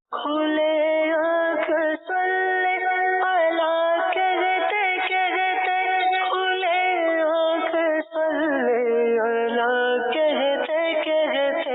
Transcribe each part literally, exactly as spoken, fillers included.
کھلے آنکھ سلے اللہ کہتے کہتے، کھلے آنکھ سلے اللہ کہتے کہتے۔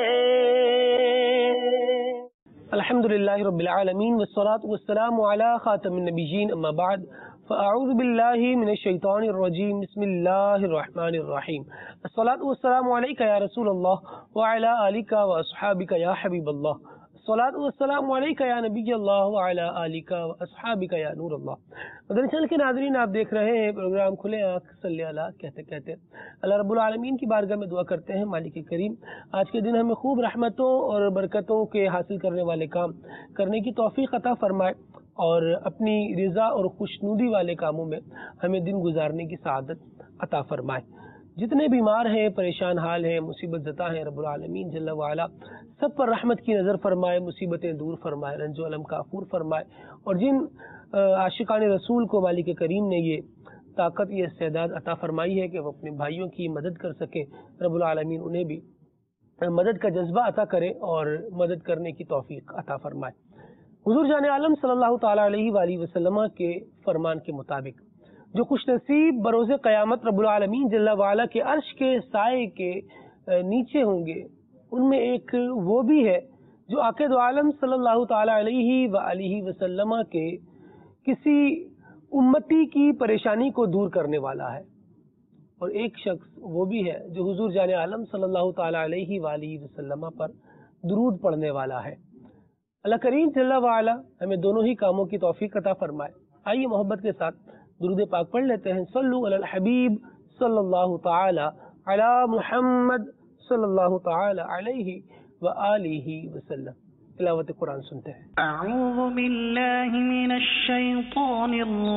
الحمد للہ رب العالمین والصلاة والسلام علی خاتم النبیین، اما بعد فاعوذ باللہ من الشیطان الرجیم، بسم اللہ الرحمن الرحیم۔ الصلاة والسلام علیکہ یا رسول اللہ وعلی آلکہ واصحابکہ یا حبیب اللہ، الصلاة والسلام علیکہ یا نبی اللہ وعلی آلکہ واصحابکہ یا نور اللہ۔ مدنی چینل کے ناظرین، آپ دیکھ رہے ہیں پروگرام کھلے آنکھ صلی اللہ کہتے کہتے۔ اللہ رب العالمین کی بارگاہ میں دعا کرتے ہیں مالک کریم آج کے دن ہمیں خوب رحمتوں اور برکتوں کے حاصل کرنے والے کام کرنے کی توفیق عطا فرمائے، اور اپنی رضا اور خوشنودی والے کاموں میں ہمیں دن گزارنے کی سعادت عطا فرمائے۔ جتنے بیمار ہیں، پریشان حال ہیں، مصیبت زدہ ہیں، رب العالمین جل وعلا سب پر رحمت کی نظر فرمائے، مصیبتیں دور فرمائے، رنج و علم کافور فرمائے، اور جن عاشقان رسول کو مالک کریم نے یہ طاقت، یہ استعداد عطا فرمائی ہے کہ وہ اپنے بھائیوں کی مدد کر سکیں، رب العالمین انہیں بھی مدد کا جذبہ عطا کرے اور مدد کرنے کی توفیق عطا فرمائے۔ حضور جان عالم صلی اللہ تعالیٰ علیہ وآلہ وسلم کے فرمان کے مطابق جو خوش نصیب بروز قیامت رب العالمین جل وعلا کے عرش کے سائے کے نیچے ہوں گے، ان میں ایک وہ بھی ہے جو آقا دو عالم صلی اللہ تعالیٰ علیہ وآلہ وسلم کے کسی امتی کی پریشانی کو دور کرنے والا ہے، اور ایک شخص وہ بھی ہے جو حضور جان عالم صلی اللہ تعالیٰ علیہ وآلہ وسلم پر درود پڑھنے والا ہے۔ اللہ کریم جل وعلا ہمیں دونوں ہی کاموں کی توفیق عطا فرمائے۔ آئیے محبت کے ساتھ درود پاک پڑھ لیتے ہیں۔ صلو علی الحبیب صلی اللہ تعالی علی محمد صلی اللہ تعالی علیہ وآلہ وسلم۔ تلاوت قرآن سنتے ہیں۔ اعوذ باللہ من الشیطان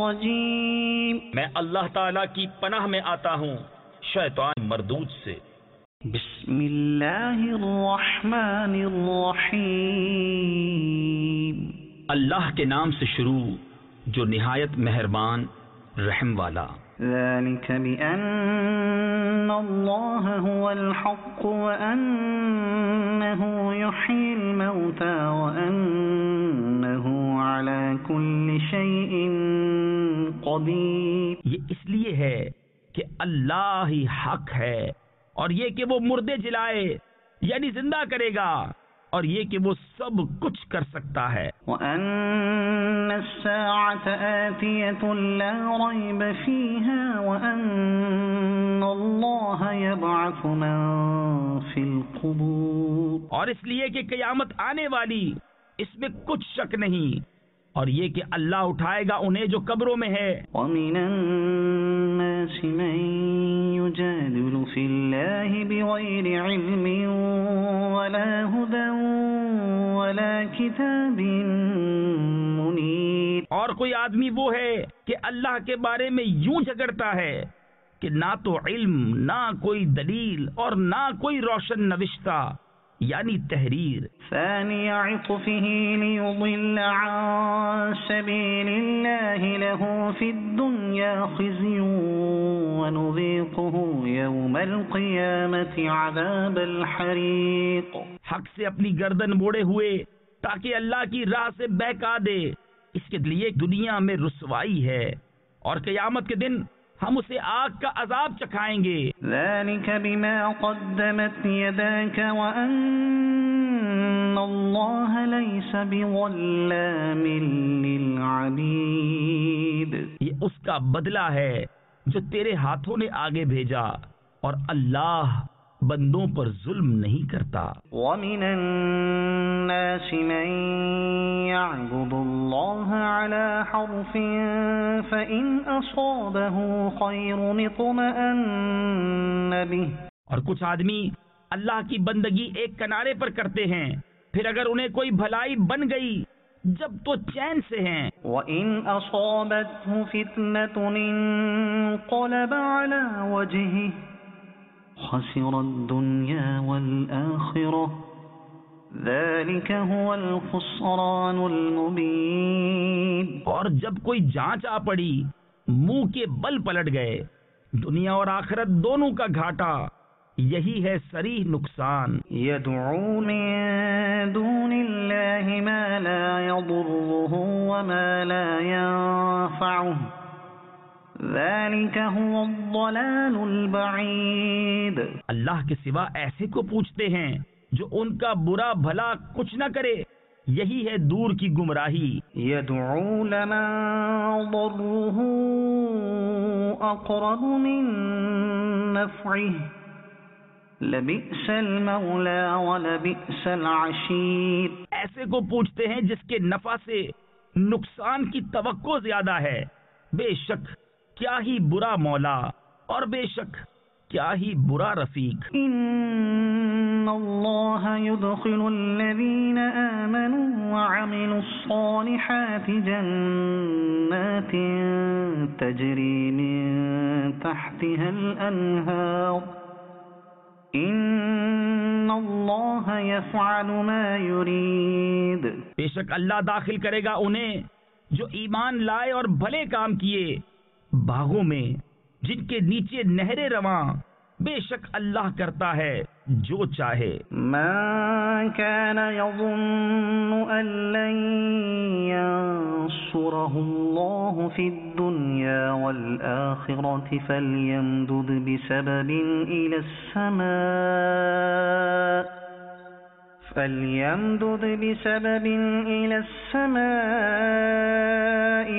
الرجیم، میں اللہ تعالیٰ کی پناہ میں آتا ہوں شیطان مردود سے۔ بسم اللہ الرحمن الرحیم، اللہ کے نام سے شروع جو نہایت مہربان رحم والا۔ ذلك بأن الله هو الحق وأنه يحيي الموتى وأنه على كل شيء قدير۔ یہ اس لیے ہے کہ اللہ ہی حق ہے، اور یہ کہ وہ مردے جلائے یعنی زندہ کرے گا، اور یہ کہ وہ سب کچھ کر سکتا ہے۔ وَأَنَّ السَّاعَةَ آتِيَةٌ لَا رَيْبَ فِيهَا وَأَنَّ اللَّهَ يَبْعَثُ مَن فِي الْقُبُورِ، اور اس لیے کہ قیامت آنے والی، اس میں کچھ شک نہیں، اور یہ کہ اللہ اٹھائے گا انہیں جو قبروں میں ہے۔ وَمِنَ النَّاسِ مَن يُجَادِلُ فِي اللَّهِ بِغَيْرِ عِلْمٍ وَلَا هُدًى وَلَا كِتَابٍ مُنِيرٍ، اور کوئی آدمی وہ ہے کہ اللہ کے بارے میں یوں جھگڑتا ہے کہ نہ تو علم، نہ کوئی دلیل، اور نہ کوئی روشن نوشتہ یعنی تحریر۔ ثاني عطفه ليضل عن سبيل الله له في الدنيا خزي ونذيقه يوم القيامة عذاب الحريق۔ حق سے اپنی گردن موڑے ہوئے تاکہ اللہ کی راہ سے بہکا دے، اس کے لیے دنیا میں رسوائی ہے، اور قیامت کے دن ہم اسے آگ کا عذاب چکھائیں گے۔ ذلك بما قدمت يداك وأن الله ليس بظلام للعبيد۔ یہ اس کا بدلہ ہے جو تیرے ہاتھوں نے آگے بھیجا، اور اللہ بندوں پر ظلم نہیں کرتا۔ وَمِنَ النَّاسِ مَن يَعْبُدُ اللَّهَ عَلَى حَرْفٍ فَإِنْ أَصَابَهُ خَيْرٌ اطْمَأَنَّ بِهِ، اور کچھ آدمی اللہ کی بندگی ایک کنارے پر کرتے ہیں، پھر اگر انہیں کوئی بھلائی بن گئی جب تو چین سے ہیں۔ وَإِنْ أَصَابَتْهُ فِتْنَةٌ انقلب عَلَى وَجْهِهِ خسر الدنيا والآخرة ذلك هو الخسران المبين۔ اور جب کوئی جانچ آ پڑی، منہ کے بل پلٹ گئے، دنیا اور آخرت دونوں کا گھاٹا یہی ہے صریح نقصان۔ يدعو من دون الله ما لا يضره وما لا ينفعه ذلك هو الضلال البعید۔ اللہ کے سوا ایسے کو پوچھتے ہیں جو ان کا برا بھلا کچھ نہ کرے، یہی ہے دور کی گمراہی۔ يدعو لمن ضره اقرب من نفعه لبئس المولى ولبئس العشیر۔ ایسے کو پوچھتے ہیں جس کے نفع سے نقصان کی توقع زیادہ ہے، بے شک کیا ہی برا مولا اور بے شک کیا ہی برا رفیق۔ ان اللہ يدخل الذین آمنوا وعملوا الصالحات جنات تجری من تحتها الانہار ان اللہ یفعل ما یرید۔ بے شک اللہ داخل کرے گا انہیں جو ایمان لائے اور بھلے کام کیے باغوں میں جن کے نیچے نہریں رواں، بے شک اللہ کرتا ہے جو چاہے۔ من كان يظن أن لن ينصره الله في الدنيا والآخرة فليمدد بسبب إلى السماء فليمدد بسبب إلى السماء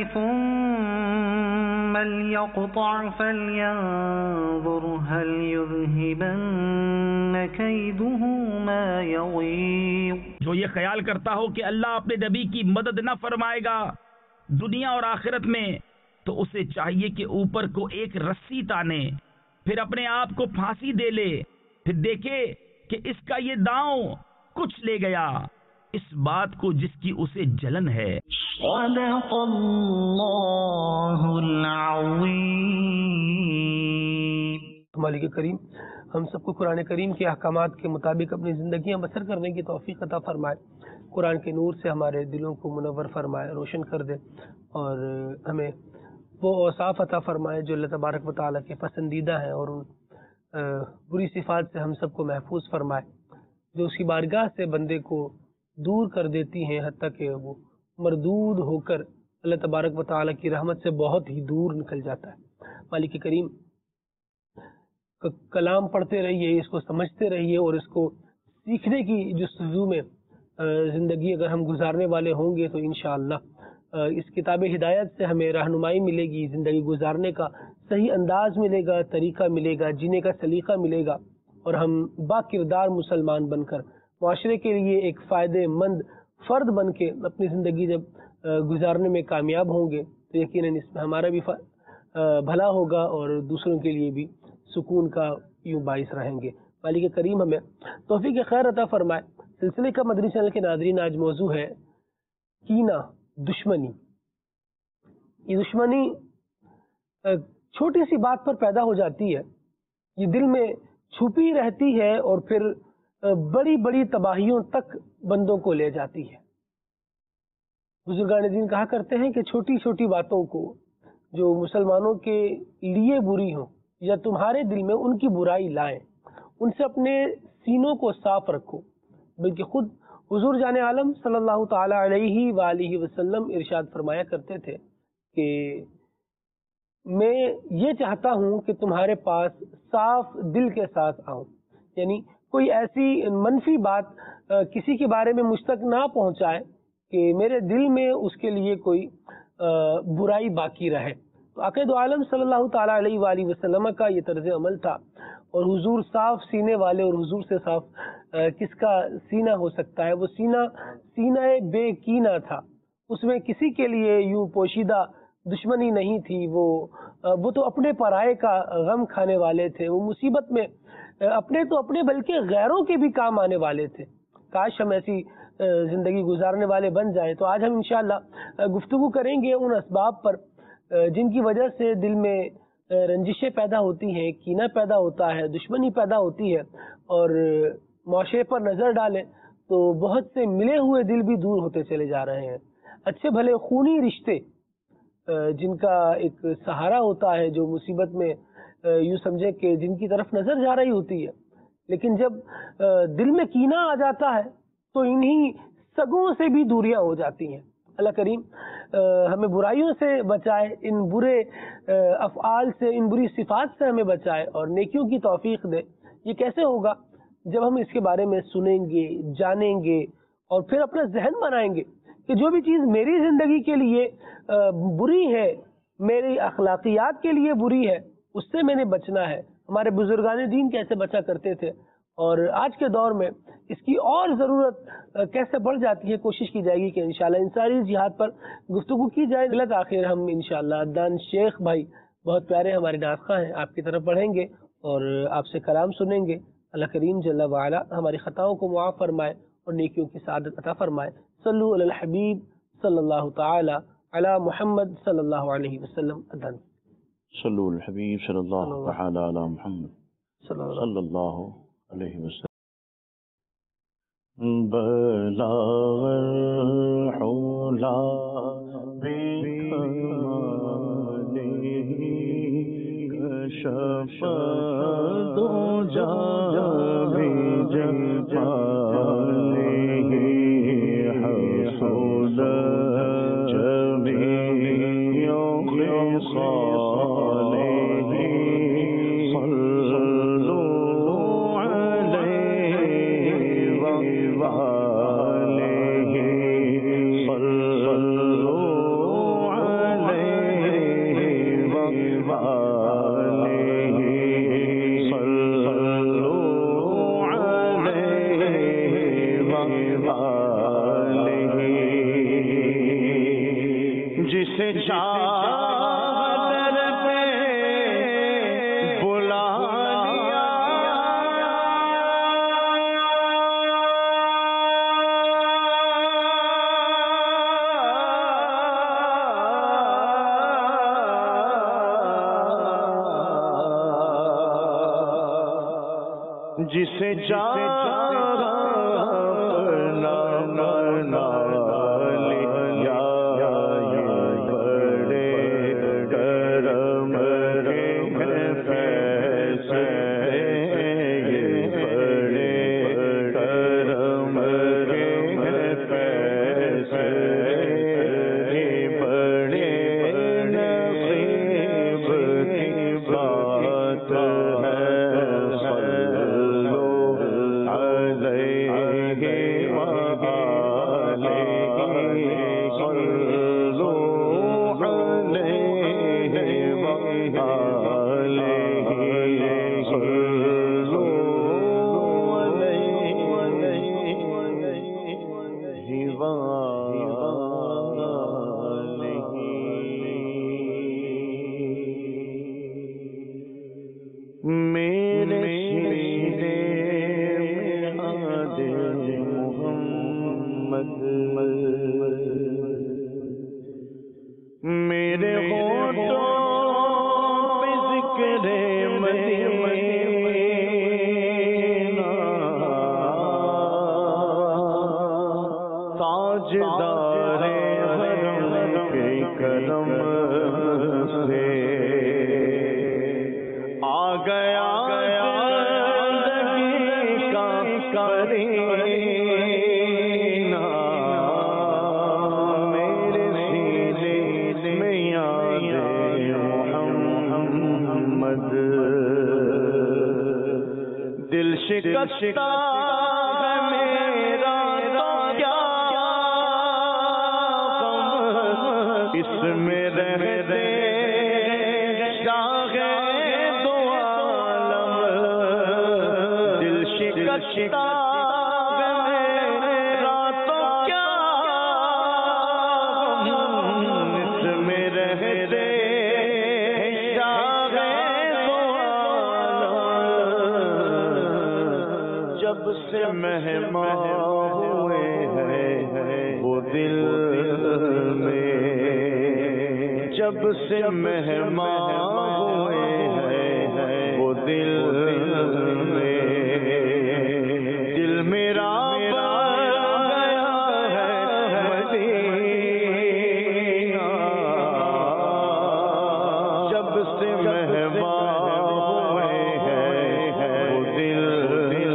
ثم ليقطع فلينظر هل يذهبن كيده ما يغيظ۔ جو یہ خیال کرتا ہو کہ اللہ اپنے نبی کی مدد نہ فرمائے گا دنیا اور آخرت میں، تو اسے چاہیے کہ اوپر کو ایک رسی تانے، پھر اپنے آپ کو پھانسی دے لے، پھر دیکھے کہ اس کا یہ داؤں کچھ لے گیا اس بات کو جس کی اسے جلن ہے۔ صدق اللہ العظیم۔ مالک کریم ہم سب کو قرآن کریم کے احکامات کے مطابق اپنی زندگیاں بسر کرنے کی توفیق عطا فرمائے، قرآن کے نور سے ہمارے دلوں کو منور فرمائے، روشن کر دے، اور ہمیں وہ اوصاف عطا فرمائے جو اللہ تبارک و تعالیٰ کے پسندیدہ ہیں، اور ان بری صفات سے ہم سب کو محفوظ فرمائے جو اس کی بارگاہ سے بندے کو دور کر دیتی ہیں، حتیٰ کہ وہ مردود ہو کر اللہ تبارک و تعالیٰ کی رحمت سے بہت ہی دور نکل جاتا ہے۔ مالک کریم کلام پڑھتے رہیے، اس کو سمجھتے رہیے، اور اس کو سیکھنے کی جستجو میں زندگی اگر ہم گزارنے والے ہوں گے تو انشاءاللہ اس کتاب ہدایت سے ہمیں رہنمائی ملے گی، زندگی گزارنے کا صحیح انداز ملے گا، طریقہ ملے گا، جینے کا سلیقہ ملے گا، اور ہم با کردار مسلمان بن کر معاشرے کے لیے ایک فائدے مند فرد بن کے اپنی زندگی جب گزارنے میں کامیاب ہوں گے تو یقیناً اس میں ہمارا بھی بھلا ہوگا اور دوسروں کے لیے بھی سکون کا یوں باعث رہیں گے۔ مالک کریم ہمیں توفیق خیر عطا فرمائے۔ سلسلے کا مدنی چینل کے ناظرین، آج موضوع ہے کینہ، دشمنی۔ یہ دشمنی چھوٹی سی بات پر پیدا ہو جاتی ہے، یہ دل میں چھپی رہتی ہے اور پھر بڑی بڑی تباہیوں تک بندوں کو لے جاتی ہے۔ بزرگان دین کہا کرتے ہیں کہ چھوٹی چھوٹی باتوں کو جو مسلمانوں کے لیے بری ہوں یا تمہارے دل میں ان کی برائی لائیں، ان سے اپنے سینوں کو صاف رکھو۔ بلکہ خود حضور جان عالم صلی اللہ تعالی علیہ وآلہ وسلم ارشاد فرمایا کرتے تھے کہ میں یہ چاہتا ہوں کہ تمہارے پاس صاف دل کے ساتھ آؤں، یعنی کوئی ایسی منفی بات کسی کے بارے میں مجھ تک نہ پہنچائے کہ میرے دل میں اس کے لیے کوئی برائی باقی رہے۔ تو عقید عالم صلی اللہ تعالیٰ علیہ وآلہ وسلم کا یہ طرز عمل تھا، اور حضور صاف سینے والے، اور حضور سے صاف کس کا سینہ ہو سکتا ہے؟ وہ سینہ سینہ بے کینہ تھا، اس میں کسی کے لیے یوں پوشیدہ دشمنی نہیں تھی، وہ وہ تو اپنے پرائے کا غم کھانے والے تھے، وہ مصیبت میں اپنے تو اپنے بلکہ غیروں کے بھی کام آنے والے تھے۔ کاش ہم ایسی زندگی گزارنے والے بن جائیں۔ تو آج ہم انشاءاللہ گفتگو کریں گے ان اسباب پر جن کی وجہ سے دل میں رنجشیں پیدا ہوتی ہیں، کینہ پیدا ہوتا ہے، دشمنی پیدا ہوتی ہے، اور معاشرے پر نظر ڈالیں تو بہت سے ملے ہوئے دل بھی دور ہوتے چلے جا رہے ہیں۔ اچھے بھلے خونی رشتے جن کا ایک سہارا ہوتا ہے، جو مصیبت میں یوں سمجھے کہ جن کی طرف نظر جا رہی ہوتی ہے، لیکن جب دل میں کینہ آ جاتا ہے تو انہی سگوں سے بھی دوریاں ہو جاتی ہیں۔ اللہ کریم ہمیں برائیوں سے بچائے، ان برے افعال سے، ان بری صفات سے ہمیں بچائے اور نیکیوں کی توفیق دے۔ یہ کیسے ہوگا؟ جب ہم اس کے بارے میں سنیں گے، جانیں گے اور پھر اپنا ذہن بنائیں گے کہ جو بھی چیز میری زندگی کے لیے بری ہے، میری اخلاقیات کے لیے بری ہے، اس سے میں نے بچنا ہے۔ ہمارے بزرگان دین کیسے بچا کرتے تھے اور آج کے دور میں اس کی اور ضرورت کیسے بڑھ جاتی ہے، کوشش کی جائے گی کہ انشاءاللہ ان ساری جہاد پر گفتگو کی جائے۔ غلط آخر ہم انشاءاللہ دان شیخ بھائی بہت پیارے ہمارے ناخواں ہیں، آپ کی طرف پڑھیں گے اور آپ سے کلام سنیں گے۔ اللہ کریم جل وعلا ہماری خطاؤں کو معاف فرمائے اور نیکیوں کی سعادت عطا فرمائے۔ صلو علی الحبیب صلی اللہ تعالی علی محمد صلی اللہ علیہ وسلم۔ ادن صلو علی الحبیب صلی اللہ تعالی علی محمد صلی اللہ علیہ وسلم۔ بلاغ الحلا بکمالہ کشف الدجی بجمالہ حصول جمیع خصالہ جسے چادر پہ بلا لیا جسے چادر میرے ہونٹوں پہ ذکر مدینہ تاجدار حرم کے کرم سے آ گیا زندگی کا قرینہ میرے سینے میں یاد محمد دل شکستہ ہے میرا تو کیا غم اس میں رہتے شاہ دو عالم دل شکستہ ہے میرا تو کیا غم اس میں رہتے شاہ دو عالم جب سے مہمان ہوئے ہیں وہ دل میں جب سے مہمان ہوئے ہیں وہ دل میں دل میرا بن گیا ہے مدینہ جب سے مہمان ہوئے ہیں وہ دل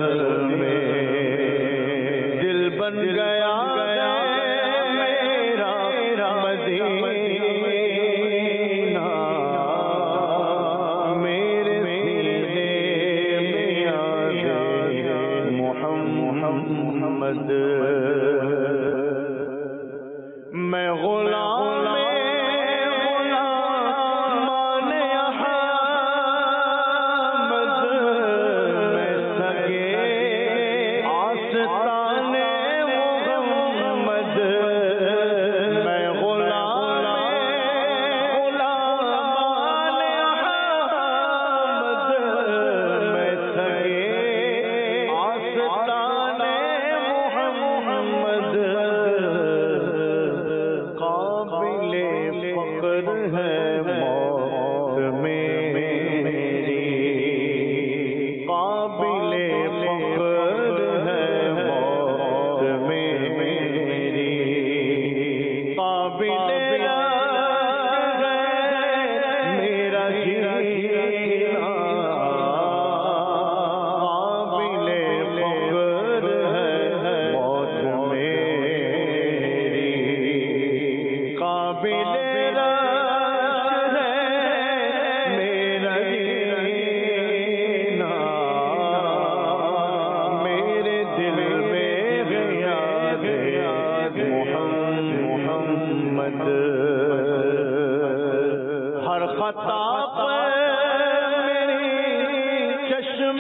محمد ہر خطا پر میری چشم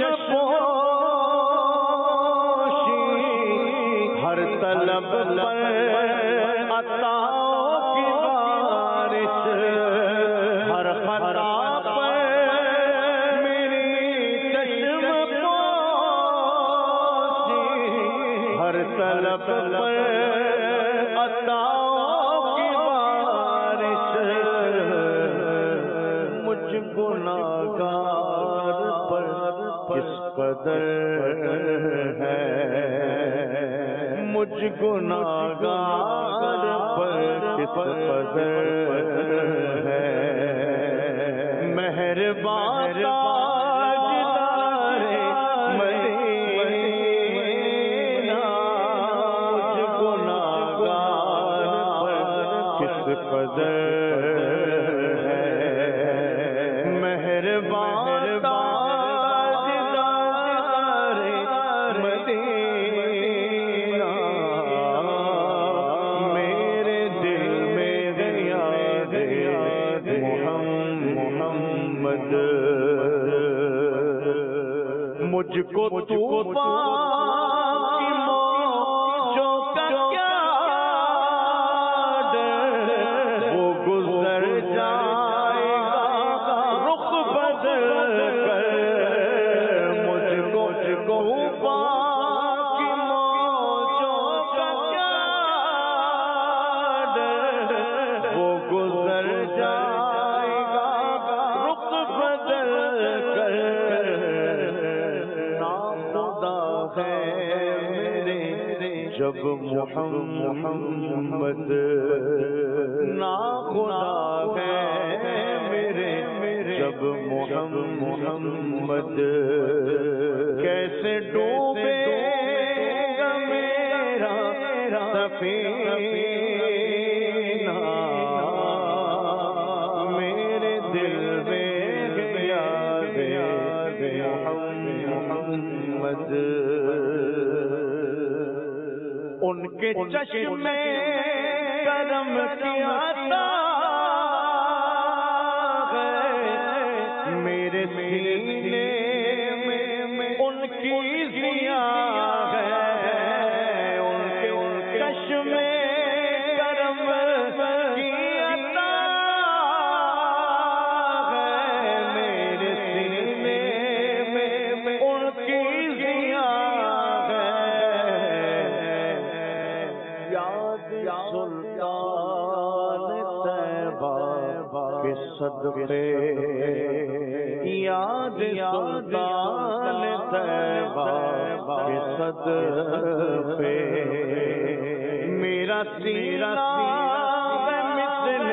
پوشی، ہر طلب پر عطا کی بارش، ہر خطا پر میری چشم پوشی، ہر طلب پر عطا کی بارش، مجھ گناہگار پر کس قدر ہے، مجھ گناہگار پر کس قدر ہے، مہربان تاجدار مدینہ، مجھ گناہگار پر کس قدر ہے، مہربان تاجدار مدینہ، میرے دل میں یاد محمد، مجھ کو طوفان کی موجوں کا کیا ڈر، وہ گزر جائے گا رخ بدل کر، مجھ کو طوفان کی موجوں کا کیا ڈر، وہ گزر جائے گا رخ بدل کر، ناخدا ہے میرے جب محمد، ناخدا ہے میرے جب محمد، کیسے ڈوبے گا میرا سفینہ، میرے دل میں یاد محمد، ان کے چشم کرم کی عطا ہے، میرے سینے میں ان کی ضیا ہے، ان کے چشم کرم کی عطا ہے، میرے سینے میں ان کی ضیا ہے، یاد سلطان طیبہ کے صدقے، یاد سلطان طیبہ کے صدقے، میرا سینہ مثل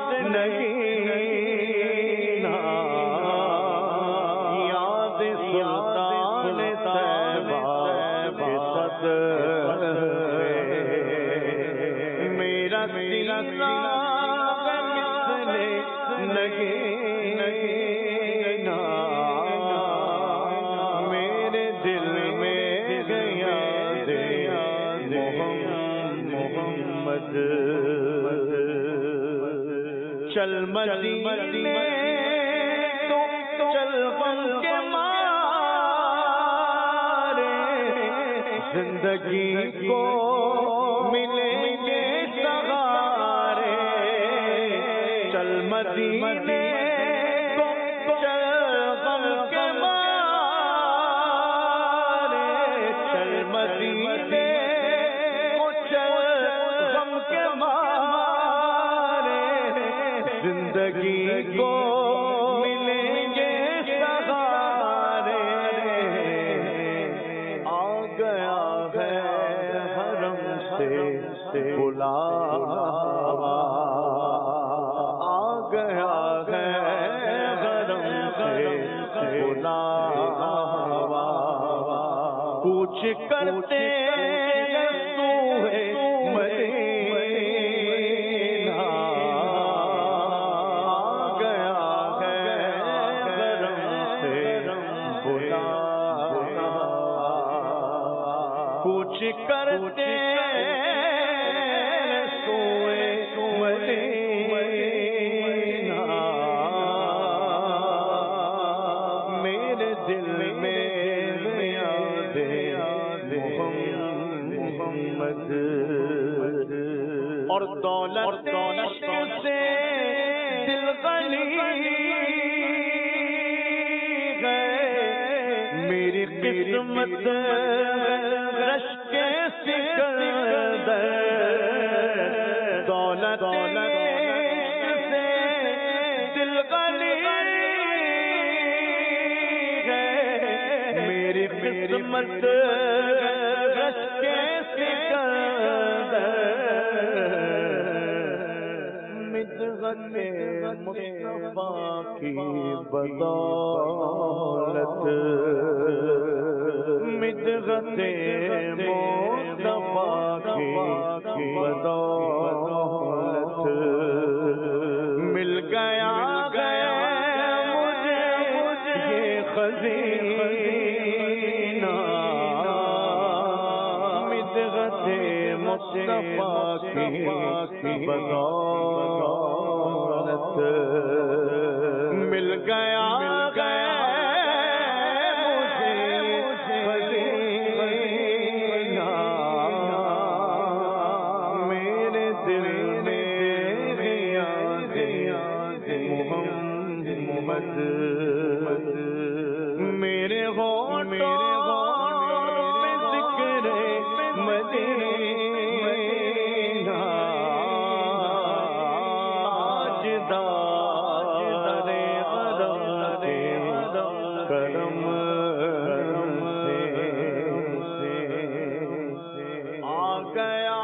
نگینہ، یاد سلطان طیبہ کے صدقے، میرا سینہ مثل نگینہ، میرے دل میں گیا محمد، چل مدینے تو چل غم کے مارے، زندگی کو ملیں گے سہارے، چل مدینے تو چل غم کے مارے، چل مدینے تو چل غم کے مارے، زندگی کو ملیں گے سہارے، آ گیا ہے حرم سے بلاوا، آ گیا ہے حرم سے بلاوا، کچھ کرتے سوئے مدینہ، آ گیا ہے حرم سے بلاوا، کچھ کرتے سوئے دولت عشق سے دل غنی ہے، میری قسمت رش کے سکندر، دولت عشق سے دل غنی ہے، میری قسمت رش کے سکندر، مدغت مصطفیٰ کی بدولت، مدغت مصطفیٰ کی بدولت، مل گیا گیا مجھے یہ خزینہ، مدغت مصطفیٰ کی بدولت، مل گیا گیا مجھے خزینہ، میرے دل میں گیا گیا محمد، میرے ہونٹوں میں ذکر مدینہ، کرم آ گیا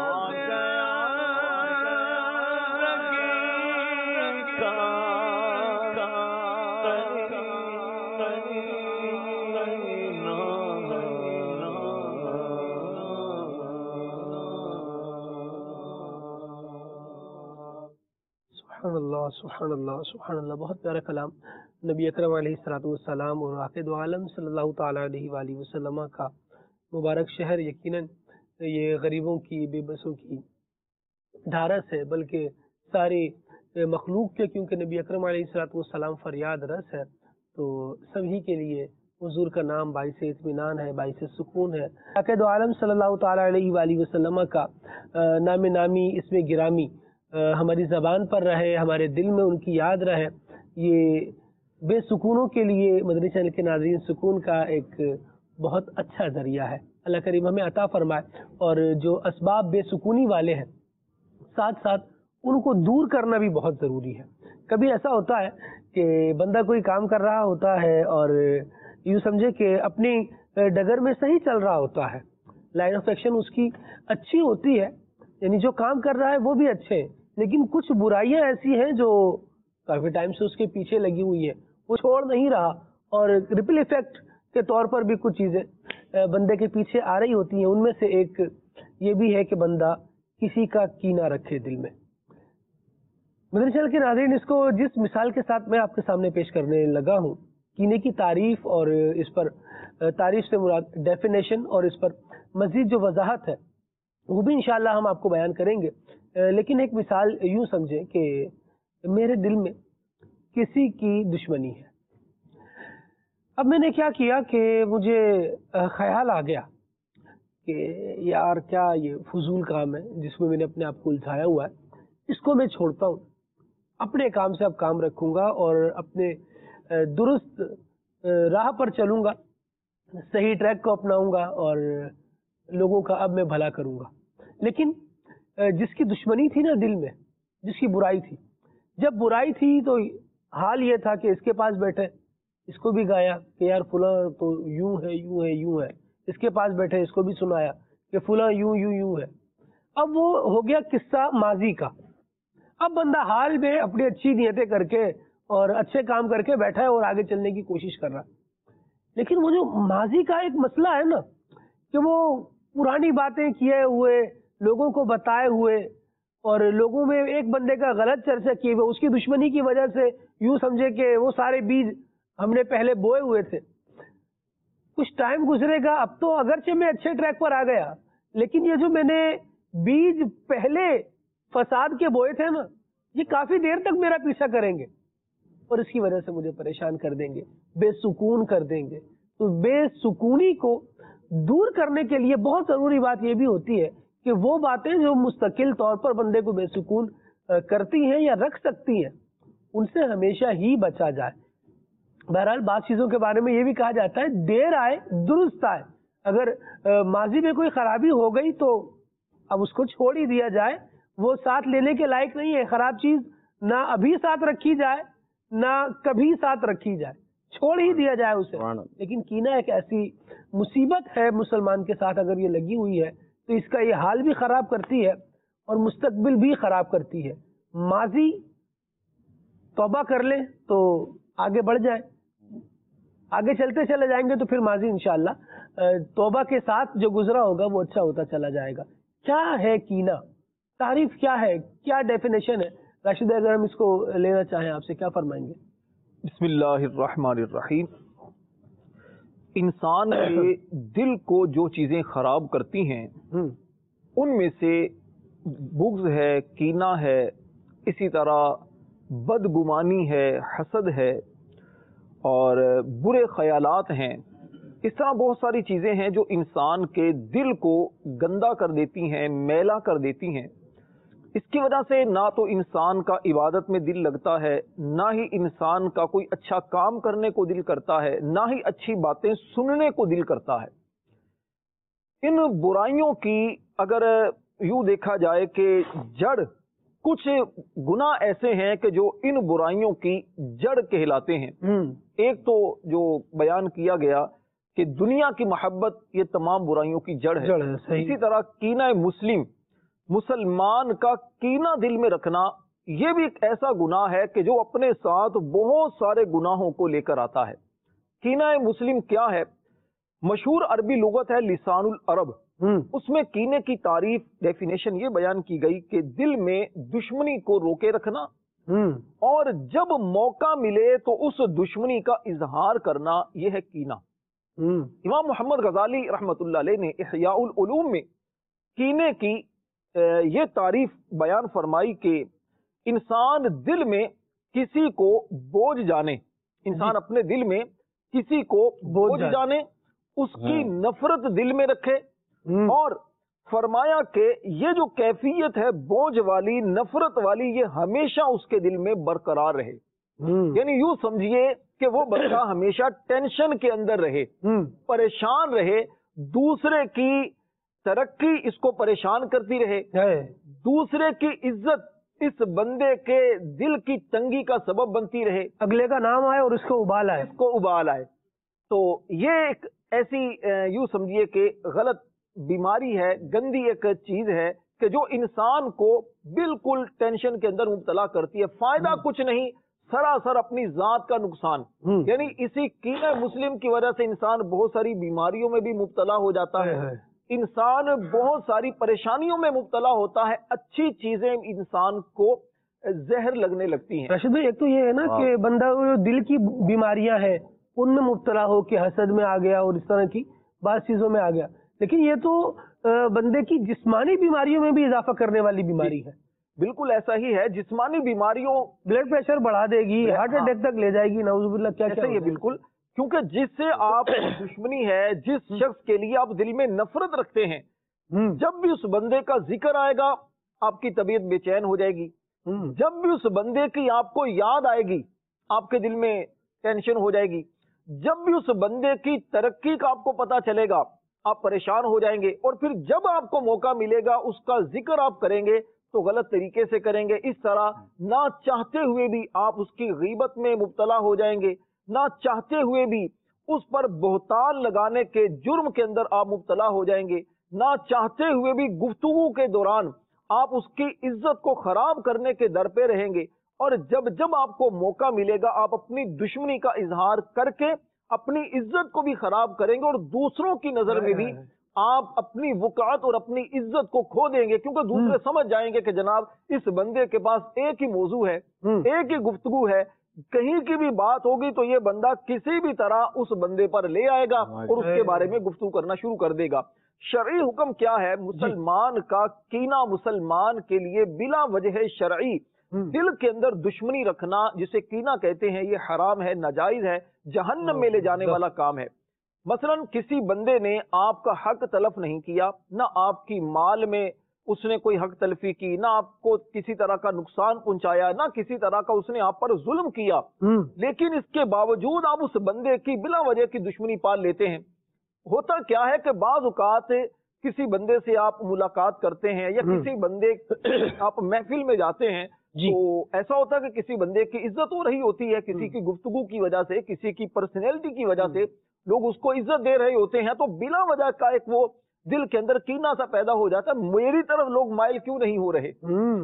سبحان اللہ سبحان اللہ سبحان اللہ، بہت پیارا کلام نبی اکرم علیہ الصلوۃ والسلام اور عاقد عالم صلی اللہ تعالیٰ علیہ وآلہ وسلم کا مبارک شہر یقیناً یہ غریبوں کی، بے بسوں کی ڈھارس ہے، بلکہ ساری مخلوق کے، کیونکہ نبی اکرم علیہ الصلوۃ والسلام فریاد رس ہے، تو سبھی کے لیے حضور کا نام باعث اطمینان ہے، باعث سکون ہے۔ عاقد عالم صلی اللہ تعالیٰ علیہ وآلہ وسلم کا نام نامی، اسم گرامی ہماری زبان پر رہے، ہمارے دل میں ان کی یاد رہے، یہ بے سکونوں کے لیے مدنی چینل کے ناظرین سکون کا ایک بہت اچھا ذریعہ ہے۔ اللہ کریم ہمیں عطا فرمائے، اور جو اسباب بے سکونی والے ہیں ساتھ ساتھ ان کو دور کرنا بھی بہت ضروری ہے۔ کبھی ایسا ہوتا ہے کہ بندہ کوئی کام کر رہا ہوتا ہے اور یوں سمجھے کہ اپنی ڈگر میں صحیح چل رہا ہوتا ہے، لائن آف ایکشن اس کی اچھی ہوتی ہے، یعنی جو کام کر رہا ہے وہ بھی اچھے ہیں، لیکن کچھ برائیاں ایسی ہیں جو کافی ٹائم سے اس کے پیچھے لگی ہوئی ہیں، وہ چھوڑ نہیں رہا، اور ریپل ایفیکٹ کے طور پر بھی کچھ چیزیں بندے کے پیچھے آ رہی ہوتی ہیں۔ ان میں سے ایک یہ بھی ہے کہ بندہ کسی کا کینہ رکھے دل میں۔ مدنی چینل کے ناظرین، اس کو جس مثال کے ساتھ میں آپ کے سامنے پیش کرنے لگا ہوں، کینے کی تعریف اور اس پر تعریف سے مراد ڈیفینیشن اور اس پر مزید جو وضاحت ہے وہ بھی انشاءاللہ ہم آپ کو بیان کریں گے، لیکن ایک مثال یوں سمجھیں کہ میرے دل میں کسی کی دشمنی ہے۔ اب میں نے کیا کیا کہ مجھے خیال آ گیا کہ یار کیا یہ فضول کام ہے جس میں میں نے اپنے آپ کو الجھایا ہوا ہے، اس کو میں چھوڑتا ہوں، اپنے کام سے اب کام رکھوں گا اور اپنے درست راہ پر چلوں گا، صحیح ٹریک کو اپناؤں گا اور لوگوں کا اب میں بھلا کروں گا۔ لیکن جس کی دشمنی تھی نا دل میں، جس کی برائی تھی، جب برائی تھی تو حال یہ تھا کہ اس کے پاس بیٹھے اس کو بھی گایا کہ یار فلاں تو یوں ہے یوں ہے یوں ہے، اس کے پاس بیٹھے اس کو بھی سنایا کہ فلاں یوں یوں یوں ہے۔ اب وہ ہو گیا قصہ ماضی کا۔ اب بندہ حال میں اپنی اچھی نیتیں کر کے اور اچھے کام کر کے بیٹھا ہے اور آگے چلنے کی کوشش کر رہا ہے، لیکن وہ جو ماضی کا ایک مسئلہ ہے نا کہ وہ پرانی باتیں کیے ہوئے، لوگوں کو بتائے ہوئے اور لوگوں میں ایک بندے کا غلط چرچا کیے ہوئے، اس کی دشمنی کی وجہ سے یوں سمجھے کہ وہ سارے بیج ہم نے پہلے بوئے ہوئے تھے، کچھ ٹائم گزرے گا، اب تو اگرچہ میں اچھے ٹریک پر آ گیا، لیکن یہ جو میں نے بیج پہلے فساد کے بوئے تھے نا، یہ کافی دیر تک میرا پیچھا کریں گے اور اس کی وجہ سے مجھے پریشان کر دیں گے، بے سکون کر دیں گے۔ تو بے سکونی کو دور کرنے کے لیے بہت ضروری بات یہ بھی ہوتی ہے کہ وہ باتیں جو مستقل طور پر بندے کو بے سکون کرتی ہیں یا رکھ سکتی ہیں ان سے ہمیشہ ہی بچا جائے. بہرحال بعض چیزوں کے بارے میں یہ بھی کہا جاتا ہے دیر آئے درست آئے. اگر ماضی میں کوئی خرابی ہو گئی تو اب اس کو چھوڑ ہی دیا جائے, وہ ساتھ لینے کے لائق نہیں ہے. خراب چیز نہ ابھی ساتھ رکھی جائے نہ کبھی ساتھ رکھی جائے, چھوڑ ہی دیا جائے اسے. لیکن کینہ ایک ایسی مصیبت ہے مسلمان کے ساتھ اگر یہ لگی ہوئی ہے تو اس کا یہ حال بھی خراب کرتی ہے اور مستقبل بھی خراب کرتی ہے. ماضی توبہ کر لے تو آگے بڑھ جائے, آگے چلتے چلے جائیں گے تو پھر ماضی انشاءاللہ توبہ کے ساتھ جو گزرا ہوگا وہ اچھا ہوتا چلا جائے گا. کیا ہے کینہ, تعریف کیا ہے, کیا ڈیفینیشن ہے؟ راشد اگر ہم اس کو لینا چاہیں آپ سے کیا فرمائیں گے؟ بسم اللہ الرحمن الرحیم. انسان کے دل کو جو چیزیں خراب کرتی ہیں ان میں سے بغض ہے, کینہ ہے, اسی طرح بدگمانی ہے, حسد ہے اور برے خیالات ہیں. اس طرح بہت ساری چیزیں ہیں جو انسان کے دل کو گندا کر دیتی ہیں, میلا کر دیتی ہیں. اس کی وجہ سے نہ تو انسان کا عبادت میں دل لگتا ہے, نہ ہی انسان کا کوئی اچھا کام کرنے کو دل کرتا ہے, نہ ہی اچھی باتیں سننے کو دل کرتا ہے. ان برائیوں کی اگر یوں دیکھا جائے کہ جڑ, کچھ گناہ ایسے ہیں کہ جو ان برائیوں کی جڑ کہلاتے ہیں. ایک تو جو بیان کیا گیا کہ دنیا کی محبت یہ تمام برائیوں کی جڑ ہے. اسی طرح کینہ مسلم, مسلمان کا کینہ دل میں رکھنا, یہ بھی ایک ایسا گناہ ہے کہ جو اپنے ساتھ بہت سارے گناہوں کو لے کر آتا ہے. کینہ مسلم کیا ہے؟ مشہور عربی لغت ہے لسان العرب, اس میں کینے کی تعریف ڈیفینیشن یہ بیان کی گئی کہ دل میں دشمنی کو روکے رکھنا اور جب موقع ملے تو اس دشمنی کا اظہار کرنا, یہ ہے کینہ. امام محمد غزالی رحمت اللہ علیہ نے احیاء العلوم میں کینے کی یہ تعریف بیان فرمائی کہ انسان دل میں کسی کو بوجھ جانے, انسان اپنے دل میں کسی کو بوجھ جانے, اس کی نفرت دل میں رکھے, اور فرمایا کہ یہ جو کیفیت ہے بوجھ والی, نفرت والی, یہ ہمیشہ اس کے دل میں برقرار رہے. یعنی یوں سمجھیے کہ وہ بندہ ہمیشہ ٹینشن کے اندر رہے, پریشان رہے, دوسرے کی ترقی اس کو پریشان کرتی رہے, دوسرے کی عزت اس بندے کے دل کی تنگی کا سبب بنتی رہے, اگلے کا نام آئے اور اس کو ابال آئے, اس کو ابال آئے. تو یہ ایک ایسی یوں سمجھیے کہ غلط بیماری ہے, گندی ایک چیز ہے کہ جو انسان کو بالکل ٹینشن کے اندر مبتلا کرتی ہے. فائدہ کچھ نہیں, سراسر اپنی ذات کا نقصان. یعنی اسی کینہ مسلم کی وجہ سے انسان بہت ساری بیماریوں میں بھی مبتلا ہو جاتا ہے, انسان بہت ساری پریشانیوں میں مبتلا ہوتا ہے, اچھی چیزیں انسان کو زہر لگنے لگتی ہیں. راشد بھائی ایک تو یہ ہے نا کہ بندہ دل کی بیماریاں ہیں ان میں مبتلا ہو کے حسد میں آ گیا اور اس طرح کی بعض چیزوں میں آ گیا, لیکن یہ تو بندے کی جسمانی بیماریوں میں بھی اضافہ کرنے والی بیماری ہے. بالکل ایسا ہی ہے, جسمانی بیماریوں, بلڈ پریشر بڑھا دے گی, ہارٹ اٹیک تک لے جائے گی, نعوذ باللہ. کیا ایسا ہی ہے بالکل, کیونکہ جس سے آپ دشمنی ہے, جس شخص کے لیے آپ دل میں نفرت رکھتے ہیں, جب بھی اس بندے کا ذکر آئے گا آپ کی طبیعت بے چین ہو جائے گی. جب بھی اس بندے کی آپ کو یاد آئے گی آپ کے دل میں ٹینشن ہو جائے گی. جب بھی اس بندے کی ترقی کا آپ کو پتا چلے گا آپ پریشان ہو جائیں گے, اور پھر جب آپ کو موقع ملے گا اس کا ذکر آپ کریں گے تو غلط طریقے سے کریں گے. اس طرح نہ چاہتے ہوئے بھی آپ اس کی غیبت میں مبتلا ہو جائیں گے, نہ چاہتے ہوئے بھی اس پر بہتان لگانے کے جرم کے اندر آپ مبتلا ہو جائیں گے, نہ چاہتے ہوئے بھی گفتگو کے دوران آپ اس کی عزت کو خراب کرنے کے در پہ رہیں گے. اور جب جب آپ کو موقع ملے گا آپ اپنی دشمنی کا اظہار کر کے اپنی عزت کو بھی خراب کریں گے, اور دوسروں کی نظر میں بھی آپ اپنی وقعت اور اپنی عزت کو کھو دیں گے, کیونکہ دوسرے سمجھ جائیں گے کہ جناب اس بندے کے پاس ایک ہی موضوع ہے, ایک ہی گفتگو ہے, کہیں کی بھی بات ہوگی تو یہ بندہ کسی بھی طرح اس بندے پر لے آئے گا اور اس کے بارے میں گفتگو کرنا شروع کر دے گا. شرعی حکم کیا ہے؟ مسلمان کا کینہ مسلمان کے لیے بلا وجہ شرعی دل کے اندر دشمنی رکھنا, جسے کینہ کہتے ہیں, یہ حرام ہے, ناجائز ہے, جہنم میں لے جانے والا کام ہے. मसलन किसी बंदे ने आपका हक तलफ नहीं किया, ना आपकी माल में उसने कोई हक तलफी की, ना आपको किसी तरह का नुकसान पहुंचाया, ना किसी तरह का उसने आप पर जुल्म किया, लेकिन इसके बावजूद आप उस बंदे की बिला वजह की दुश्मनी पाल लेते हैं। होता क्या है कि बाज़ औक़ात किसी बंदे से आप मुलाकात करते हैं या किसी बंदे आप महफिल में जाते हैं, तो ऐसा होता है कि किसी बंदे की इज्जत हो रही होती है, किसी की गुफ्तगू की वजह से, किसी की पर्सनैलिटी की वजह से लोग उसको इज्जत दे रहे होते हैं, तो बिला वजह का एक वो दिल के अंदर कीना सा पैदा हो जाता है, मेरी तरफ लोग माइल क्यों नहीं हो रहे।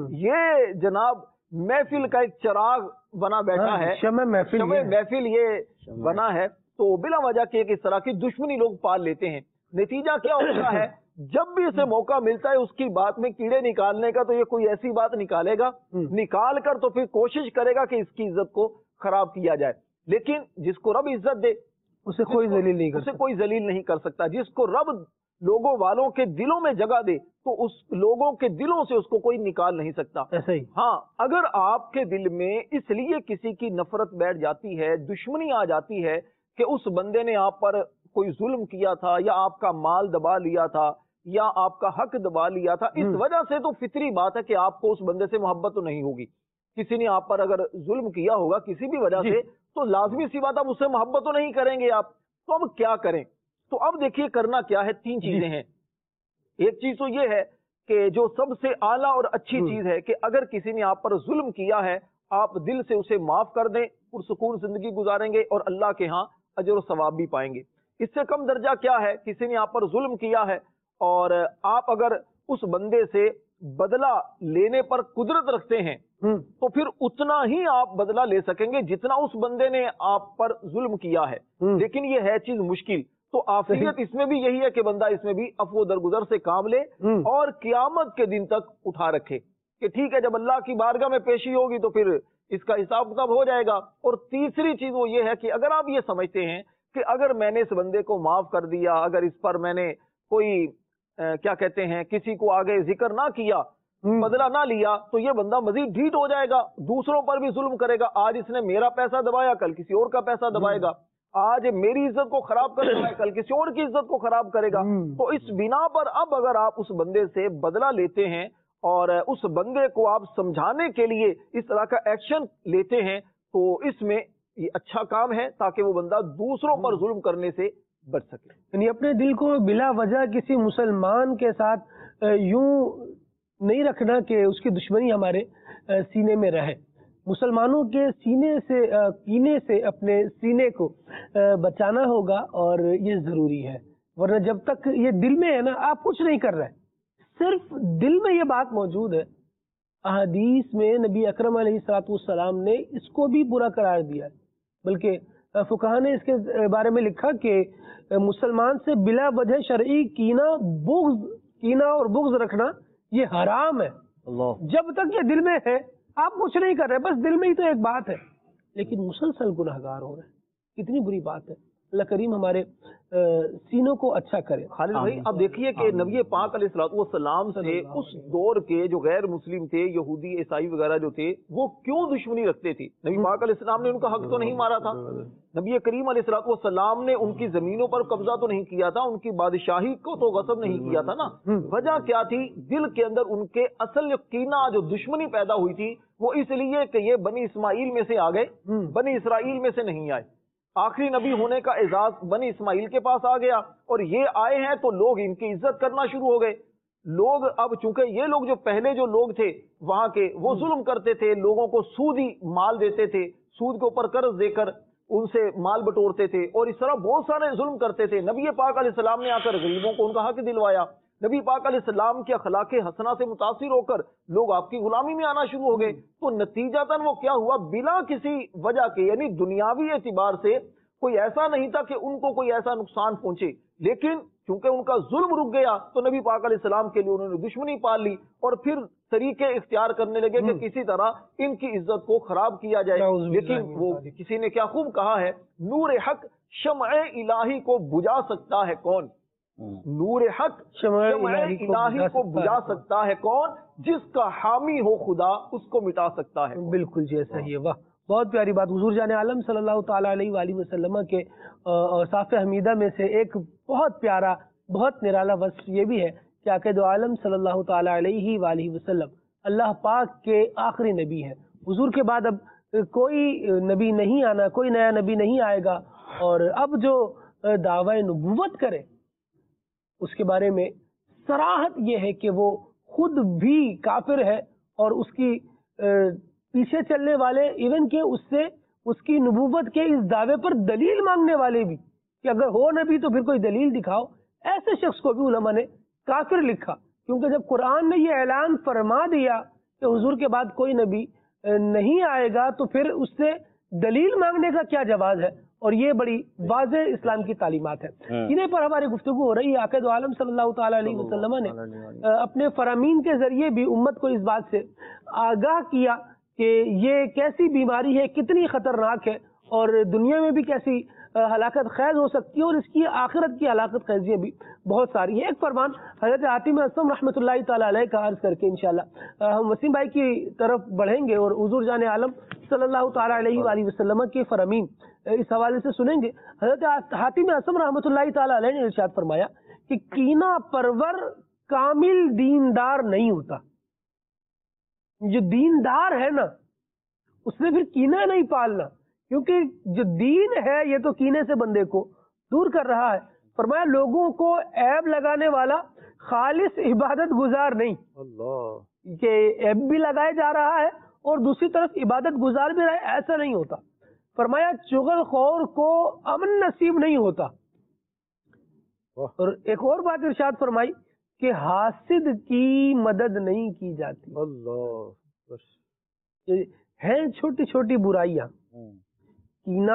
ये जनाब महफिल का एक चिराग बना बैठा है, शमे महफिल महफिल ये बना है, तो बिला वजह की एक इस तरह की दुश्मनी लोग पाल लेते हैं। नतीजा क्या होता है, जब भी इसे मौका मिलता है उसकी बात में कीड़े निकालने का, तो ये कोई ऐसी बात निकालेगा, निकाल कर तो फिर कोशिश करेगा कि इसकी इज्जत को खराब किया जाए। लेकिन जिसको रब इज्जत दे उसे कोई जलील नहीं कर उसे कोई जलील नहीं कर सकता। जिसको रब लोगों वालों के दिलों में जगह दे, तो उस लोगों के दिलों से उसको कोई निकाल नहीं सकता। ऐसे ही हाँ, अगर आपके दिल में इसलिए किसी की नफरत बैठ जाती है, दुश्मनी आ जाती है कि उस बंदे ने आप पर कोई जुल्म किया था, या आपका माल दबा लिया था, या आपका हक दबा लिया था, इस वजह से तो फितरी बात है कि आपको उस बंदे से मोहब्बत तो नहीं होगी। किसी ने आप पर अगर जुल्म किया होगा किसी भी वजह से, तो लाजमी सी बात, आप उससे मोहब्बत तो नहीं करेंगे आप। तो अब क्या करें? तो अब देखिए करना क्या है, तीन चीजें हैं। एक चीज तो ये है कि जो सबसे आला और अच्छी चीज है कि अगर किसी ने आप पर जुल्म किया है, आप दिल से उसे माफ कर दें, पुरसुकून जिंदगी गुजारेंगे और अल्लाह के यहाँ अजर और सवाब भी पाएंगे। इससे कम दर्जा क्या है, किसी ने आप पर जुल्म किया है और आप अगर उस बंदे से बदला लेने पर कुदरत रखते हैं, तो फिर उतना ही आप बदला ले सकेंगे जितना उस बंदे ने आप पर जुल्म किया है। लेकिन ये है चीज मुश्किल। तो आफियत इसमें भी यही है कि बंदा इसमें भी अफो दरगुजर से काम ले और कियामत के दिन तक उठा रखे कि ठीक है, जब अल्लाह की बारगाह में पेशी होगी तो फिर इसका हिसाब किताब हो जाएगा। और तीसरी चीज वो ये है कि अगर आप ये समझते हैं कि अगर मैंने इस बंदे को माफ कर दिया, अगर इस पर मैंने कोई आ, क्या कहते हैं किसी को आगे जिक्र ना किया, बदला ना लिया, तो ये बंदा मजीद ढीठ हो जाएगा, दूसरों पर भी जुल्म करेगा। आज इसने मेरा पैसा दबाया, कल किसी और का पैसा दबाएगा। आज मेरी इज्जत को खराब कर रहा है, कल किसी और की इज्जत को खराब करेगा। तो इस बिना पर अब अगर आप उस बंदे से बदला लेते हैं और उस बंदे को आप समझाने के लिए इस तरह का एक्शन लेते हैं, तो इसमें ये अच्छा काम है ताकि वो बंदा दूसरों पर जुल्म करने से बच सके। यानी अपने दिल को बिला वजह किसी मुसलमान के साथ यूं नहीं रखना कि उसकी दुश्मनी हमारे सीने में रहे। मुसलमानों के सीने से कीने से अपने सीने को बचाना होगा और ये जरूरी है, वरना जब तक ये दिल में है ना, आप कुछ नहीं कर रहे, सिर्फ दिल में ये बात मौजूद है। अहदीस में नबी अकरम अलैहिस्सलाम ने इसको भी बुरा करार दिया है, बल्कि फुकहा ने इसके बारे में लिखा कि मुसलमान से बिला वजह शरई कीना बुग़्ज़ कीना और बुग़्ज़ रखना ये हराम है। जब तक ये दिल में है आप कुछ नहीं कर रहे, बस दिल में ही तो एक बात है, लेकिन मुसलसल गुनहगार हो रहे हैं। कितनी बुरी बात है। अल्लाह करीम हमारे सीनों को अच्छा करे। खालिद भाई, अब देखिए कि नबी पाक अलैहिस्सलाम से उस दौर के जो गैर मुस्लिम थे, यहूदी ईसाई वगैरह जो थे, वो क्यों दुश्मनी रखते थे? नबी पाक अलैहिस्सलाम ने उनका हक तो नहीं मारा था, नबी करीम अलैहिस्सलाम ने उनकी जमीनों पर कब्जा तो नहीं किया था, उनकी बादशाही को तो गस्ब नहीं किया था ना। वजह क्या थी? दिल के अंदर उनके असल कीना, जो दुश्मनी पैदा हुई थी, वो इसलिए कि ये बनी इस्माइल में से आ गए, बनी इसराइल में से नहीं आए। आखिरी नबी होने का एजाज बनी इस्माइल के पास आ गया और ये आए हैं तो लोग इनकी इज्जत करना शुरू हो गए। लोग अब चूंकि ये लोग जो पहले जो लोग थे वहां के, वो जुल्म करते थे, लोगों को सूदी माल देते थे, सूद के ऊपर कर्ज देकर उनसे माल बटोरते थे और इस तरह बहुत सारे जुल्म करते थे। नबी पाक अलैहिस्सलाम ने आकर गरीबों को उनका हक दिलवाया। नबी पाक अलैहिस्सलाम के अखलाके हसना से मुतासिर होकर लोग आपकी गुलामी में आना शुरू हो गए। तो नतीजतन वो क्या हुआ, बिना किसी वजह के, यानी दुनियावी एतबार से कोई ऐसा नहीं था कि उनको कोई ऐसा नुकसान पहुंचे, लेकिन चूंकि उनका जुल्म रुक गया तो नबी पाक अलैहिस्सलाम के लिए उन्होंने दुश्मनी पाल ली और फिर तरीके इख्तियार करने लगे कि किसी तरह इनकी इज्जत को खराब किया जाए। लेकिन वो किसी ने क्या खूब कहा है, नूर हक शम्अ इलाही को बुझा सकता है कौन? नूर हक शम्अ इलाही को बुझा सकता है कौन? जिसका हामी हो खुदा उसको मिटा सकता है। बिल्कुल जैसा ही है। वाह, بہت پیاری بات. حضور جان عالم صلی اللہ تعالیٰ علیہ وآلہ وسلم کے اوصاف حمیدہ میں سے ایک بہت پیارا بہت نرالا وصف یہ بھی ہے کہ آقا دو عالم صلی اللہ تعالیٰ علیہ وآلہ وسلم اللہ پاک کے آخری نبی ہیں. حضور کے بعد اب کوئی نبی نہیں آنا, کوئی نیا نبی نہیں آئے گا, اور اب جو دعوی نبوت کرے اس کے بارے میں صراحت یہ ہے کہ وہ خود بھی کافر ہے, اور اس کی پیچھے چلنے والے ایون کہ اس سے اس کی نبوت کے اس دعوے پر دلیل مانگنے والے بھی کہ اگر ہو نبی تو پھر کوئی دلیل دکھاؤ, ایسے شخص کو بھی علماء نے کافر لکھا. کیونکہ جب قرآن نے یہ اعلان فرما دیا کہ حضور کے بعد کوئی نبی نہیں آئے گا تو پھر اس سے دلیل مانگنے کا کیا جواز ہے, اور یہ بڑی واضح اسلام کی تعلیمات ہے. انہیں پر ہماری گفتگو ہو رہی ہے. آقا دو عالم صلی اللہ تعالیٰ علیہ وسلم نے اپنے فرامین کے ذریعے بھی امت کو اس بات سے آگاہ کیا کہ یہ کیسی بیماری ہے, کتنی خطرناک ہے, اور دنیا میں بھی کیسی ہلاکت خیز ہو سکتی ہے, اور اس کی آخرت کی ہلاکت خیزیاں بھی بہت ساری ہیں. ایک فرمان حضرت حاتم اصم رحمۃ اللہ تعالیٰ علیہ کا عرض کر کے انشاءاللہ ہم وسیم بھائی کی طرف بڑھیں گے اور حضور جان عالم صلی اللہ تعالیٰ علیہ وآلہ وسلم کے فرامین اس حوالے سے سنیں گے. حضرت حاتم اصم رحمۃ اللہ تعالیٰ علیہ نے ارشاد فرمایا کہ کینہ پرور کامل دیندار نہیں ہوتا. جو دیندار ہے نا اس نے پھر کینہ نہیں پالنا, کیونکہ جو دین ہے یہ تو کینے سے بندے کو دور کر رہا ہے. فرمایا لوگوں کو عیب لگانے والا خالص عبادت گزار نہیں, اللہ کہ عیب بھی لگائے جا رہا ہے اور دوسری طرف عبادت گزار بھی رہا ہے, ایسا نہیں ہوتا. فرمایا چغل خور کو امن نصیب نہیں ہوتا. اور ایک اور بات ارشاد فرمائی کہ حاسد کی مدد نہیں کی جاتی. اللہ ہیں چھوٹی چھوٹی برائیاں, کینہ,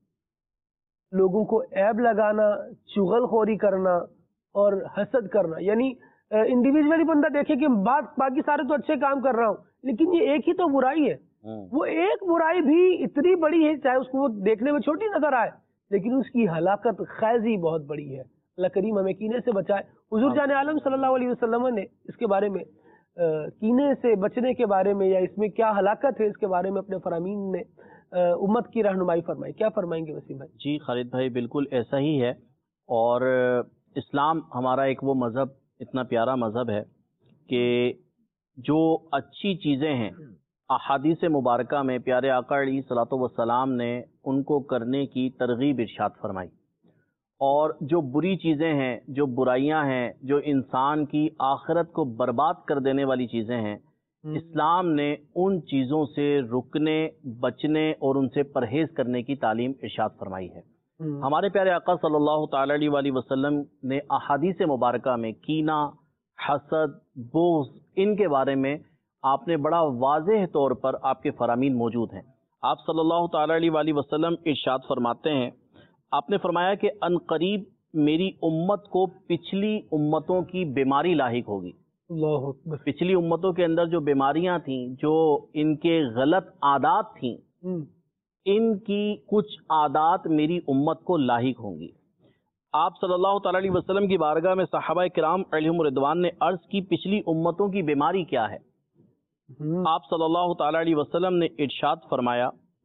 لوگوں کو عیب لگانا, چغل خوری کرنا اور حسد کرنا. یعنی انڈیویجولی بندہ دیکھے کہ بات باقی سارے تو اچھے کام کر رہا ہوں, لیکن یہ ایک ہی تو برائی ہے. وہ ایک برائی بھی اتنی بڑی ہے چاہے اس کو وہ دیکھنے میں چھوٹی نظر آئے, لیکن اس کی ہلاکت خیزی بہت بڑی ہے. اللہ کریم ہمیں کینے سے بچائے. حضور جان عالم صلی اللہ علیہ وسلم نے اس کے بارے میں کینے سے بچنے کے بارے میں یا اس میں کیا ہلاکت ہے اس کے بارے میں اپنے فرامین میں امت کی رہنمائی فرمائی. کیا فرمائیں گے وسیم بھائی؟ جی خالد بھائی بالکل ایسا ہی ہے. اور اسلام ہمارا ایک وہ مذہب, اتنا پیارا مذہب ہے کہ جو اچھی چیزیں ہیں احادیث مبارکہ میں پیارے آقا علیہ الصلوۃ والسلام نے ان کو کرنے کی ترغیب ارشاد فرمائی, اور جو بری چیزیں ہیں, جو برائیاں ہیں, جو انسان کی آخرت کو برباد کر دینے والی چیزیں ہیں, اسلام نے ان چیزوں سے رکنے, بچنے اور ان سے پرہیز کرنے کی تعلیم ارشاد فرمائی ہے. ہمارے پیارے آقا صلی اللہ تعالی علیہ وآلہ وسلم نے احادیث مبارکہ میں کینہ, حسد, بغض, ان کے بارے میں آپ نے بڑا واضح طور پر آپ کے فرامین موجود ہیں. آپ صلی اللہ تعالی علیہ وآلہ وسلم ارشاد فرماتے ہیں, آپ نے فرمایا کہ ان قریب میری امت کو پچھلی امتوں کی بیماری لاحق ہوگی. اللہ اکبر. پچھلی امتوں کے اندر جو بیماریاں تھیں, جو ان کے غلط عادات تھیں, ان کی کچھ عادات میری امت کو لاحق ہوں گی. آپ صلی اللہ تعالی علیہ وسلم کی بارگاہ میں صحابہ کرام علیہم رضوان نے عرض کی پچھلی امتوں کی بیماری کیا ہے؟ آپ صلی اللہ تعالی علیہ وسلم نے ارشاد فرمایا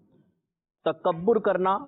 تکبر کرنا,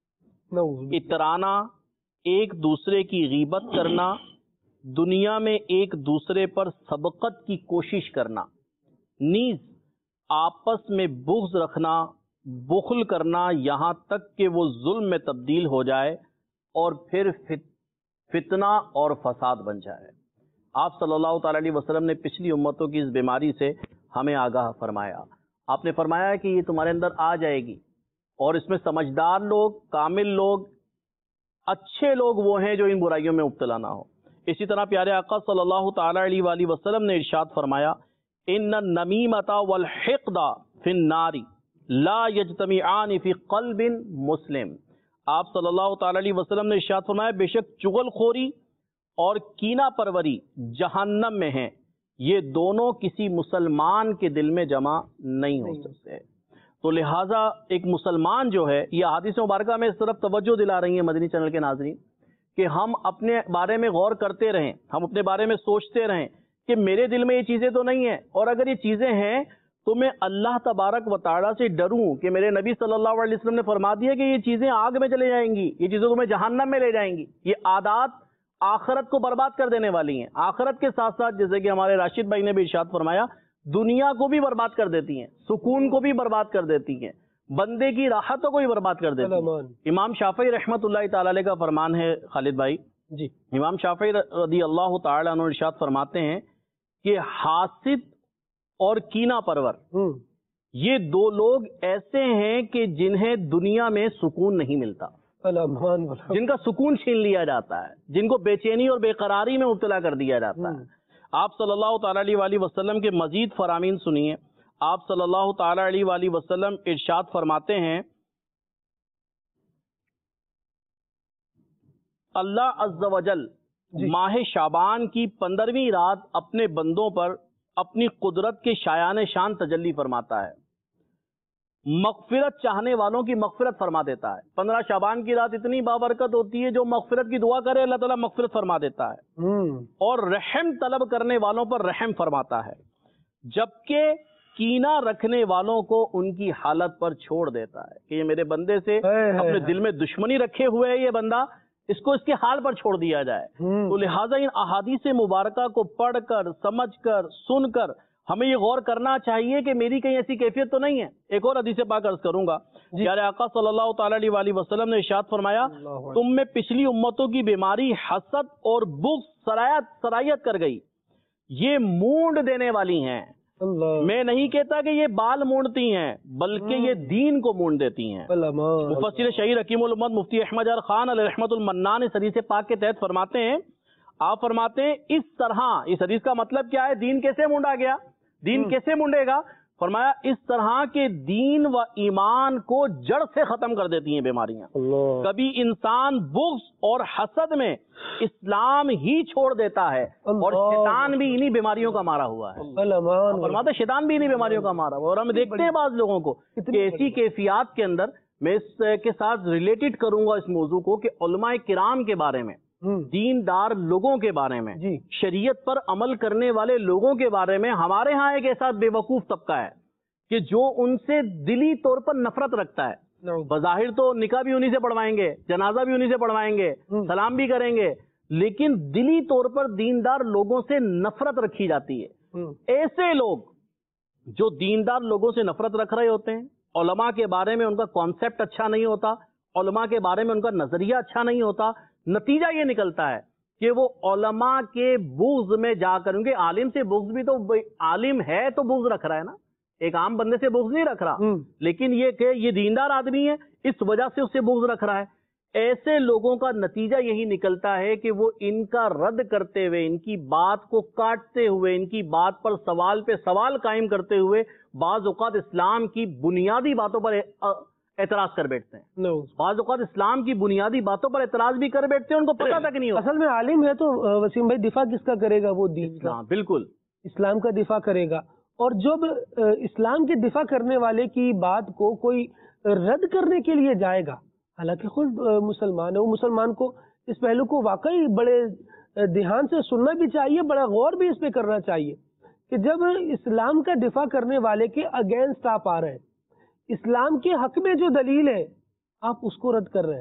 اترانا, ایک دوسرے کی غیبت کرنا, دنیا میں ایک دوسرے پر سبقت کی کوشش کرنا, نیز آپس میں بغض رکھنا, بخل کرنا, یہاں تک کہ وہ ظلم میں تبدیل ہو جائے اور پھر فتنہ اور فساد بن جائے. آپ صلی اللہ تعالی علیہ وسلم نے پچھلی امتوں کی اس بیماری سے ہمیں آگاہ فرمایا. آپ نے فرمایا کہ یہ تمہارے اندر آ جائے گی, اور اس میں سمجھدار لوگ, کامل لوگ, اچھے لوگ وہ ہیں جو ان برائیوں میں مبتلا نہ ہو. اسی طرح پیارے آقا صلی اللہ تعالی علیہ وآلہ وسلم نے ارشاد فرمایا ان النمیمۃ والحقد فی النار لا یجتمعان فی قلب مسلم. آپ صلی اللہ تعالی علیہ وسلم نے ارشاد فرمایا بے شک چغل خوری اور کینہ پروری جہنم میں ہیں, یہ دونوں کسی مسلمان کے دل میں جمع نہیں ہو سکتے. تو لہٰذا ایک مسلمان جو ہے, یہ احادیث مبارکہ میں اس طرف توجہ دلا رہی ہیں مدنی چینل کے ناظرین کہ ہم اپنے بارے میں غور کرتے رہیں, ہم اپنے بارے میں سوچتے رہیں کہ میرے دل میں یہ چیزیں تو نہیں ہیں, اور اگر یہ چیزیں ہیں تو میں اللہ تبارک و تعالیٰ سے ڈروں کہ میرے نبی صلی اللہ علیہ وسلم نے فرما دیا کہ یہ چیزیں آگ میں چلے جائیں گی، یہ چیزیں تمہیں جہنم میں لے جائیں گی، یہ عادات آخرت کو برباد کر دینے والی ہیں. آخرت کے ساتھ ساتھ جیسے کہ ہمارے راشد بھائی نے بھی ارشاد فرمایا دنیا کو بھی برباد کر دیتی ہیں، سکون کو بھی برباد کر دیتی ہیں، بندے کی راحتوں کو بھی برباد کر دیتی ہیں. امام شافعی رحمت اللہ تعالی علیہ کا فرمان ہے خالد بھائی جی، امام شافعی رضی اللہ تعالی عنہ ارشاد فرماتے ہیں کہ حاسد اور کینہ پرور یہ دو لوگ ایسے ہیں کہ جنہیں دنیا میں سکون نہیں ملتا، جن کا سکون چھین لیا جاتا ہے، جن کو بے چینی اور بے قراری میں مبتلا کر دیا جاتا ہے. آپ صلی اللہ تعالی علیہ وآلہ وسلم کے مزید فرامین سنیے. آپ صلی اللہ تعالی علیہ وآلہ وسلم ارشاد فرماتے ہیں اللہ عز و جل ماہ شعبان کی پندرہویں رات اپنے بندوں پر اپنی قدرت کے شایان شان تجلی فرماتا ہے، مغفرت چاہنے والوں کی مغفرت فرما دیتا ہے. پندرہ شعبان کی رات اتنی بابرکت ہوتی ہے، جو مغفرت کی دعا کرے اللہ تعالیٰ مغفرت فرما دیتا ہے، اور رحم طلب کرنے والوں پر رحم فرماتا ہے، جبکہ کینہ رکھنے والوں کو ان کی حالت پر چھوڑ دیتا ہے کہ یہ میرے بندے سے اپنے دل میں دشمنی رکھے ہوئے ہے، یہ بندہ اس کو اس کے حال پر چھوڑ دیا جائے. تو لہٰذا ان احادیث مبارکہ کو پڑھ کر سمجھ کر سن کر ہمیں یہ غور کرنا چاہیے کہ میری کہیں ایسی کیفیت تو نہیں ہے. ایک اور حدیث پاک عرض کروں گا. پیارے آقا صلی اللہ تعالی علیہ وآلہ وسلم نے ارشاد فرمایا تم میں پچھلی امتوں کی بیماری حسد اور بغض سرایت سرایت کر گئی، یہ مونڈ دینے والی ہیں. میں نہیں کہتا کہ یہ بال مونڈتی ہیں، بلکہ یہ دین کو مونڈ دیتی ہیں. مفسر شہیر حکیم الامت مفتی احمد یار خان علیہ رحمت المنان اس حدیث پاک کے تحت فرماتے ہیں، آپ فرماتے ہیں اس طرح، اس حدیث کا مطلب کیا ہے، دین کیسے مونڈا گیا، دین کیسے مونڈے گا؟ فرمایا اس طرح کے دین و ایمان کو جڑ سے ختم کر دیتی ہیں بیماریاں. کبھی انسان بغض اور حسد میں اسلام ہی چھوڑ دیتا ہے، اور شیطان بھی انہی بیماریوں کا مارا ہوا ہے. فرماتے ہیں شیطان بھی انہی بیماریوں کا مارا ہوا ہے. اور ہم دیکھتے ہیں بعض لوگوں کو کہ ایسی کیفیات کے اندر، میں اس کے ساتھ ریلیٹڈ کروں گا اس موضوع کو کہ علماء کرام کے بارے میں، دیندار لوگوں کے بارے میں، شریعت پر عمل کرنے والے لوگوں کے بارے میں ہمارے ہاں ایک ایسا بے وقوف طبقہ ہے کہ جو ان سے دلی طور پر نفرت رکھتا ہے. بظاہر تو نکاح بھی انہی سے پڑھوائیں گے، جنازہ بھی انہی سے پڑھوائیں گے، سلام بھی کریں گے، لیکن دلی طور پر دیندار لوگوں سے نفرت رکھی جاتی ہے. ایسے لوگ جو دیندار لوگوں سے نفرت رکھ رہے ہوتے ہیں، علماء کے بارے میں ان کا کانسیپٹ اچھا نہیں ہوتا، علماء کے بارے میں ان کا نظریہ اچھا نہیں ہوتا، نتیجہ یہ نکلتا ہے کہ وہ علماء کے بغض میں جا کر، کیونکہ عالم سے بغض بھی تو، عالم ہے تو بغض رکھ رہا ہے نا، ایک عام بندے سے بغض نہیں رکھ رہا، لیکن یہ کہ یہ دیندار آدمی ہے اس وجہ سے اس سے بغض رکھ رہا ہے. ایسے لوگوں کا نتیجہ یہی نکلتا ہے کہ وہ ان کا رد کرتے ہوئے، ان کی بات کو کاٹتے ہوئے، ان کی بات پر سوال پہ سوال قائم کرتے ہوئے بعض اوقات اسلام کی بنیادی باتوں پر اعتراض کر بیٹھتے ہیں. بعض اوقات اسلام کی بنیادی باتوں پر اعتراض بھی کر بیٹھتے ہیں، ان کو پتہ تک نہیں ہوتا. اصل میں عالم ہے تو وسیم بھائی دفاع کس کا کرے گا؟ وہ دین کا، بالکل اسلام کا دفاع کرے گا. اور جب اسلام کے دفاع کرنے والے کی بات کو کوئی رد کرنے کے لیے جائے گا، حالانکہ خود مسلمان ہے، وہ مسلمان کو اس پہلو کو واقعی بڑے دھیان سے سننا بھی چاہیے، بڑا غور بھی اس پہ کرنا چاہیے کہ جب اسلام کا دفاع کرنے والے کے اگینسٹ آپ آ رہے ہیں، اسلام کے حق میں جو دلیل ہے آپ اس کو رد کر رہے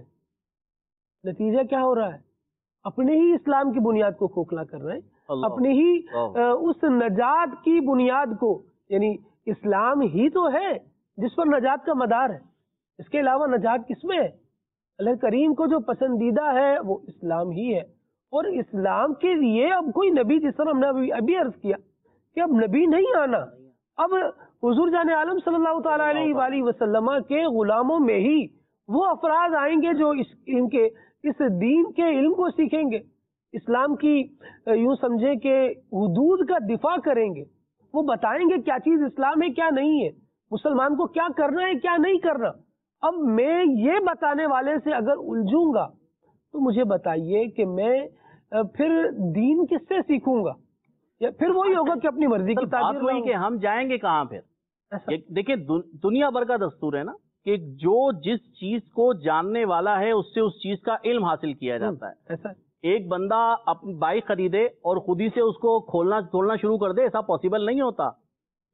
ہیں، نتیجہ کیا ہو رہا ہے؟ اپنے ہی اسلام کی بنیاد کو کھوکھلا کر رہے ہیں، اپنے ہی اس نجات کی بنیاد کو، یعنی اسلام ہی تو ہے جس پر نجات کا مدار ہے، اس کے علاوہ نجات کس میں ہے؟ اللہ کریم کو جو پسندیدہ ہے وہ اسلام ہی ہے. اور اسلام کے لیے اب کوئی نبی، جس طرح ہم نے ابھی ابھی عرض کیا کہ اب نبی نہیں آنا، اب حضور جان عالم صلی اللہ تعالیٰ علیہ وآلہ وسلم کے غلاموں میں ہی وہ افراد آئیں گے جو اس ان کے اس دین کے علم کو سیکھیں گے، اسلام کی یوں سمجھے کہ حدود کا دفاع کریں گے، وہ بتائیں گے کیا چیز اسلام ہے کیا نہیں ہے، مسلمان کو کیا کرنا ہے کیا نہیں کرنا. اب میں یہ بتانے والے سے اگر الجھوں گا تو مجھے بتائیے کہ میں پھر دین کس سے سیکھوں گا؟ یا پھر وہی ہوگا کہ اپنی مرضی کی تعبیر وہی کہ ہم جائیں گے کہاں پھر؟ دیکھیں دنیا بھر کا دستور ہے نا کہ جو جس چیز کو جاننے والا ہے اس سے اس چیز کا علم حاصل کیا جاتا ہے. ایسا ایک بندہ اپنی بائک خریدے اور خود ہی سے اس کو کھولنا کھولنا شروع کر دے، ایسا پاسبل نہیں ہوتا.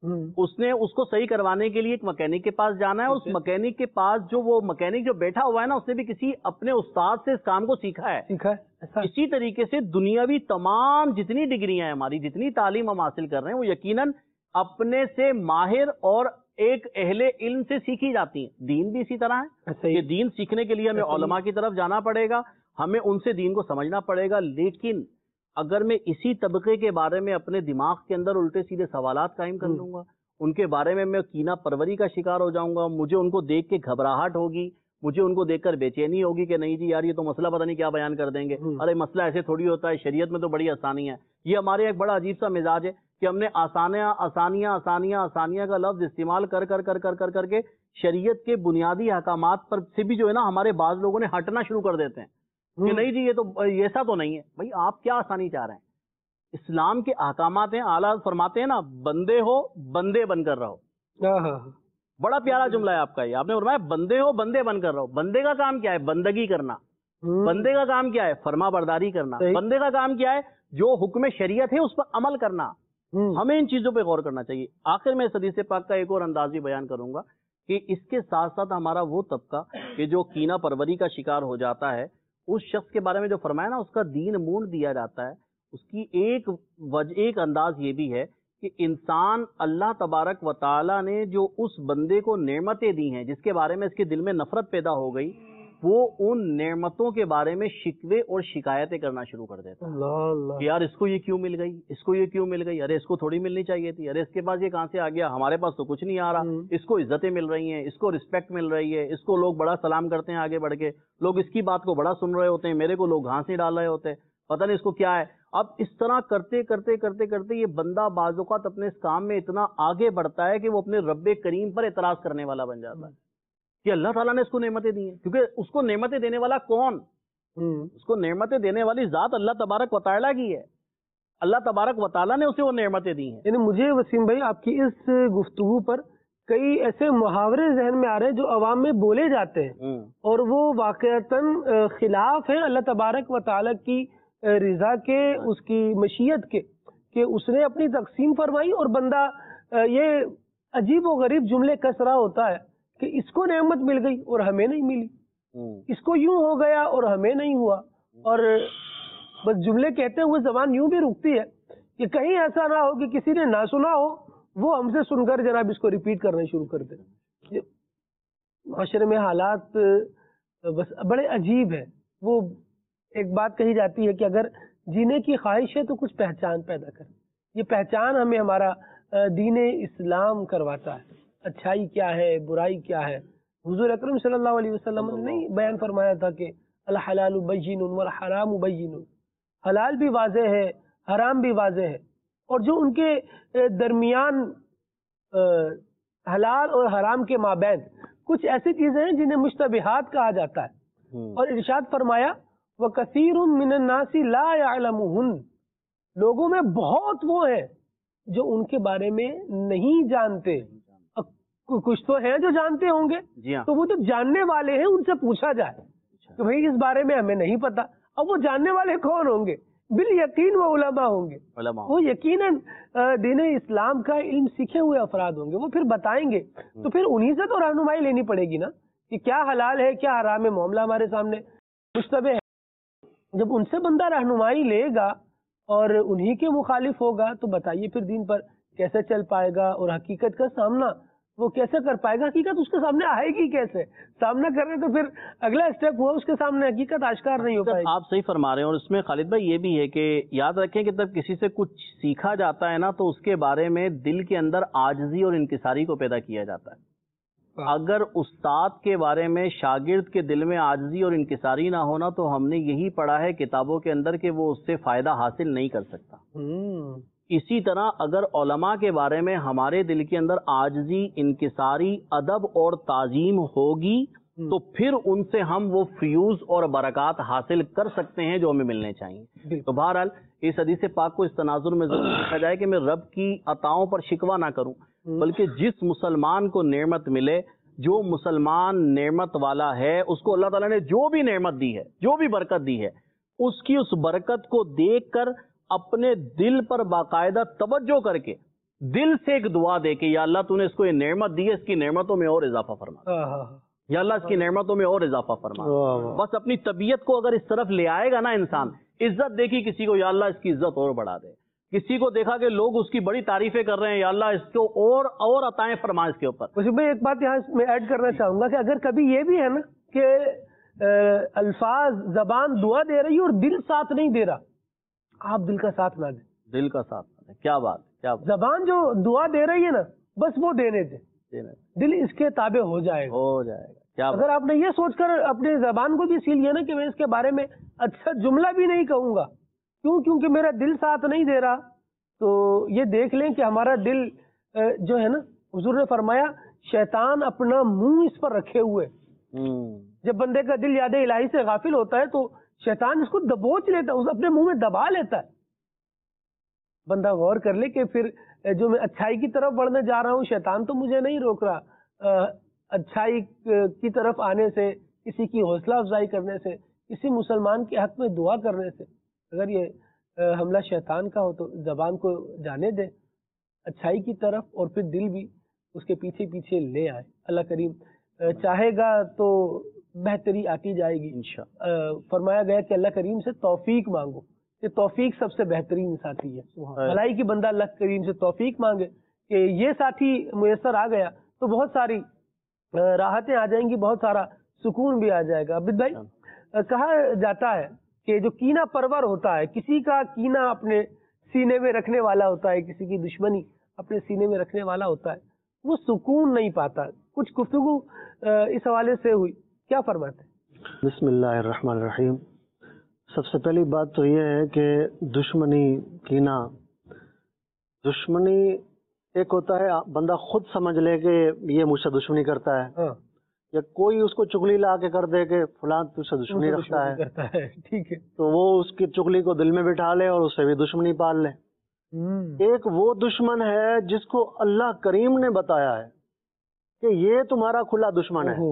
اس نے اس کو صحیح کروانے کے لیے ایک مکینک کے پاس جانا ہے. اس مکینک کے پاس جو وہ مکینک جو بیٹھا ہوا ہے نا, اس نے بھی کسی اپنے استاد سے اس کام کو سیکھا ہے. سیکھا ہے. اسی طریقے سے دنیاوی تمام جتنی ڈگریاں ہیں ہماری, جتنی تعلیم ہم حاصل کر رہے ہیں, وہ یقیناً اپنے سے ماہر اور ایک اہل علم سے سیکھی جاتی ہیں. دین بھی اسی طرح ہے. یہ دین سیکھنے کے لیے ہمیں علماء کی طرف جانا پڑے گا, ہمیں ان سے دین کو سمجھنا پڑے گا. لیکن اگر میں اسی طبقے کے بارے میں اپنے دماغ کے اندر الٹے سیدھے سوالات قائم کر لوں گا, ان کے بارے میں میں کینہ پروری کا شکار ہو جاؤں گا, مجھے ان کو دیکھ کے گھبراہٹ ہوگی, مجھے ان کو دیکھ کر بے چینی ہوگی کہ نہیں جی یار یہ تو مسئلہ پتہ نہیں کیا بیان کر دیں گے, ارے مسئلہ ایسے تھوڑی ہوتا ہے, شریعت میں تو بڑی آسانی ہے. یہ ہمارے ایک بڑا عجیب سا مزاج ہے کہ ہم نے آسانیاں آسانیاں آسانیاں آسانیاں کا لفظ استعمال کر کر کر کر کر کر کے شریعت کے بنیادی احکامات پر سے بھی جو ہے نا ہمارے بعض لوگوں نے ہٹنا شروع کر دیتے ہیں کہ نہیں جی یہ تو ایسا تو نہیں ہے. بھائی آپ کیا آسانی چاہ رہے ہیں؟ اسلام کے احکامات ہیں, اعلیٰ فرماتے ہیں نا بندے ہو بندے بن کر رہو. بڑا پیارا جملہ ہے آپ کا یہ, آپ نے فرمایا بندے ہو بندے بن کر رہو. بندے کا کام کیا ہے؟ بندگی کرنا. بندے کا کام کیا ہے؟ فرما برداری کرنا. بندے کا کام کیا ہے؟ جو حکم شریعت ہے اس پر عمل کرنا. ہمیں ان چیزوں پہ غور کرنا چاہیے. آخر میں اس حدیث پاک کا ایک اور انداز بھی بیان کروں گا کہ اس کے ساتھ ساتھ ہمارا وہ طبقہ کہ جو کینہ پروری کا شکار ہو جاتا ہے, اس شخص کے بارے میں جو فرمایا نا اس کا دین مونڈ دیا جاتا ہے, اس کی ایک وجہ ایک انداز یہ بھی ہے کہ انسان اللہ تبارک و تعالیٰ نے جو اس بندے کو نعمتیں دی ہیں جس کے بارے میں اس کے دل میں نفرت پیدا ہو گئی, وہ ان نعمتوں کے بارے میں شکوے اور شکایتیں کرنا شروع کر دیتا ہے کہ یار اس کو یہ کیوں مل گئی, اس کو یہ کیوں مل گئی, ارے اس کو تھوڑی ملنی چاہیے تھی, ارے اس کے پاس یہ کہاں سے آ گیا, ہمارے پاس تو کچھ نہیں آ رہا. اس کو عزتیں مل رہی ہیں, اس کو رسپیکٹ مل رہی ہے, اس کو لوگ بڑا سلام کرتے ہیں آگے بڑھ کے, لوگ اس کی بات کو بڑا سن رہے ہوتے ہیں, میرے کو لوگ گھاس نہیں ڈال رہے ہوتے, پتہ نہیں اس کو کیا ہے. اب اس طرح کرتے کرتے کرتے کرتے یہ بندہ بعض اوقات اپنے اس کام میں اتنا آگے بڑھتا ہے کہ وہ اپنے رب کریم پر اعتراض کرنے والا بن جاتا ہے کہ اللہ تعالیٰ نے اس کو نعمتیں دی ہیں. کیونکہ اس کو نعمتیں دینے والا کون؟ اس کو نعمتیں دینے والی ذات اللہ تبارک و تعالیٰ کی ہے. اللہ تبارک و تعالیٰ نے اسے وہ نعمتیں دی ہیں. یعنی مجھے وسیم بھائی آپ کی اس گفتگو پر کئی ایسے محاورے ذہن میں آ رہے ہیں جو عوام میں بولے جاتے ہیں اور وہ واقعتاً خلاف ہیں اللہ تبارک و تعالیٰ کی رضا کے, اس کی مشیت کے, کہ اس نے اپنی تقسیم فرمائی اور بندہ یہ عجیب و غریب جملے کس رہا ہوتا ہے کہ اس کو نعمت مل گئی اور ہمیں نہیں ملی, اس کو یوں ہو گیا اور ہمیں نہیں ہوا. اور بس جملے کہتے ہوئے زبان یوں بھی رکتی ہے کہ کہیں ایسا نہ ہو کہ کسی نے نہ سنا ہو وہ ہم سے سن کر جناب اس کو ریپیٹ کرنا شروع کر دے. معاشرے میں حالات بس بڑے عجیب ہیں. وہ ایک بات کہی جاتی ہے کہ اگر جینے کی خواہش ہے تو کچھ پہچان پیدا کر. یہ پہچان ہمیں ہمارا دین اسلام کرواتا ہے. اچھائی کیا ہے, برائی کیا ہے. حضور اکرم صلی اللہ علیہ وسلم نے نہیں بیان فرمایا تھا کہ الحلال بین والحرام بین, حلال بھی واضح ہے حرام بھی واضح ہے, اور جو ان کے درمیان حلال اور حرام کے مابین کچھ ایسی چیزیں ہیں جنہیں مشتبہات کہا جاتا ہے. اور ارشاد فرمایا وَكَثِيرٌ مِّنَ النَّاسِ لَا يَعْلَمُهُنَّ, لوگوں میں بہت وہ ہیں جو ان کے بارے میں نہیں جانتے. کچھ تو ہیں جو جانتے ہوں گے, تو وہ جو جاننے والے ہیں ان سے پوچھا جائے کہ بھئی اس بارے میں ہمیں نہیں پتا. اب وہ جاننے والے کون ہوں گے؟ بالیقین وہ علماء ہوں گے. وہ یقیناً دین اسلام کا علم سیکھے ہوئے افراد ہوں گے, وہ پھر بتائیں گے. تو پھر انہی سے تو رہنمائی لینی پڑے گی نا کہ کیا حلال ہے کیا حرام ہے. معاملہ ہمارے سامنے مشتبہ ہے. جب ان سے بندہ رہنمائی لے گا اور انہی کے مخالف ہوگا تو بتائیے پھر دین پر کیسے چل پائے گا, اور حقیقت کا سامنا وہ کیسے کر پائے گا. حقیقت اس کے سامنے آئے گی کیسے؟ سامنا کرنے تو پھر اگلا اسٹیپ ہوا اس کے سامنے حقیقت آشکار نہیں ہو پائے گی. آپ صحیح فرما رہے ہیں. اور اس میں خالد بھائی یہ بھی ہے کہ یاد رکھیں کہ جب کسی سے کچھ سیکھا جاتا ہے نا تو اس کے بارے میں دل کے اندر عاجزی اور انکساری کو پیدا کیا جاتا ہے. اگر استاد کے بارے میں شاگرد کے دل میں عاجزی اور انکساری نہ ہونا تو ہم نے یہی پڑھا ہے کتابوں کے اندر کہ وہ اس سے فائدہ حاصل نہیں کر سکتا. اسی طرح اگر علماء کے بارے میں ہمارے دل کے اندر عاجزی, انکساری, ادب اور تعظیم ہوگی تو پھر ان سے ہم وہ فیوز اور برکات حاصل کر سکتے ہیں جو ہمیں ملنے چاہیے. تو بہرحال اس حدیث پاک کو اس تناظر میں ضرور دیکھا جائے کہ میں رب کی عطاؤں پر شکوہ نہ کروں, بلکہ جس مسلمان کو نعمت ملے, جو مسلمان نعمت والا ہے, اس کو اللہ تعالیٰ نے جو بھی نعمت دی ہے, جو بھی برکت دی ہے, اس کی اس برکت کو دیکھ کر اپنے دل پر باقاعدہ توجہ کر کے دل سے ایک دعا دے کہ یا اللہ تو نے اس کو یہ نعمت دی ہے، اس کی نعمتوں میں اور اضافہ فرما، یا اللہ اس کی نعمتوں میں اور اضافہ فرما. بس اپنی طبیعت کو اگر اس طرف لے آئے گا نا انسان، عزت دیکھی کسی کو، یا اللہ اس کی عزت اور بڑھا دے. کسی کو دیکھا کہ لوگ اس کی بڑی تعریفیں کر رہے ہیں، یا اللہ اس کو اور اور عطائیں فرما اس کے اوپر. بھائی ایک بات یہاں میں ایڈ کرنا چاہوں گا کہ اگر کبھی یہ بھی ہے نا کہ الفاظ زبان دعا دے رہی ہے اور دل ساتھ نہیں دے رہا، آپ دل کا ساتھ نہ دیں. دل کا ساتھ نہ دیں، کیا بات کیا بات. زبان جو دعا دے رہی ہے نا بس وہ دینے دے، دل اس کے تابع ہو جائے گا ہو جائے گا. کیا اگر آپ نے یہ سوچ کر اپنے زبان کو بھی سیل لیا نا کہ میں اس کے بارے میں اچھا جملہ بھی نہیں کہوں گا، کیوں کیونکہ میرا دل ساتھ نہیں دے رہا، تو یہ دیکھ لیں کہ ہمارا دل جو ہے نا، حضور نے فرمایا شیطان اپنا منہ اس پر رکھے ہوئے. جب بندے کا دل یاد الہی سے غافل ہوتا ہے تو شیطان اس کو دبوچ لیتا ہے، اس اپنے منہ میں دبا لیتا ہے. بندہ غور کر لے کہ پھر جو میں اچھائی کی طرف بڑھنے جا رہا ہوں، شیطان تو مجھے نہیں روک رہا. اچھائی کی طرف آنے سے، کسی کی حوصلہ افزائی کرنے سے، کسی مسلمان کے حق میں دعا کرنے سے، اگر یہ حملہ شیطان کا ہو تو زبان کو جانے دے اچھائی کی طرف، اور پھر دل بھی اس کے پیچھے پیچھے لے آئے. اللہ کریم چاہے گا تو بہتری آتی جائے گی. فرمایا گیا کہ اللہ کریم سے توفیق مانگو، کہ توفیق سب سے بہترین ساتھی ہے. بھلائی کی بندہ اللہ کریم سے توفیق مانگے کہ یہ ساتھی میسر آ گیا تو بہت ساری راحتیں آ جائیں گی، بہت سارا سکون بھی آ جائے گا. عبد بھائی، کہا جاتا ہے کہ جو کینہ پرور ہوتا ہے، کسی کا کینہ اپنے سینے میں رکھنے والا ہوتا ہے، کسی کی دشمنی اپنے سینے میں رکھنے والا ہوتا ہے، وہ سکون نہیں پاتا. کچھ گفتگو اس حوالے سے ہوئی، کیا فرماتے ہیں؟ بسم اللہ الرحمن الرحیم. سب سے پہلی بات تو یہ ہے کہ دشمنی، کینہ، دشمنی ایک ہوتا ہے بندہ خود سمجھ لے کہ یہ مجھ سے دشمنی کرتا ہے، یا کوئی اس کو چغلی لا کے کر دے کہ فلاں تجھ سے دشمنی رکھتا ہے، ٹھیک ہے، تو وہ اس کی چغلی کو دل میں بٹھا لے اور اس سے بھی دشمنی پال لے. ایک وہ دشمن ہے جس کو اللہ کریم نے بتایا ہے کہ یہ تمہارا کھلا دشمن ہے،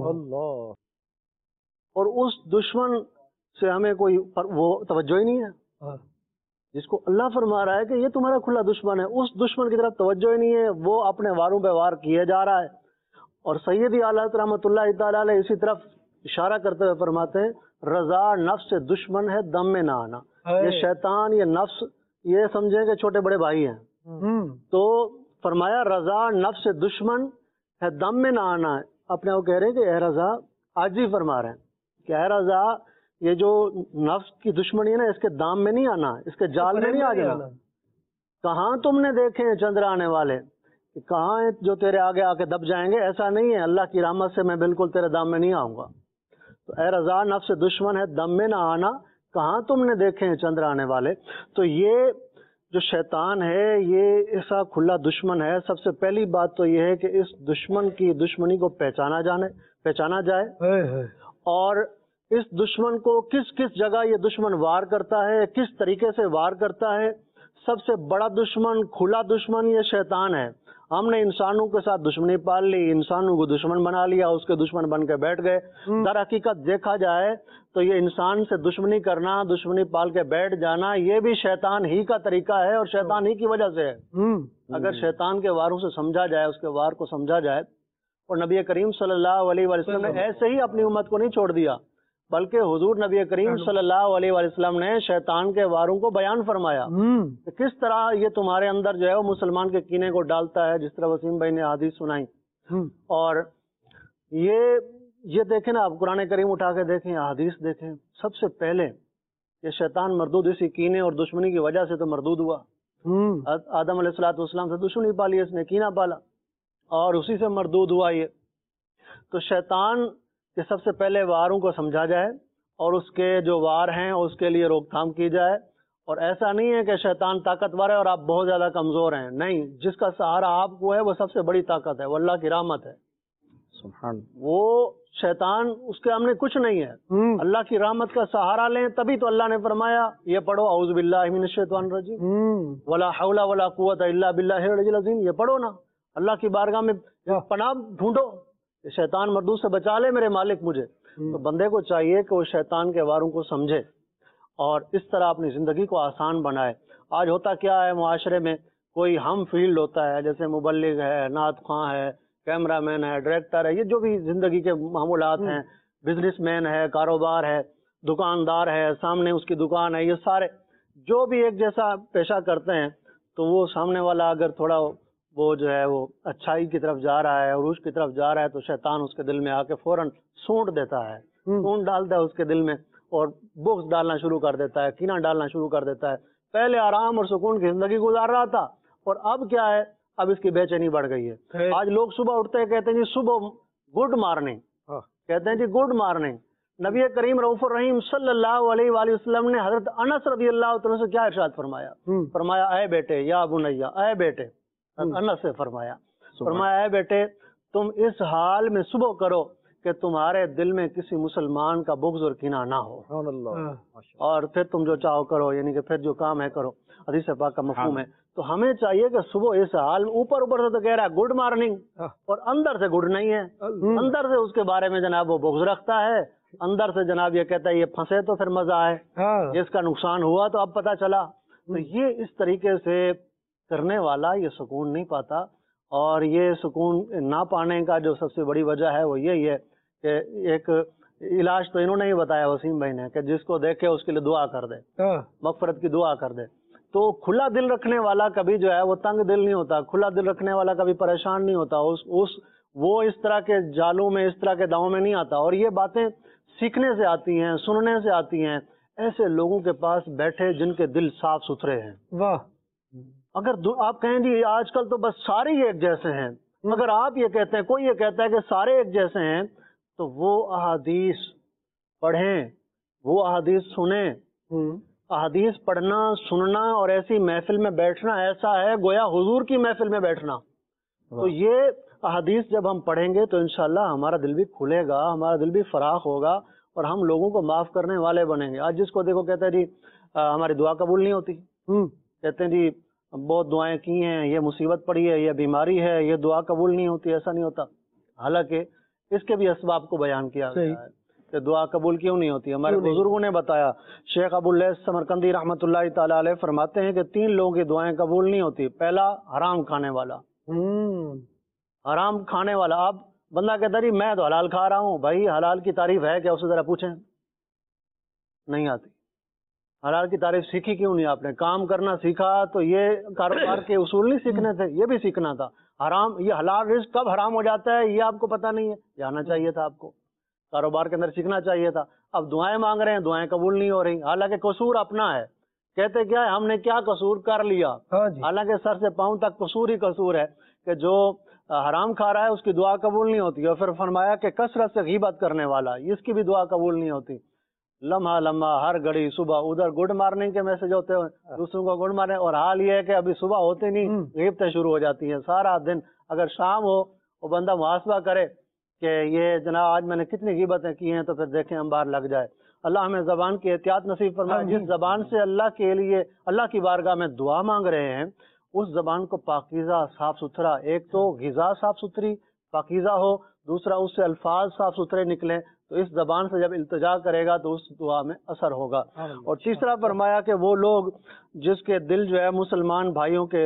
اور اس دشمن سے ہمیں کوئی وہ توجہ ہی نہیں ہے. جس کو اللہ فرما رہا ہے کہ یہ تمہارا کھلا دشمن ہے، اس دشمن کی طرف توجہ ہی نہیں ہے، وہ اپنے واروں پہ وار کیے جا رہا ہے. اور سیدی اعلیٰ رحمۃ اللہ تعالیٰ علیہ اسی طرف اشارہ کرتے ہوئے فرماتے ہیں، رضا نفس سے دشمن ہے دم میں نہ آنا. یہ شیطان، یہ نفس، یہ سمجھیں کہ چھوٹے بڑے بھائی ہیں. تو فرمایا رضا نفس سے دشمن ہے دم میں نہ آنا. اپنے وہ کہہ رہے ہیں کہ اے رضا، آج ہی فرما رہے ہیں کہ اے رضا، یہ جو نفس کی دشمنی ہے نا، اس کے دام میں نہیں آنا، اس کے جال میں نہیں آ جانا. کہاں تم نے دیکھے ہیں چندر آنے والے، کہ کہاں ہیں جو تیرے آگے آ کے دب جائیں گے؟ ایسا نہیں ہے، اللہ کی رحمت سے میں بالکل تیرے دام میں نہیں آؤں گا. تو اے رضا، نفس سے دشمن ہے دم میں نہ آنا، کہاں تم نے دیکھے ہیں چندر آنے والے. تو یہ جو شیطان ہے یہ ایسا کھلا دشمن ہے. سب سے پہلی بات تو یہ ہے کہ اس دشمن کی دشمنی کو پہچانا جانے پہچانا جائے، اور اس دشمن کو کس کس جگہ یہ دشمن وار کرتا ہے، کس طریقے سے وار کرتا ہے. سب سے بڑا دشمن، کھلا دشمن یہ شیطان ہے. ہم نے انسانوں کے ساتھ دشمنی پال لی، انسانوں کو دشمن بنا لیا، اس کے دشمن بن کے بیٹھ گئے. در حقیقت دیکھا جائے تو یہ انسان سے دشمنی کرنا، دشمنی پال کے بیٹھ جانا، یہ بھی شیطان ہی کا طریقہ ہے اور شیطان ہی کی وجہ سے ہے. اگر شیطان کے واروں سے سمجھا جائے، اس کے وار کو سمجھا جائے. اور نبی کریم صلی اللہ علیہ وسلم نے ایسے ہی اپنی امت کو نہیں چھوڑ دیا، بلکہ حضور نبی کریم صلی اللہ علیہ وسلم نے شیطان کے واروں کو بیان فرمایا کہ کس طرح یہ تمہارے اندر جو ہے وہ مسلمان کے کینے کو ڈالتا ہے، جس طرح وسیم بھائی نے حدیث سنائی. اور یہ یہ دیکھیں نا، آپ قرآن کریم اٹھا کے دیکھیں، حدیث دیکھیں، سب سے پہلے یہ شیطان مردود اسی کینے اور دشمنی کی وجہ سے تو مردود ہوا. آدم علیہ الصلوۃ والسلام سے دشمنی پالی، اس نے کینہ پالا اور اسی سے مردود ہوا. یہ تو شیطان کہ سب سے پہلے واروں کو سمجھا جائے اور اس کے جو وار ہیں اس کے لیے روک تھام کی جائے. اور ایسا نہیں ہے کہ شیطان طاقتور ہے اور آپ بہت زیادہ کمزور ہیں، نہیں، جس کا سہارا آپ کو ہے وہ سب سے بڑی طاقت ہے، وہ اللہ کی رحمت ہے. سبحان. وہ شیطان، اس کے ہم نے کچھ نہیں ہے، اللہ کی رحمت کا سہارا لیں. تبھی تو اللہ نے فرمایا یہ پڑھو اعوذ باللہ من الشیطان الرجیم ولا حول ولا قوت الا باللہ العلی العظیم. یہ پڑھو نا، اللہ کی بارگاہ میں پناہ ڈھونڈو، شیطان مردود سے بچا لے میرے مالک مجھے. تو بندے کو چاہیے کہ وہ شیطان کے واروں کو سمجھے اور اس طرح اپنی زندگی کو آسان بنائے. آج ہوتا کیا ہے معاشرے میں، کوئی ہم فیلڈ ہوتا ہے، جیسے مبلغ ہے، نعت خواں ہے، کیمرہ مین ہے، ڈائریکٹر ہے، یہ جو بھی زندگی کے معمولات ہیں، بزنس مین ہے، کاروبار ہے، دکاندار ہے، سامنے اس کی دکان ہے، یہ سارے جو بھی ایک جیسا پیشہ کرتے ہیں، تو وہ سامنے والا اگر تھوڑا وہ جو ہے وہ اچھائی کی طرف جا رہا ہے، عروج کی طرف جا رہا ہے، تو شیطان اس کے دل میں آ کے فوراً سونٹ دیتا ہے، سونٹ ڈالتا ہے اس کے دل میں اور بغض ڈالنا شروع کر دیتا ہے، کینہ ڈالنا شروع کر دیتا ہے. پہلے آرام اور سکون کی زندگی گزار رہا تھا اور اب کیا ہے، اب اس کی بے چینی بڑھ گئی ہے. آج لوگ صبح اٹھتے ہیں کہتے ہیں جی صبح گڈ مارننگ، کہتے ہیں جی گڈ مارننگ. نبی کریم رؤوف الرحیم صلی اللہ علیہ وآلہ وسلم نے حضرت انس رضی اللہ تعالیٰ سے کیا ارشاد فرمایا؟ فرمایا اے بیٹے، یا بنیا، اے بیٹے، انس سے فرمایا فرمایا اے بیٹے تم اس حال میں صبح کرو کہ تمہارے دل میں کسی مسلمان کا بغض اور کینہ نہ ہو، اور پھر تم جو چاہو کرو، یعنی کہ پھر جو کام ہے کرو. حدیث پاک کا مفہوم ہے. تو ہمیں چاہیے کہ صبح اس حال میں، اوپر اوپر سے تو کہہ رہا ہے گڈ مارننگ، اور اندر سے گڈ نہیں ہے، اندر سے اس کے بارے میں جناب وہ بغض رکھتا ہے، اندر سے جناب یہ کہتا ہے یہ پھنسے تو پھر مزہ آئے، اس کا نقصان ہوا تو اب پتہ چلا. تو یہ اس طریقے سے کرنے والا یہ سکون نہیں پاتا، اور یہ سکون نہ پانے کا جو سب سے بڑی وجہ ہے وہ یہی ہے کہ ایک علاج تو انہوں نے ہی بتایا وسیم بھائی نے، کہ جس کو دیکھے اس کے لیے دعا کر دے، مغفرت کی دعا کر دے. تو کھلا دل رکھنے والا کبھی جو ہے وہ تنگ دل نہیں ہوتا، کھلا دل رکھنے والا کبھی پریشان نہیں ہوتا، اس اس وہ اس طرح کے جالوں میں، اس طرح کے داؤں میں نہیں آتا. اور یہ باتیں سیکھنے سے آتی ہیں، سننے سے آتی ہیں، ایسے لوگوں کے پاس بیٹھے جن کے دل صاف ستھرے ہیں. واہ، اگر آپ کہیں جی آج کل تو بس سارے ہی ایک جیسے ہیں، اگر آپ یہ کہتے ہیں، کوئی یہ کہتا ہے کہ سارے ایک جیسے ہیں، تو وہ احادیث پڑھیں، وہ احادیث سنیں. احادیث پڑھنا، سننا اور ایسی محفل میں بیٹھنا ایسا ہے گویا حضور کی محفل میں بیٹھنا. تو یہ احادیث جب ہم پڑھیں گے تو انشاءاللہ ہمارا دل بھی کھلے گا، ہمارا دل بھی فراخ ہوگا، اور ہم لوگوں کو معاف کرنے والے بنیں گے. آج جس کو دیکھو کہتے ہیں جی ہماری دعا قبول نہیں ہوتی، کہتے ہیں جی بہت دعائیں کی ہیں، یہ مصیبت پڑی ہے، یہ بیماری ہے، یہ دعا قبول نہیں ہوتی. ایسا نہیں ہوتا. حالانکہ اس کے بھی اسباب کو بیان کیا گیا ہے کہ دعا قبول کیوں نہیں ہوتی. ہمارے بزرگوں نے بتایا. شیخ ابو اللیث سمرقندی رحمۃ اللہ تعالی علیہ فرماتے ہیں کہ تین لوگوں کی دعائیں قبول نہیں ہوتی. پہلا حرام کھانے والا، حرام کھانے والا. آپ بندہ کہتا ہے جی میں تو حلال کھا رہا ہوں. بھائی حلال کی تعریف ہے کیا؟ اسے ذرا پوچھیں. نہیں آتی. حلال کی تعریف سیکھی کیوں نہیں آپ نے؟ کام کرنا سیکھا تو یہ کاروبار کے اصول نہیں سیکھنے تھے، یہ بھی سیکھنا تھا. حرام، یہ حلال رزق کب حرام ہو جاتا ہے یہ آپ کو پتہ نہیں ہے، جاننا چاہیے تھا آپ کو، کاروبار کے اندر سیکھنا چاہیے تھا. اب دعائیں مانگ رہے ہیں، دعائیں قبول نہیں ہو رہی، حالانکہ قصور اپنا ہے. کہتے کیا ہے؟ ہم نے کیا قصور کر لیا؟ حالانکہ سر سے پاؤں تک قصور ہی قصور ہے کہ جو حرام کھا رہا ہے اس کی دعا قبول نہیں ہوتی. اور پھر فرمایا کہ کثرت سے غیبت کرنے والا، اس کی بھی دعا قبول نہیں ہوتی. لمحہ لمحہ ہر گھڑی صبح ادھر گڈ مارننگ کے میسج ہوتے ہیں، دوسروں کو گڈ مارننگ، اور حال یہ ہے کہ ابھی صبح ہوتے نہیں غیبتیں شروع ہو جاتی ہیں. سارا دن اگر شام ہو وہ بندہ محاسبہ کرے کہ یہ جناب آج میں نے کتنی غیبتیں کی ہیں، تو پھر دیکھیں ہم باہر لگ جائے. اللہ ہمیں زبان کی احتیاط نصیب فرمائے. جس زبان سے اللہ کے لیے، اللہ کی بارگاہ میں دعا مانگ رہے ہیں، اس زبان کو پاکیزہ، صاف ستھرا، ایک تو غذا صاف ستھری پاکیزہ ہو، دوسرا اس سے الفاظ صاف ستھرے نکلیں، تو اس زبان سے جب التجا کرے گا تو اس دعا میں اثر ہوگا. اور تیسرا فرمایا کہ وہ لوگ جس کے دل جو ہے مسلمان بھائیوں کے،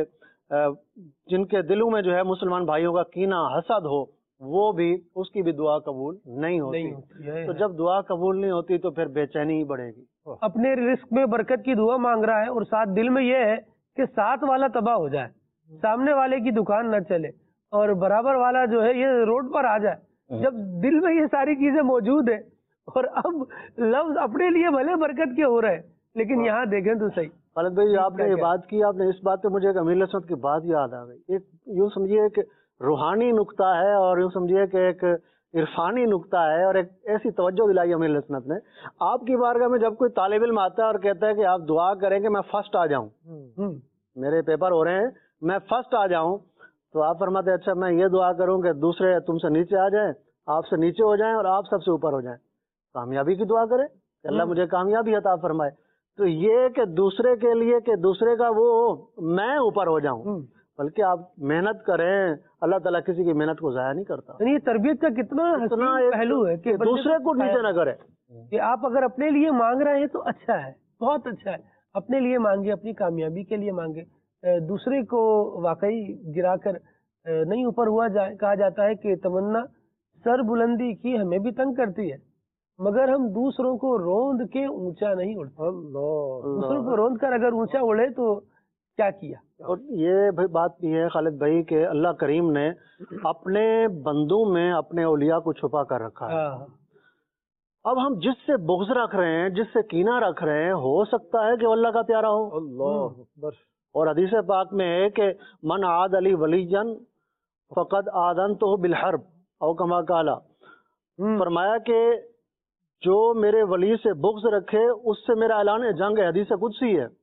جن کے دلوں میں جو ہے مسلمان بھائیوں کا کینہ، حسد ہو، وہ بھی، اس کی بھی دعا قبول نہیں ہوتی. تو جب دعا قبول نہیں ہوتی تو پھر بے چینی ہی بڑھے گی. اپنے رزق میں برکت کی دعا مانگ رہا ہے اور ساتھ دل میں یہ ہے کہ ساتھ والا تباہ ہو جائے، سامنے والے کی دکان نہ چلے، اور برابر والا جو ہے یہ روڈ پر آ جائے. جب دل میں یہ ساری چیزیں موجود ہیں، اور اب لفظ اپنے لیے بھلے برکت کے ہو رہے ہیں، لیکن یہاں دیکھیں تو صحیح. خالد بھائی آپ نے یہ بات کی، آپ نے اس بات پہ مجھے ایک امیر لسمت کی بات یاد آ گئی. ایک یوں سمجھیے کہ روحانی نقطہ ہے، اور یوں سمجھیے کہ ایک عرفانی نقطہ ہے، اور ایک ایسی توجہ دلائی امیر لسمت نے. آپ کی بارگاہ میں جب کوئی طالب علم آتا ہے اور کہتا ہے کہ آپ دعا کریں کہ میں فرسٹ آ جاؤں، میرے پیپر ہو رہے ہیں میں فرسٹ آ جاؤں، تو آپ فرماتے ہیں اچھا میں یہ دعا کروں کہ دوسرے تم سے نیچے آ جائیں، آپ سے نیچے ہو جائیں، اور آپ سب سے اوپر ہو جائیں. کامیابی کی دعا کریں کہ اللہ مجھے کامیابی عطا فرمائے. تو یہ کہ دوسرے کے لیے کہ دوسرے کا وہ میں اوپر ہو جاؤں، بلکہ آپ محنت کریں. اللہ تعالیٰ کسی کی محنت کو ضائع نہیں کرتا. یعنی یہ تربیت کا کتنا پہلو ہے کہ دوسرے کو نیچے نہ کرے. کہ آپ اگر اپنے لیے مانگ رہے ہیں تو اچھا ہے، بہت اچھا ہے. اپنے لیے مانگے، اپنی کامیابی کے لیے مانگے. دوسرے کو واقعی گرا کر نہیں اوپر ہوا جائے. کہا جاتا ہے کہ تمنا سر بلندی کی ہمیں بھی تنگ کرتی ہے مگر ہم دوسروں کو روند کے اونچا نہیں اڑتے. دوسروں کو روند کر اگر اونچا اڑے تو کیا کیا. اور یہ بھائی بات بھی ہے خالد بھائی کہ اللہ کریم نے اپنے بندوں میں اپنے اولیاء کو چھپا کر رکھا ہے. اب ہم جس سے بغض رکھ رہے ہیں, جس سے کینہ رکھ رہے ہیں, ہو سکتا ہے کہ وہ اللہ کا پیارا ہو. اللہ. اور حدیث پاک میں ہے کہ من عاد علی ولی جن فقد آذنتہ بالحرب او کما قال. فرمایا کہ جو میرے ولی سے بغض رکھے اس سے میرا اعلان جنگ ہے. حدیث قدسی ہے.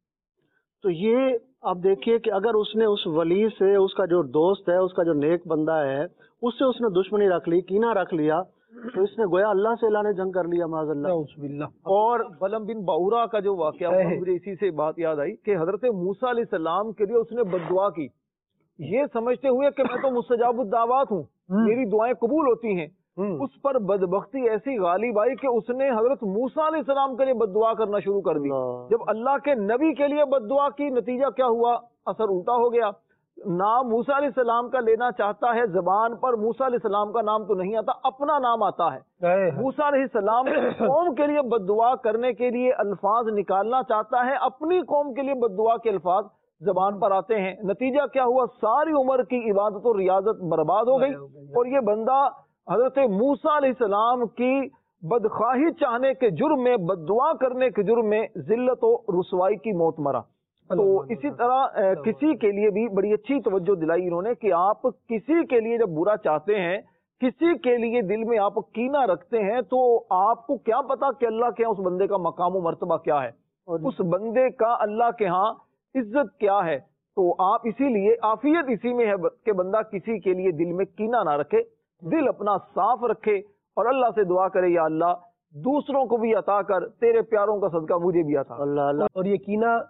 تو یہ آپ دیکھیے کہ اگر اس نے اس ولی سے, اس کا جو دوست ہے, اس کا جو نیک بندہ ہے, اس سے اس نے دشمنی رکھ لی, کینہ رکھ لیا, تو اس نے گویا اللہ سے اعلان جنگ کر لیا معاذ اللہ. اور بلم بن باورا کا جو واقعہ مجھے اسی سے بات یاد آئی کہ حضرت موسیٰ علیہ السلام کے لیے اس نے بد دعا کی, یہ سمجھتے ہوئے کہ میں تو مستجاب الدعوات ہوں, میری دعائیں قبول ہوتی ہیں. اس پر بدبختی ایسی غالب آئی کہ اس نے حضرت موسیٰ علیہ السلام کے لیے بد دعا کرنا شروع کر دی. جب اللہ کے نبی کے لیے بد دعا کی, نتیجہ کیا ہوا؟ اثر الٹا ہو گیا. نام موسیٰ علیہ السلام کا لینا چاہتا ہے, زبان پر موسیٰ علیہ السلام کا نام تو نہیں آتا, اپنا نام آتا ہے. موسیٰ علیہ السلام قوم کے لیے بد دعا کرنے کے لیے الفاظ نکالنا چاہتا ہے, اپنی قوم کے لیے بد دعا کے الفاظ زبان پر آتے ہیں. نتیجہ کیا ہوا؟ ساری عمر کی عبادت و ریاضت برباد ہو گئی, اور یہ بندہ حضرت موسیٰ علیہ السلام کی بدخواہی چاہنے کے جرم میں, بد دعا کرنے کے جرم میں ذلت و رسوائی کی موت مرا. تو اسی طرح کسی کے لیے بھی بڑی اچھی توجہ دلائی انہوں نے کہ آپ کسی کے لیے جب برا چاہتے ہیں, کسی کے لیے دل میں آپ کینہ رکھتے ہیں, تو آپ کو کیا پتا کہ اللہ کے ہاں اس بندے کا مقام و مرتبہ کیا ہے, اس بندے کا اللہ کے ہاں عزت کیا ہے. تو آپ اسی لیے عافیت اسی میں ہے کہ بندہ کسی کے لیے دل میں کینہ نہ رکھے, دل اپنا صاف رکھے اور اللہ سے دعا کرے, یا اللہ دوسروں کو بھی عطا کر, تیرے پیاروں کا صدقہ مجھے بھی عطا. اللہ اللہ. اور یہ کینہ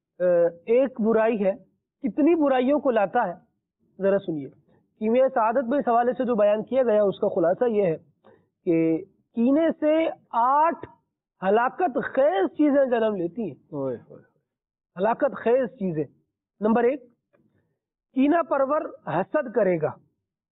ایک برائی ہے, کتنی برائیوں کو لاتا ہے. ذرا سنیے, کیمیا سعادت میں اس حوالے سے جو بیان کیا گیا اس کا خلاصہ یہ ہے کہ کینے سے آٹھ ہلاکت خیز چیزیں جنم لیتی ہیں. ہلاکت خیز چیزیں. نمبر ایک, کینہ پرور حسد کرے گا,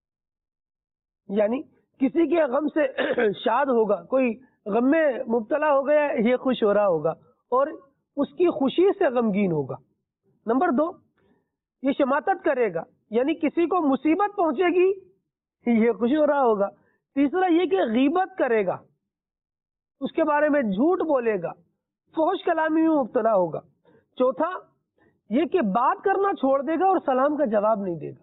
یعنی کسی کے غم سے شاد ہوگا, کوئی غم میں مبتلا ہو گیا, یہ خوش ہو رہا ہوگا اور اس کی خوشی سے غمگین ہوگا. نمبر دو, یہ شماتت کرے گا, یعنی کسی کو مصیبت پہنچے گی, یہ خوش ہو رہا ہوگا. تیسرا یہ کہ غیبت کرے گا, اس کے بارے میں جھوٹ بولے گا, فحش کلامی میں مبتلا ہوگا. چوتھا یہ کہ بات کرنا چھوڑ دے گا اور سلام کا جواب نہیں دے گا.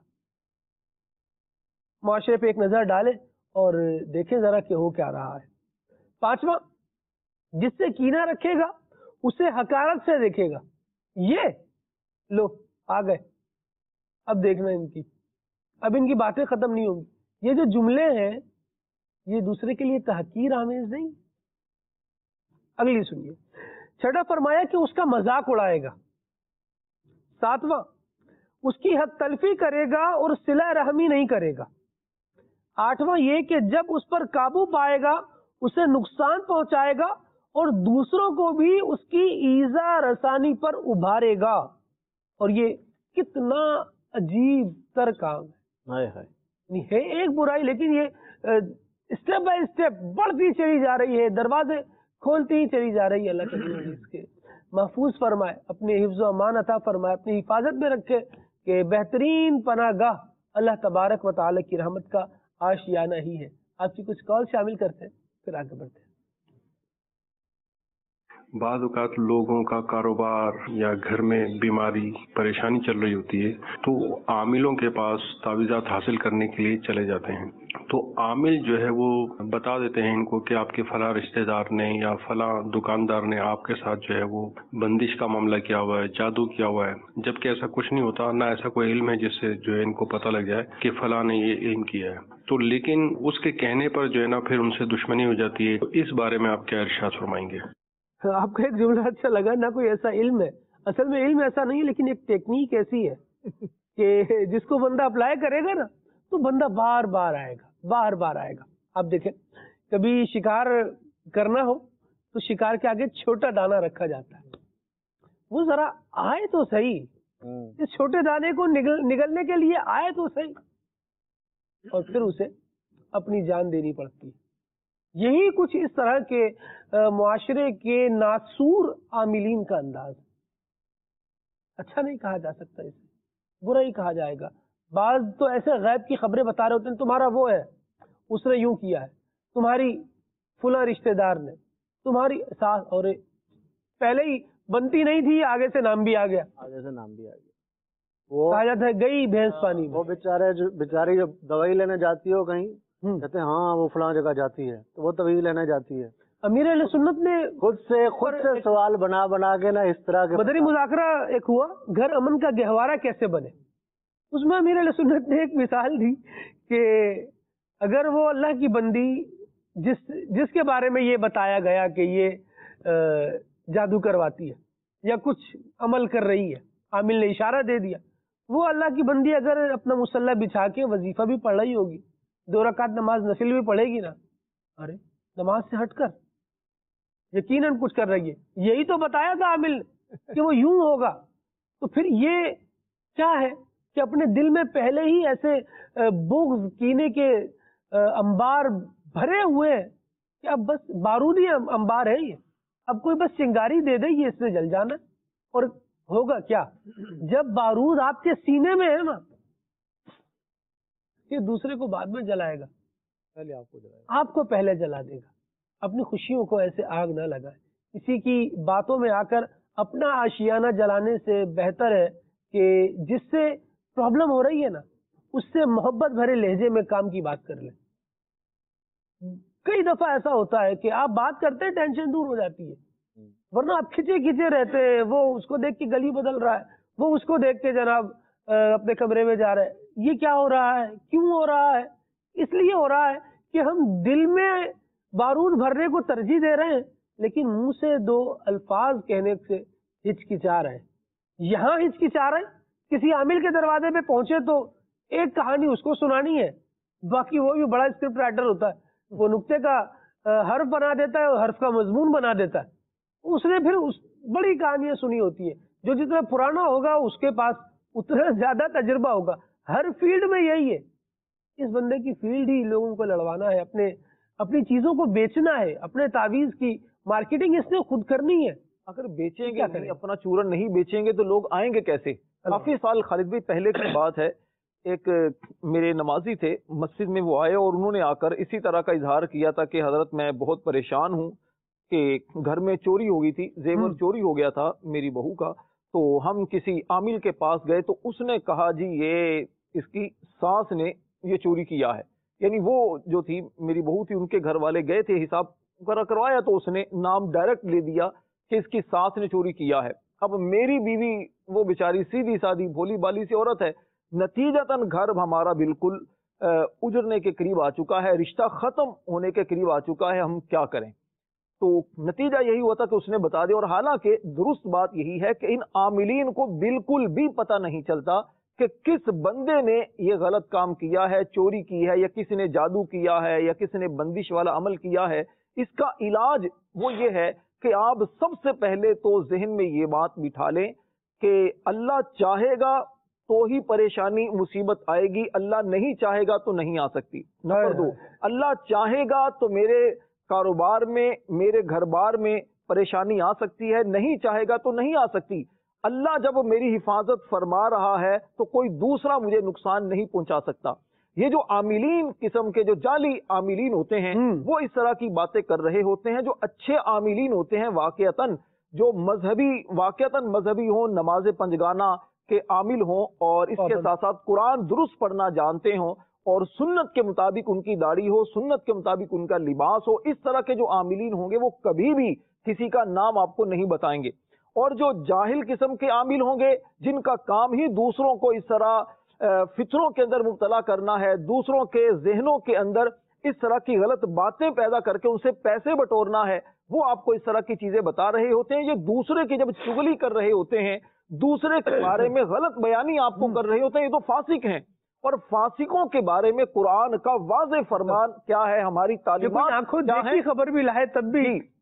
معاشرے پہ ایک نظر ڈالیں اور دیکھیں ذرا کہ ہو کیا رہا ہے. پانچواں, جس سے کینہ رکھے گا اسے حقارت سے دیکھے گا. یہ لو آ گئے, اب دیکھنا ان کی, اب ان کی باتیں ختم نہیں ہوں گی. یہ جو جملے ہیں یہ دوسرے کے لیے تحقیر آمیز نہیں. اگلی سنیے. چھٹا فرمایا کہ اس کا مذاق اڑائے گا. ساتواں, اس کی حد تلفی کرے گا اور صلہ رحمی نہیں کرے گا. آٹھواں یہ کہ جب اس پر قابو پائے گا اسے نقصان پہنچائے گا اور دوسروں کو بھی اس کی ایذا رسانی پر ابھارے گا. اور یہ کتنا عجیب تر کام ہے. ہے ایک برائی لیکن یہ اسٹیپ بائی اسٹیپ بڑھتی چلی جا رہی ہے, دروازے کھولتی ہی چلی جا رہی ہے. اللہ تعالیٰ اس کے محفوظ فرمائے, اپنے حفظ و امان عطا فرمائے, اپنی حفاظت میں رکھے کہ بہترین پناہ گاہ اللہ تبارک و تعالی کی رحمت کا آشیانہ ہی ہے. آپ کی کچھ کال شامل کرتے ہیں پھر آگے بڑھتے ہیں. بعض اوقات لوگوں کا کاروبار یا گھر میں بیماری پریشانی چل رہی ہوتی ہے تو عاملوں کے پاس تعویذات حاصل کرنے کے لیے چلے جاتے ہیں. تو عامل جو ہے وہ بتا دیتے ہیں ان کو کہ آپ کے فلاں رشتہ دار نے یا فلاں دکاندار نے آپ کے ساتھ جو ہے وہ بندش کا معاملہ کیا ہوا ہے, جادو کیا ہوا ہے, جبکہ ایسا کچھ نہیں ہوتا, نہ ایسا کوئی علم ہے جس سے جو ہے ان کو پتہ لگ جائے کہ فلاں نے یہ علم کیا ہے. تو لیکن اس کے کہنے پر جو ہے نا پھر ان سے دشمنی ہو جاتی ہے. تو اس بارے میں آپ کیا ارشاد فرمائیں گے؟ آپ کا ایک جملہ اچھا لگا, نہ کوئی ایسا علم ہے. اصل میں علم ایسا نہیں ہے لیکن ایک ٹیکنیک ایسی ہے کہ جس کو بندہ اپلائی کرے گا نا تو بندہ بار بار آئے گا, بار بار آئے گا. آپ دیکھیں کبھی شکار کرنا ہو تو شکار کے آگے چھوٹا دانا رکھا جاتا ہے, وہ ذرا آئے تو صحیح, اس چھوٹے دانے کو نگل نگلنے کے لیے آئے تو صحیح، اور پھر اسے اپنی جان دینی پڑتی ہے۔ یہی کچھ اس طرح کے معاشرے کے ناسور عاملین کا انداز، اچھا نہیں کہا جا سکتا، اسے برا ہی کہا جائے گا۔ بعض تو ایسے غیب کی خبریں بتا رہے ہوتے ہیں، تمہارا وہ ہے، اس نے یوں کیا ہے، تمہاری فلاں رشتہ دار نے، تمہاری ساس، اور پہلے ہی بنتی نہیں تھی، آگے سے نام بھی آ گیا، آگے سے نام بھی آ گیا۔ وہ کہا جاتا ہے گئی بھینس پانی میں۔ وہ بیچارے جو بیچاری جب دوائی لینے جاتی ہو کہیں، کہتے ہیں ہاں وہ فلاں جگہ جاتی ہے، تو وہ طبیب لینے جاتی ہے۔ امیر اہل سنت نے خود سے خود سے سوال بنا بنا کے نا اس طرح کے مدنی مذاکرہ ایک ہوا، گھر امن کا گہوارہ کیسے بنے، اس میں امیر اہل سنت نے ایک مثال دی کہ اگر وہ اللہ کی بندی جس جس کے بارے میں یہ بتایا گیا کہ یہ جادو کرواتی ہے یا کچھ عمل کر رہی ہے، عامل نے اشارہ دے دیا، وہ اللہ کی بندی اگر اپنا مسلح بچھا کے وظیفہ بھی پڑھ رہی ہوگی، دو رکعت نماز نفل بھی پڑھے گی نا، ارے نماز سے ہٹ کر یقیناً کچھ کر رہی ہے، یہی تو بتایا تھا عامل نے کہ وہ یوں ہوگا، تو پھر یہ کیا ہے کہ اپنے دل میں پہلے ہی ایسے بغض کینے کے انبار بھرے ہوئے ہیں کہ اب بس بارودی انبار ہے یہ، اب کوئی بس چنگاری دے دے یہ اس نے جل جانا، اور ہوگا کیا جب بارود آپ کے سینے میں ہے نا، یہ دوسرے کو بعد میں جلائے گا، پہلے آپ کو جلائے گا، آپ کو پہلے جلا دے گا۔ اپنی خوشیوں کو ایسے آگ نہ لگائے، کسی کی باتوں میں آ کر اپنا آشیانہ جلانے سے بہتر ہے کہ جس سے پرابلم ہو رہی ہے نا اس سے محبت بھرے لہجے میں کام کی بات کر لیں۔ کئی دفعہ ایسا ہوتا ہے کہ آپ بات کرتے ہیں ٹینشن دور ہو جاتی ہے، ورنہ آپ کھچے کھچے رہتے ہیں، وہ اس کو دیکھ کے گلی بدل رہا ہے، وہ اس کو دیکھ کے جناب اپنے کمرے میں جا رہا ہے، یہ کیا ہو رہا ہے، کیوں ہو رہا ہے؟ اس لیے ہو رہا ہے کہ ہم دل میں بارود بھرنے کو ترجیح دے رہے ہیں لیکن منہ سے دو الفاظ کہنے سے ہچکچا رہے ہیں۔ یہاں ہچکچا رہے ہیں، کسی عامل کے دروازے پہ پہنچے تو ایک کہانی اس کو سنانی ہے، باقی وہ بھی بڑا اسکرپٹ رائٹر ہوتا ہے، وہ نقطے کا حرف بنا دیتا ہے اور حرف کا مضمون بنا دیتا ہے، اس نے پھر اس بڑی کہانیاں سنی ہوتی ہیں، جو جتنا پرانا ہوگا اس کے پاس اتنا زیادہ تجربہ ہوگا۔ ہر فیلڈ میں یہی ہے، اس بندے کی فیلڈ ہی لوگوں کو لڑوانا ہے، اپنے اپنی چیزوں کو بیچنا ہے، اپنے تعویذ کی مارکیٹنگ اس نے خود کرنی ہے۔ اگر بیچیں گے نہیں، اپنا چورن نہیں بیچیں گے تو لوگ آئیں گے کیسے؟ کافی سال خالد بھائی پہلے کی بات ہے، ایک میرے نمازی تھے مسجد میں، وہ آئے اور انہوں نے آ کر اسی طرح کا اظہار کیا تھا کہ حضرت میں بہت پریشان ہوں کہ گھر میں چوری ہو گئی تھی، زیور چوری ہو گیا تھا میری بہو کا، تو ہم کسی عامل کے پاس گئے تو اس نے کہا جی یہ اس کی ساس نے یہ چوری کیا ہے، یعنی وہ جو تھی میری بہو تھی ان کے گھر والے گئے تھے حساب کروایا تو اس نے نام ڈائریکٹ لے دیا کہ اس کی ساس نے چوری کیا ہے۔ اب میری بیوی وہ بیچاری سیدھی سادھی بھولی بالی سی عورت ہے، نتیجتاً گھر ہمارا بالکل اجڑنے کے قریب آ چکا ہے، رشتہ ختم ہونے کے قریب آ چکا ہے، ہم کیا کریں؟ تو نتیجہ یہی ہوا تھا کہ اس نے بتا دیا، اور حالانکہ درست بات یہی ہے کہ ان عاملین کو بالکل بھی پتہ نہیں چلتا کہ کس بندے نے یہ غلط کام کیا ہے، چوری کی ہے، یا کسی نے جادو کیا ہے، یا کسی نے بندش والا عمل کیا ہے۔ اس کا علاج وہ یہ ہے کہ آپ سب سے پہلے تو ذہن میں یہ بات بٹھا لیں کہ اللہ چاہے گا تو ہی پریشانی مصیبت آئے گی، اللہ نہیں چاہے گا تو نہیں آ سکتی۔ نمبر دو، اللہ چاہے گا تو میرے کاروبار میں، میرے گھر بار میں پریشانی آ سکتی ہے، نہیں چاہے گا تو نہیں آ سکتی۔ اللہ جب میری حفاظت فرما رہا ہے تو کوئی دوسرا مجھے نقصان نہیں پہنچا سکتا۔ یہ جو عاملین قسم کے جو جعلی عاملین ہوتے ہیں وہ اس طرح کی باتیں کر رہے ہوتے ہیں۔ جو اچھے عاملین ہوتے ہیں واقعتاً جو مذہبی واقعتاً مذہبی ہوں، نماز پنجگانہ کے عامل ہوں، اور اس کے ساتھ ساتھ قرآن درست پڑھنا جانتے ہوں، اور سنت کے مطابق ان کی داڑھی ہو، سنت کے مطابق ان کا لباس ہو، اس طرح کے جو عاملین ہوں گے وہ کبھی بھی کسی کا نام آپ کو نہیں بتائیں گے۔ اور جو جاہل قسم کے عامل ہوں گے جن کا کام ہی دوسروں کو اس طرح فطروں کے اندر مبتلا کرنا ہے، دوسروں کے ذہنوں کے اندر اس طرح کی غلط باتیں پیدا کر کے ان سے پیسے بٹورنا ہے، وہ آپ کو اس طرح کی چیزیں بتا رہے ہوتے ہیں۔ یہ دوسرے کی جب چغلی کر رہے ہوتے ہیں، دوسرے کے بارے میں غلط بیانی آپ کو کر رہے ہوتے ہیں، یہ تو فاسق ہیں۔ اور فاسقوں کے بارے میں قرآن کا واضح فرمان کیا ہے، ہماری تعلیمات آنکھوں دیکھی خبر بھی لائے تب بھی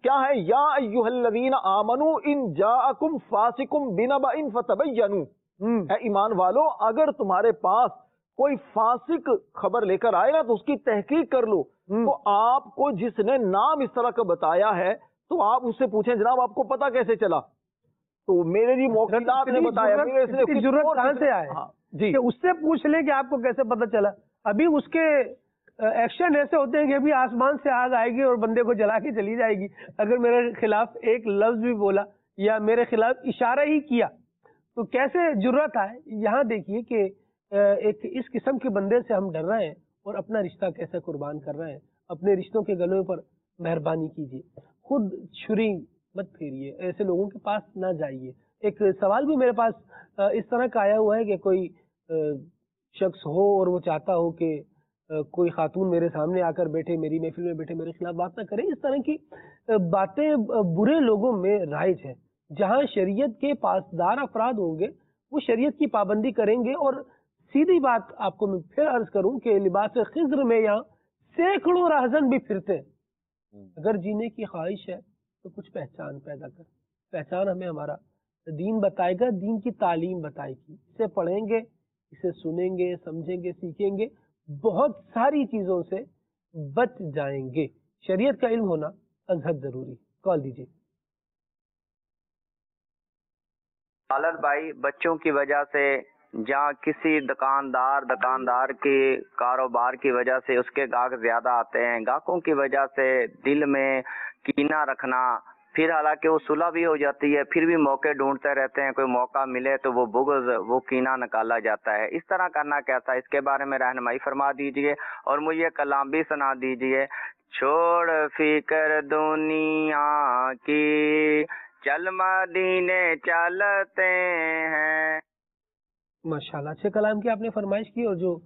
کیا ہے؟ یا ایھا الذین آمنوا ان جاءکم فاسقم بنبأ فتبینوا، اے ایمان والو اگر تمہارے پاس کوئی فاسق خبر لے کر آئے نا تو اس کی تحقیق کر لو۔ تو آپ کو جس نے نام اس طرح کا بتایا ہے تو آپ اس سے پوچھیں جناب آپ کو پتا کیسے چلا؟ تو میرے لیے موقعات نے بتایا، ضرورت کہاں سے آئے جی کہ اس سے پوچھ لیں کہ آپ کو کیسے پتا چلا۔ ابھی اس کے ایکشن ایسے ہوتے ہیں کہ ابھی آسمان سے آگ آئے گی اور بندے کو جلا کے چلی جائے گی اگر میرے خلاف ایک لفظ بھی بولا یا میرے خلاف اشارہ ہی کیا تو کیسے جرت آئے۔ یہاں دیکھیے کہ ایک اس قسم کے بندے سے ہم ڈر رہے ہیں اور اپنا رشتہ کیسے قربان کر رہے ہیں۔ اپنے رشتوں کے گلوں پر مہربانی کیجیے، خود چھری مت پھیریے، ایسے لوگوں کے پاس نہ جائیے۔ ایک سوال بھی میرے پاس اس طرح کا آیا ہوا ہے کہ کوئی شخص ہو اور وہ چاہتا ہو کہ کوئی خاتون میرے سامنے آ کر بیٹھے، میری محفل میں بیٹھے، میرے خلاف بات نہ کرے۔ اس طرح کی باتیں برے لوگوں میں رائج ہیں۔ جہاں شریعت کے پاسدار افراد ہوں گے وہ شریعت کی پابندی کریں گے۔ اور سیدھی بات آپ کو میں پھر عرض کروں کہ لباس خضر میں یہاں سینکڑوں راہزن بھی پھرتے ہیں۔ اگر جینے کی خواہش ہے تو کچھ پہچان پیدا کر، پہچان ہمیں ہمارا دین بتائے گا، دین کی تعلیم بتائے گی۔ اسے پڑھیں گے، اسے سنیں گے، سمجھیں گے، سیکھیں گے، بہت ساری چیزوں سے بچ جائیں گے۔ شریعت کا علم ہونا ازحد ضروری۔ کال دیجیے۔ خالد بھائی، بچوں کی وجہ سے جہاں کسی دکاندار دکاندار کے کاروبار کی وجہ سے اس کے گاہک زیادہ آتے ہیں، گاہکوں کی وجہ سے دل میں کینہ رکھنا، پھر حالانکہ وہ صلح بھی ہو جاتی ہے پھر بھی موقع ڈھونڈتے رہتے ہیں، کوئی موقع ملے تو وہ بغض وہ کینہ نکالا جاتا ہے۔ اس طرح کرنا کیسا، اس کے بارے میں رہنمائی فرما دیجئے اور مجھے کلام بھی سنا دیجئے۔ چھوڑ فکر دنیا کی چل مدینے چلتے ہیں۔ ماشاءاللہ، اچھے کلام کی آپ نے فرمائش کی، اور جو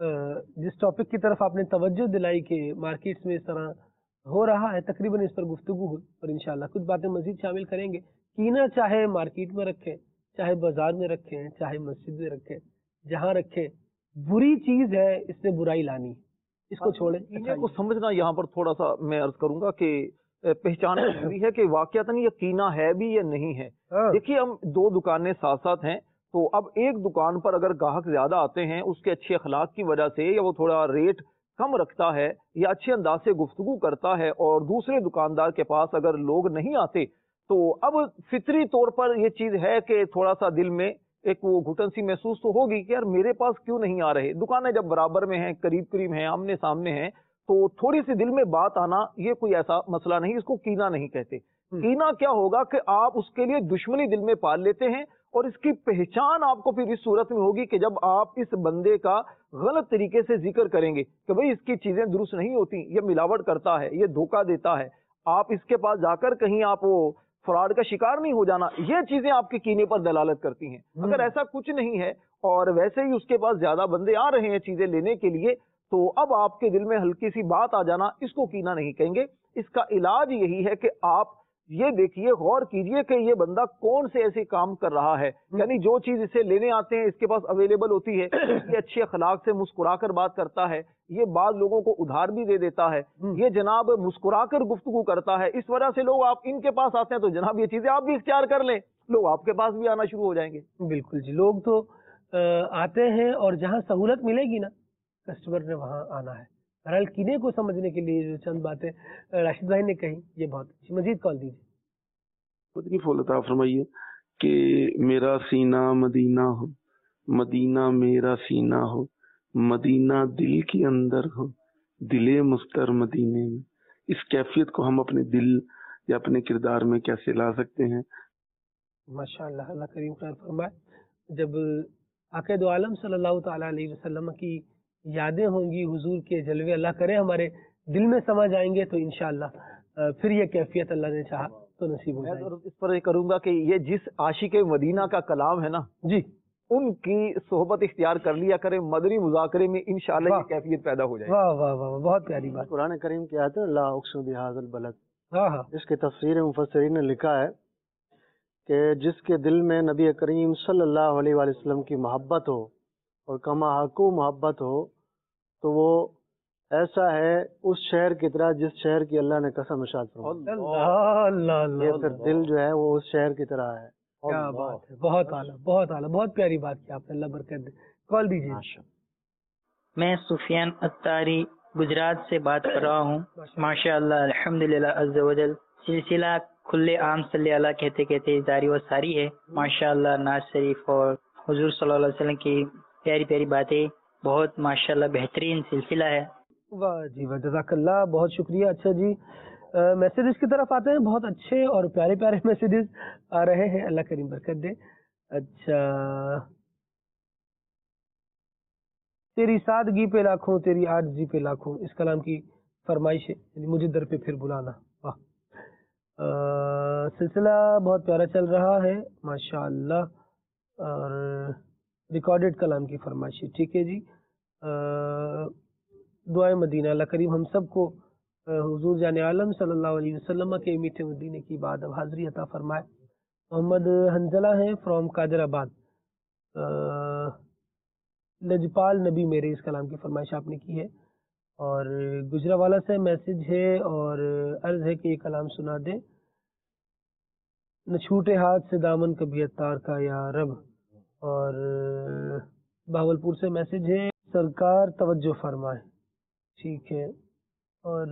جس ٹاپک کی طرف آپ نے توجہ دلائی کہ مارکیٹس میں اس طرح ہو رہا ہے، تقریباً اس پر گفتگو ہوئی اور انشاءاللہ کچھ باتیں مزید شامل کریں گے۔ کینہ چاہے مارکیٹ میں رکھیں، چاہے بازار میں رکھیں، چاہے مسجد میں رکھیں، جہاں رکھیں، بری چیز ہے، اس نے برائی لانی، اس کو چھوڑیں۔ کینے کو سمجھنا یہاں پر تھوڑا سا میں عرض کروں گا کہ پہچان ضروری ہے کہ واقعتاً یہ کینہ ہے بھی یا نہیں ہے۔ دیکھیے ہم دو دکانیں ساتھ ساتھ ہیں تو اب ایک دکان پر اگر گاہک زیادہ آتے ہیں اس کے اچھے اخلاق کی وجہ سے، یا وہ تھوڑا ریٹ کم رکھتا ہے یا اچھے انداز سے گفتگو کرتا ہے، اور دوسرے دکاندار کے پاس اگر لوگ نہیں آتے تو اب فطری طور پر یہ چیز ہے کہ تھوڑا سا دل میں ایک وہ گھٹن سی محسوس تو ہوگی کہ یار میرے پاس کیوں نہیں آ رہے۔ دکانیں جب برابر میں ہیں، قریب قریب ہیں، آمنے سامنے ہیں، تو تھوڑی سی دل میں بات آنا یہ کوئی ایسا مسئلہ نہیں، اس کو کینہ نہیں کہتے۔ کینہ کیا ہوگا کہ آپ اس کے لیے دشمنی دل میں پال لیتے ہیں، اور اس کی پہچان آپ کو پھر اس صورت میں ہوگی کہ جب آپ اس بندے کا غلط طریقے سے ذکر کریں گے کہ بھئی اس کی چیزیں درست نہیں ہوتی، یہ ملاوٹ کرتا ہے، یہ دھوکہ دیتا ہے، آپ اس کے پاس جا کر کہیں آپ وہ فراڈ کا شکار نہیں ہو جانا، یہ چیزیں آپ کے کینے پر دلالت کرتی ہیں۔ اگر ایسا کچھ نہیں ہے اور ویسے ہی اس کے پاس زیادہ بندے آ رہے ہیں چیزیں لینے کے لیے، تو اب آپ کے دل میں ہلکی سی بات آ جانا، اس کو کینہ نہیں کہیں گے۔ اس کا علاج یہی ہے کہ آپ یہ دیکھیے، غور کیجئے کہ یہ بندہ کون سے ایسے کام کر رہا ہے، یعنی جو چیز اسے لینے آتے ہیں اس کے پاس اویلیبل ہوتی ہے، یہ اچھے اخلاق سے مسکرا کر بات کرتا ہے، یہ بعض لوگوں کو ادھار بھی دے دیتا ہے، یہ جناب مسکرا کر گفتگو کرتا ہے، اس وجہ سے لوگ آپ ان کے پاس آتے ہیں تو جناب یہ چیزیں آپ بھی اختیار کر لیں، لوگ آپ کے پاس بھی آنا شروع ہو جائیں گے۔ بالکل جی، لوگ تو آتے ہیں اور جہاں سہولت ملے گی نا کسٹمر نے وہاں آنا ہے۔ بہرحال کینے کو سمجھنے کے لیے جو چند باتیں راشد بھائی نے کہی یہ بہت اچھی۔ مزید کال دیجیے۔ خود کی فول عطا فرمائیے کہ میرا سینہ مدینہ ہو، مدینہ میرا سینہ ہو، مدینہ دل کے اندر ہو، دل مستر مدینے میں۔ اس کیفیت کو ہم اپنے دل یا اپنے کردار میں کیسے لا سکتے ہیں؟ ماشاءاللہ، اللہ کریم خیر فرمائے۔ جب آقا دو عالم صلی اللہ تعالیٰ علیہ وسلم کی یادیں ہوں گی، حضور کے جلوے اللہ کرے ہمارے دل میں سما جائیں گے تو انشاءاللہ پھر یہ کیفیت اللہ نے چاہا تو نصیب ہو جائے گی۔ اس پر یہ کروں گا کہ یہ جس عاشق مدینہ کا کلام ہے نا جی، ان کی صحبت اختیار کر لیا کریں مدنی مذاکرے میں، انشاءاللہ یہ کیفیت پیدا ہو جائے گی۔ واہ واہ واہ، بہت پیاری بات۔ قرآن کریم کی آیت ہے لا اقسم بہذا البلد، ہاں ہاں، اس کے تفسیر مفسرین نے لکھا ہے کہ جس کے دل میں نبی کریم صلی اللہ علیہ وآلہ وسلم کی محبت ہو اور کما حقو محبت ہو تو وہ ایسا ہے اس شہر کی طرح جس شہر کی اللہ نے قسم ارشاد فرمائی. یہ پھر دل جو ہے وہ اس شہر کی طرح ہے. کیا بات ہے، بہت اعلیٰ بہت اعلیٰ، بہت پیاری بات کی آپ نے، اللہ برکت دے. کال دیجیے. میں سفیان اتاری گجرات سے بات کر رہا ہوں. ماشاء اللہ الحمدللہ عز و جل سلسلہ کھلے عام صلی اللہ کہتے کہتے جاری و ساری ہے. ماشاء اللہ ناز شریف اور حضور صلی اللہ علیہ وسلم کی پیاری پیاری باتیں، بہت ماشاء اللہ بہترین سلسلہ ہے. واہ جی واہ، جزاک اللہ، بہت شکریہ. اچھا جی، میسیجز کی طرف آتے ہیں. بہت اچھے اور پیارے پیارے میسیجز آ رہے ہیں، اللہ کریم برکت دے. اچھا، تیری سادگی پہ لاکھوں، تیری عاجزی پہ لاکھوں، اس کلام کی فرمائش ہے، یعنی مجھے در پہ پھر بلانا. واہ، سلسلہ بہت پیارا چل رہا ہے ماشاء اللہ، اور ریکارڈڈ کلام کی فرمائش ہے. ٹھیک ہے جی. دعائیں مدینہ، اللہ کریم ہم سب کو حضور جان عالم صلی اللہ علیہ وسلم کے میٹھے مدینے کی بعد اب حاضری عطا فرمائے. محمد حنزلہ ہیں فرام قادر آباد. لجپال نبی میرے، اس کلام کی فرمائش آپ نے کی ہے. اور گجرا والا سے میسج ہے اور عرض ہے کہ یہ کلام سنا دیں. نہ چھوٹے ہاتھ سے دامن کبھی اتار کا یا رب. اور بہاولپور سے میسج ہے سرکار توجہ فرمائے. ٹھیک ہے. اور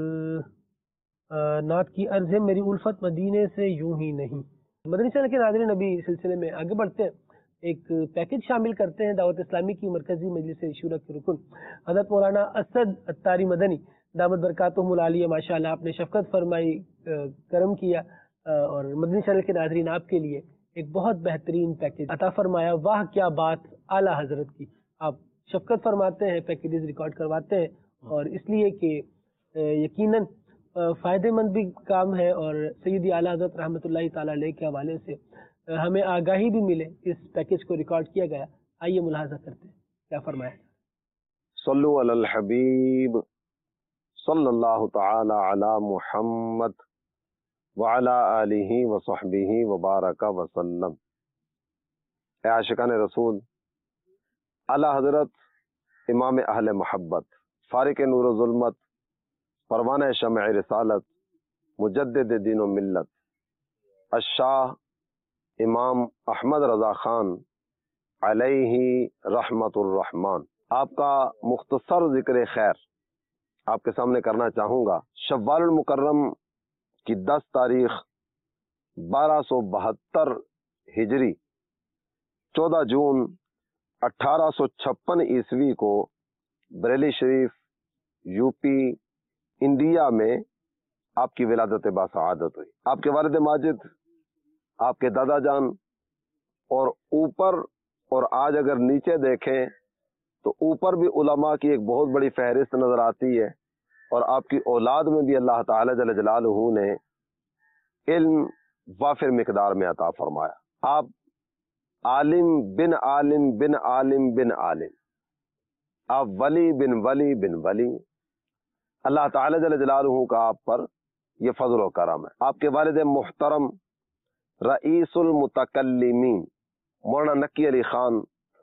نعت کی عرض ہے میری الفت مدینے سے یوں ہی نہیں. مدنی چینل کے ناظرین، نبی سلسلے میں آگے بڑھتے ہیں. ایک پیکج شامل کرتے ہیں دعوت اسلامی کی مرکزی مجلس شورا کے رکن حضرت مولانا اسد اتاری مدنی دامت برکاتہم العالیہ. ماشاء اللہ آپ نے شفقت فرمائی، کرم کیا، اور مدنی چینل کے ناظرین آپ کے لیے ایک بہت بہترین پیکج عطا فرمایا. واہ کیا بات اعلیٰ حضرت کی. آپ شفقت فرماتے ہیں، پیکیجز ریکارڈ کرواتے ہیں، اور اس لیے کہ یقیناً فائدہ مند بھی کام ہے، اور سیدی اعلیٰ حضرت رحمۃ اللہ تعالیٰ علیہ کے حوالے سے ہمیں آگاہی بھی ملے. اس پیکج کو ریکارڈ کیا گیا. آئیے ملاحظہ کرتے ہیں کیا فرمایا. صلو علی الحبیب صلی اللہ تعالی علی محمد وعلی آلہ وصحبہ وبارک وسلم. اے عاشقان رسول، اعلی حضرت امام اہل محبت، فارق نور و ظلمت، پروانہ شمع رسالت، مجدد دین و ملت، الشاہ امام احمد رضا خان علیہ رحمت الرحمن، آپ کا مختصر ذکر خیر آپ کے سامنے کرنا چاہوں گا. شوال المکرم کی دس تاریخ بارہ سو بہتر ہجری، چودہ جون اٹھارہ سو چھپن عیسوی کو Bareilly Sharif U P India میں آپ کی ولادت باسعادت ہوئی. آپ کے والد ماجد، آپ کے دادا جان، اور اوپر اور آج اگر نیچے دیکھیں تو اوپر بھی علماء کی ایک بہت بڑی فہرست نظر آتی ہے، اور آپ کی اولاد میں بھی اللہ تعالی جل جلالہ نے علم وافر مقدار میں عطا فرمایا. آپ عالم بن عالم بن عالم بن عالم، آپ ولی بن ولی بن ولی. اللہ تعالی جل جلالہ کا آپ پر یہ فضل و کرم ہے. آپ کے والد محترم رئیس المتکلمین مولانا نقی علی خان،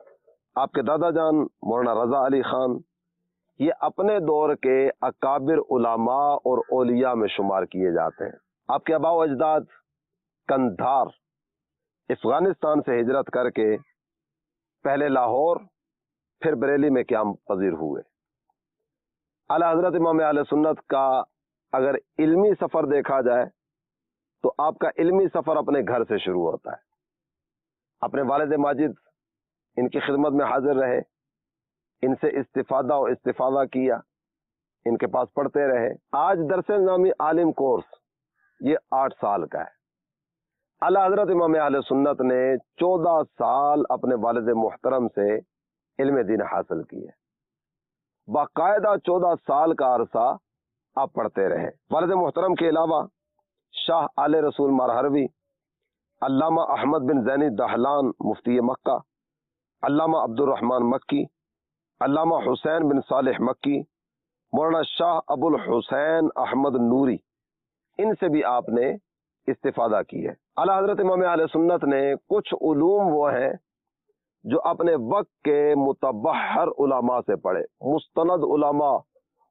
آپ کے دادا جان مولانا رضا علی خان، یہ اپنے دور کے اکابر علماء اور اولیاء میں شمار کیے جاتے ہیں. آپ کے آباء و اجداد کندھار افغانستان سے ہجرت کر کے پہلے لاہور پھر بریلی میں قیام پذیر ہوئے. اعلی حضرت امام اہل سنت کا اگر علمی سفر دیکھا جائے تو آپ کا علمی سفر اپنے گھر سے شروع ہوتا ہے. اپنے والد ماجد ان کی خدمت میں حاضر رہے، ان سے استفادہ و استفادہ کیا، ان کے پاس پڑھتے رہے. آج درس نظامی عالم کورس یہ آٹھ سال کا ہے. اعلی حضرت امام اہل سنت نے چودہ سال اپنے والد محترم سے علم دین حاصل کیے. باقاعدہ چودہ سال کا عرصہ آپ پڑھتے رہے. والد محترم کے علاوہ شاہ آل رسول مرہروی، علامہ احمد بن زینی دہلان مفتی مکہ، علامہ عبد الرحمن مکی، علامہ حسین بن صالح مکی، مولانا شاہ ابو الحسین احمد نوری، ان سے بھی آپ نے استفادہ کی ہے. اعلی حضرت امام اہل سنت نے کچھ علوم وہ ہیں جو اپنے وقت کے متبحر علماء سے پڑھے، مستند علماء،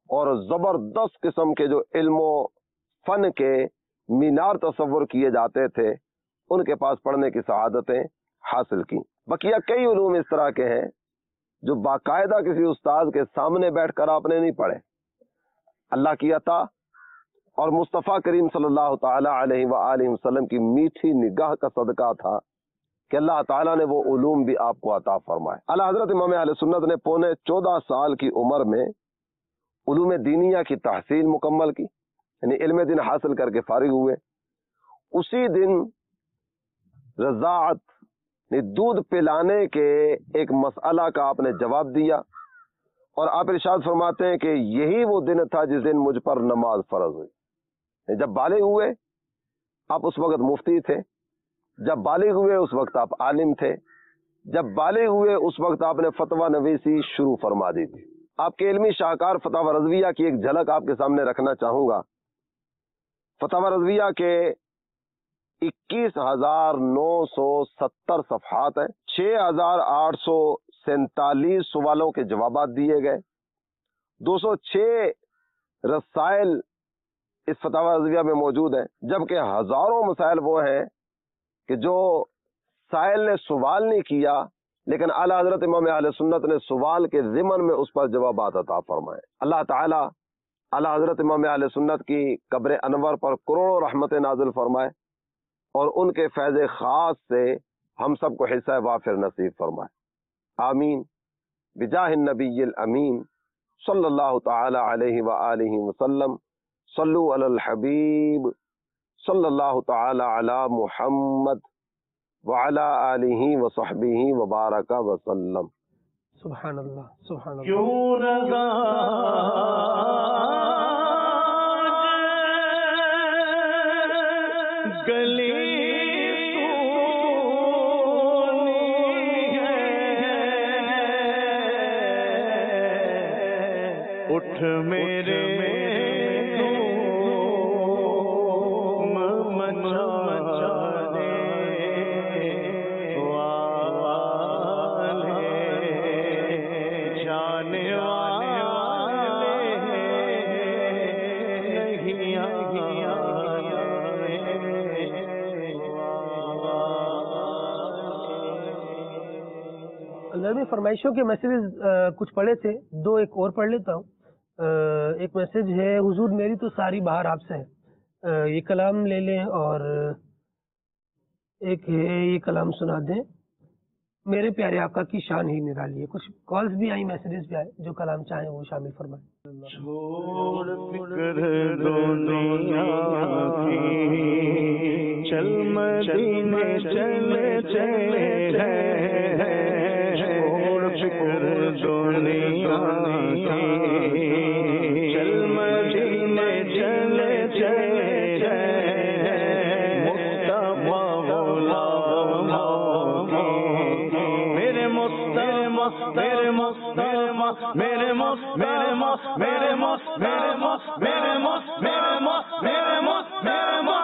اور زبردست قسم کے جو علم و فن کے مینار تصور کیے جاتے تھے ان کے پاس پڑھنے کی سعادتیں حاصل کی. بقیہ کئی علوم اس طرح کے ہیں جو باقاعدہ کسی استاد کے سامنے بیٹھ کر آپ نے نہیں پڑھے. اللہ کی عطا اور مصطفیٰ کریم صلی اللہ تعالی علیہ وآلہ وسلم کی میٹھی نگاہ کا صدقہ تھا کہ اللہ تعالیٰ نے وہ علوم بھی آپ کو عطا فرمائے. اعلیٰ حضرت امام اہل سنت نے پونے چودہ سال کی عمر میں علوم دینیہ کی تحصیل مکمل کی، یعنی علم دین حاصل کر کے فارغ ہوئے. اسی دن رضاعت دودھ پلانے کے ایک مسئلہ کا آپ نے جواب دیا اور آپ ارشاد فرماتے ہیں کہ یہی وہ دن تھا جس دن مجھ پر نماز فرض ہوئی. جب بالغ ہوئے آپ اس وقت مفتی تھے، جب بالغ ہوئے اس وقت آپ عالم تھے، جب بالغ ہوئے اس وقت آپ نے فتویٰ نویسی شروع فرما دی تھی. آپ کے علمی شاہکار فتاوی رضویہ کی ایک جھلک آپ کے سامنے رکھنا چاہوں گا. فتاوی رضویہ کے اکیس ہزار نو سو ستر صفحات ہیں، چھ ہزار آٹھ سو سینتالیس سوالوں کے جوابات دیے گئے، دو سو چھ رسائل اس فتاوی رضویہ میں موجود ہیں، جبکہ ہزاروں مسائل وہ ہیں کہ جو سائل نے سوال نہیں کیا لیکن اعلیٰ حضرت امام اہل سنت نے سوال کے ضمن میں اس پر جوابات عطا فرمائے. اللہ تعالی اعلیٰ حضرت امام اہل سنت کی قبر انور پر کروڑوں رحمت نازل فرمائے اور ان کے فیض خاص سے ہم سب کو حصہ وافر نصیب فرمائے. آمین بجاہ النبی الامین صلی اللہ تعالی علیہ وآلہ وسلم. صلو علی الحبیب صلی اللہ تعالی علی محمد وعلی آلہ وصحبہ وبارک وسلم. سبحان اللہ سبحان اللہ. کیوں رضا گلی اٹھ میرے نرمی فرمائشوں کے میسیجز کچھ پڑھے تھے، دو ایک اور پڑھ لیتا ہوں. ایک میسج ہے، حضور میری تو ساری بہار آپ سے ہے، یہ کلام لے لیں، اور ایک ہے یہ کلام سنا دیں، میرے پیارے آقا کی شان ہی نرالی ہے. کچھ کالز بھی آئی، میسیجز بھی آئے، جو کلام چاہیں وہ شامل فرمائیں. چھوڑ فکر دنیا کی، چل مدینے چل چل چھوڑ فکر دنیا کی، چل مدینے چل چل مصطفیٰ غلام میرے مصطفیٰ میرے مصطفیٰ میرے مصطفیٰ میرے مصطفیٰ میرے مصطفیٰ میرے مصطفیٰ میرے مصطفیٰ میرے مصطفیٰ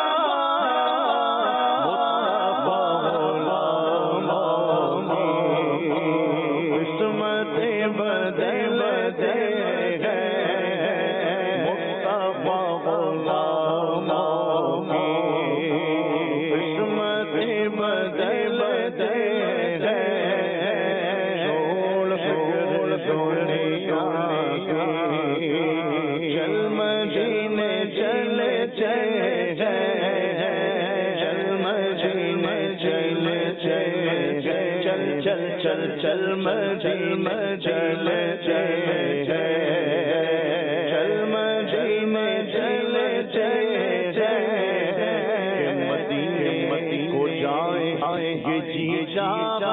چل چل مدینے چل چل چل مدینے چل چل مدینے مدینے کو جائیں یہ جی چاہتا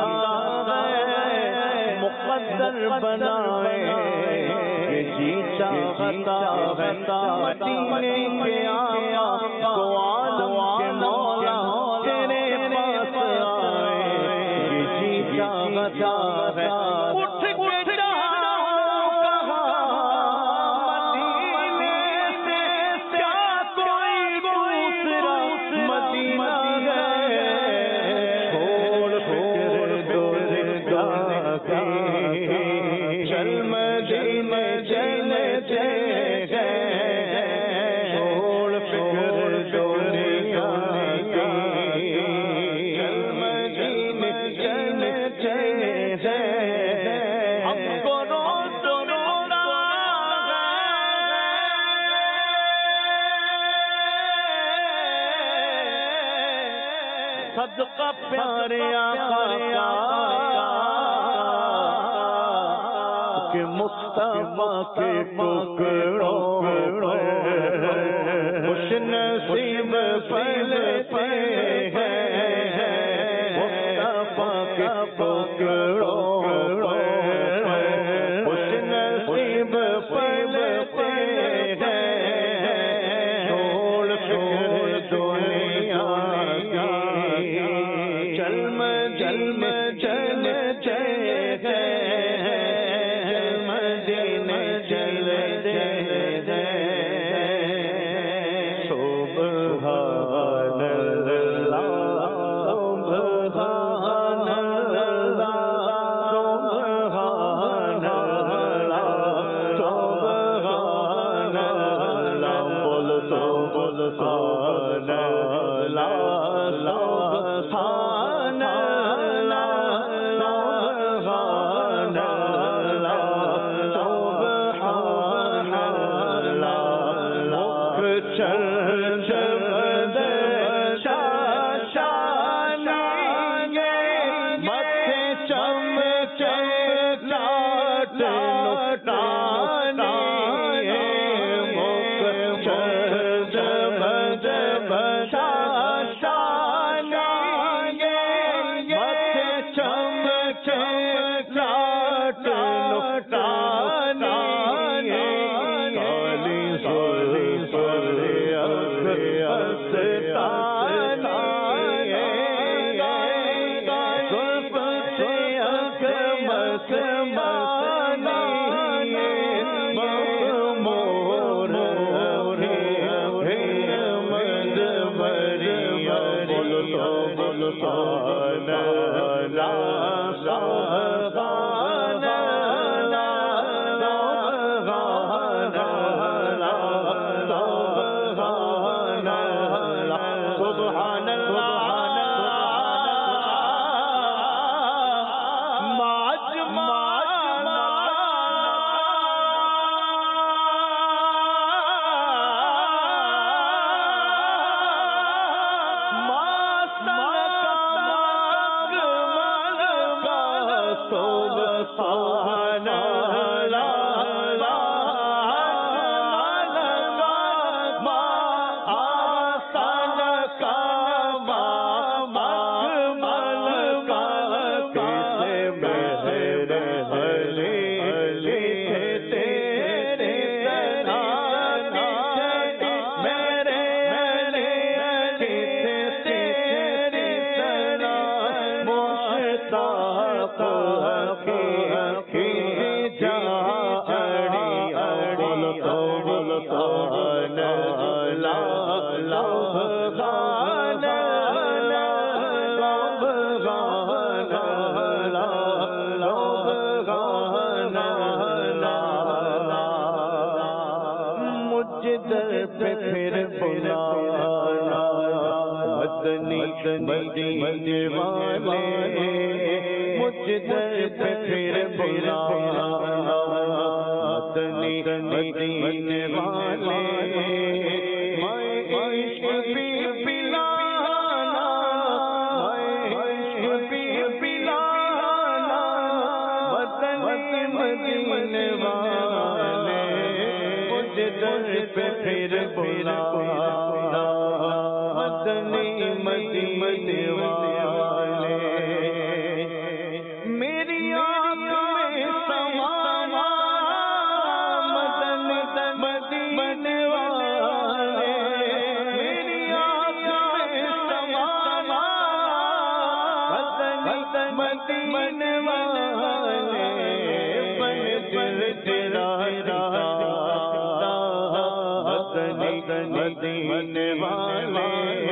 ہے مقدر بنائے یہ جی چاہتا ہے مدینے کے آیا کو عالم کے مولا تیرے پاس آئے یہ جی چاہتا ہے اٹھ کے جاؤ کہاں مدینے سے کیا کوئی دوسرا مدینہ ہے چھوڑ فکر دنیا کی چل مدینے چل چل صدقہ پیارے آقا کا کہ مصطفیٰ کے ٹکڑوں خوش نصیب پلتے ہیں مصطفیٰ کے ٹکڑوں خوش نصیب پلتے ہیں چھوڑ چھوڑ دنیا کی چلم چلم چل چلے مدینے چلے سبحان اللہ سبحان اللہ سبحان اللہ سبحان اللہ بول تو بول سبحان اللہ سبحان اللہ سبحان اللہ سبحان اللہ مکھ چل جب شاشانی متھے چمکے لاٹ لٹانی مکھ چل جب جب شاشانی متھے چمکے لاٹ لٹانی کالی سوری سوری سبحان اللہ مدینے والے مجھ در پہ پھر بلانا مدینے والے میں عشق بھی پلانا میں عشق بھی پلانا مدینے والے مجھ در پہ پھر بلانا مدنی مدینے والے میری آنکھ میں سمانا مدن مدینے والے میری آنکھ میں سمانا مدن مدینے والے بن دل تیرا مدنی مدینے والے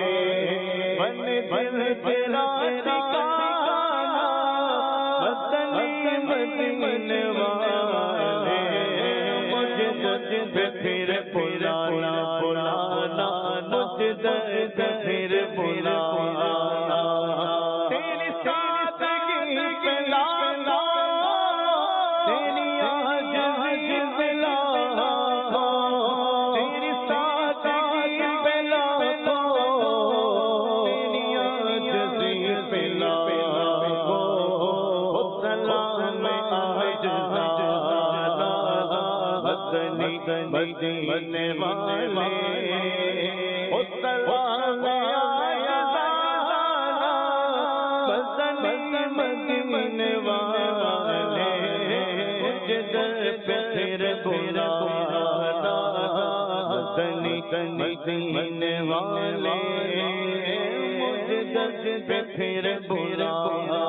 تیرا ٹھکانہ مدنی مدینے والے مجھ مجھ پھر پرانا پرانا مجھ درد پھر پرانا تیری سادگی پہ لانا تیری آج حج لانا تیری سادگی پہ لانا مدینے والے سلام آیا مدنی مدینے والے جدھر پھر بلانا مدنی مدینے والے جدھر پھر بلانا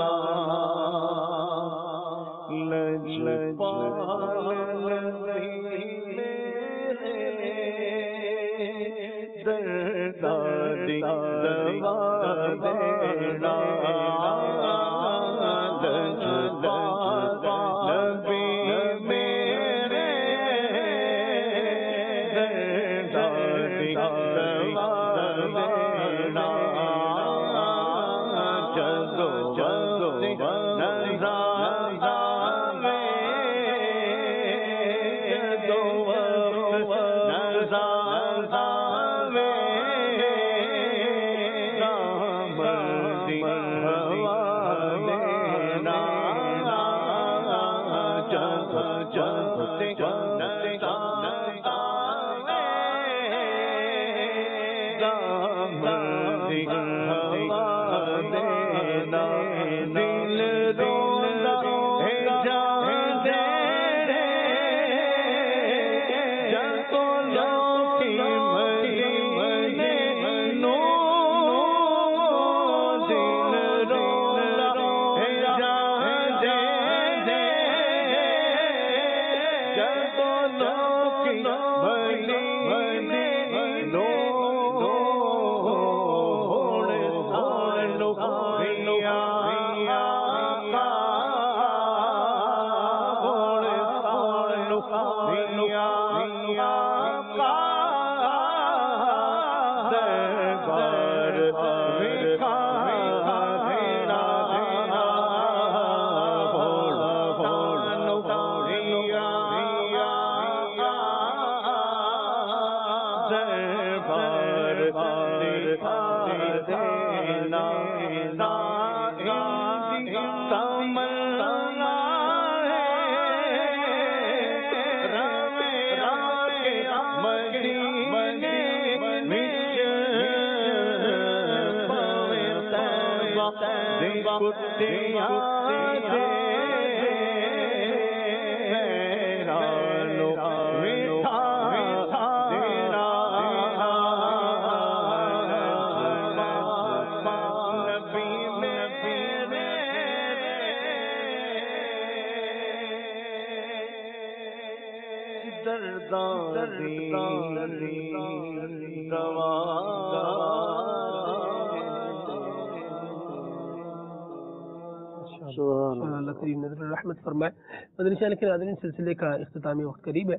اللہ کریم نظر رحمت فرمائے. مدنی چینل کے ناظرین سلسلے کا اختتامی وقت قریب ہے.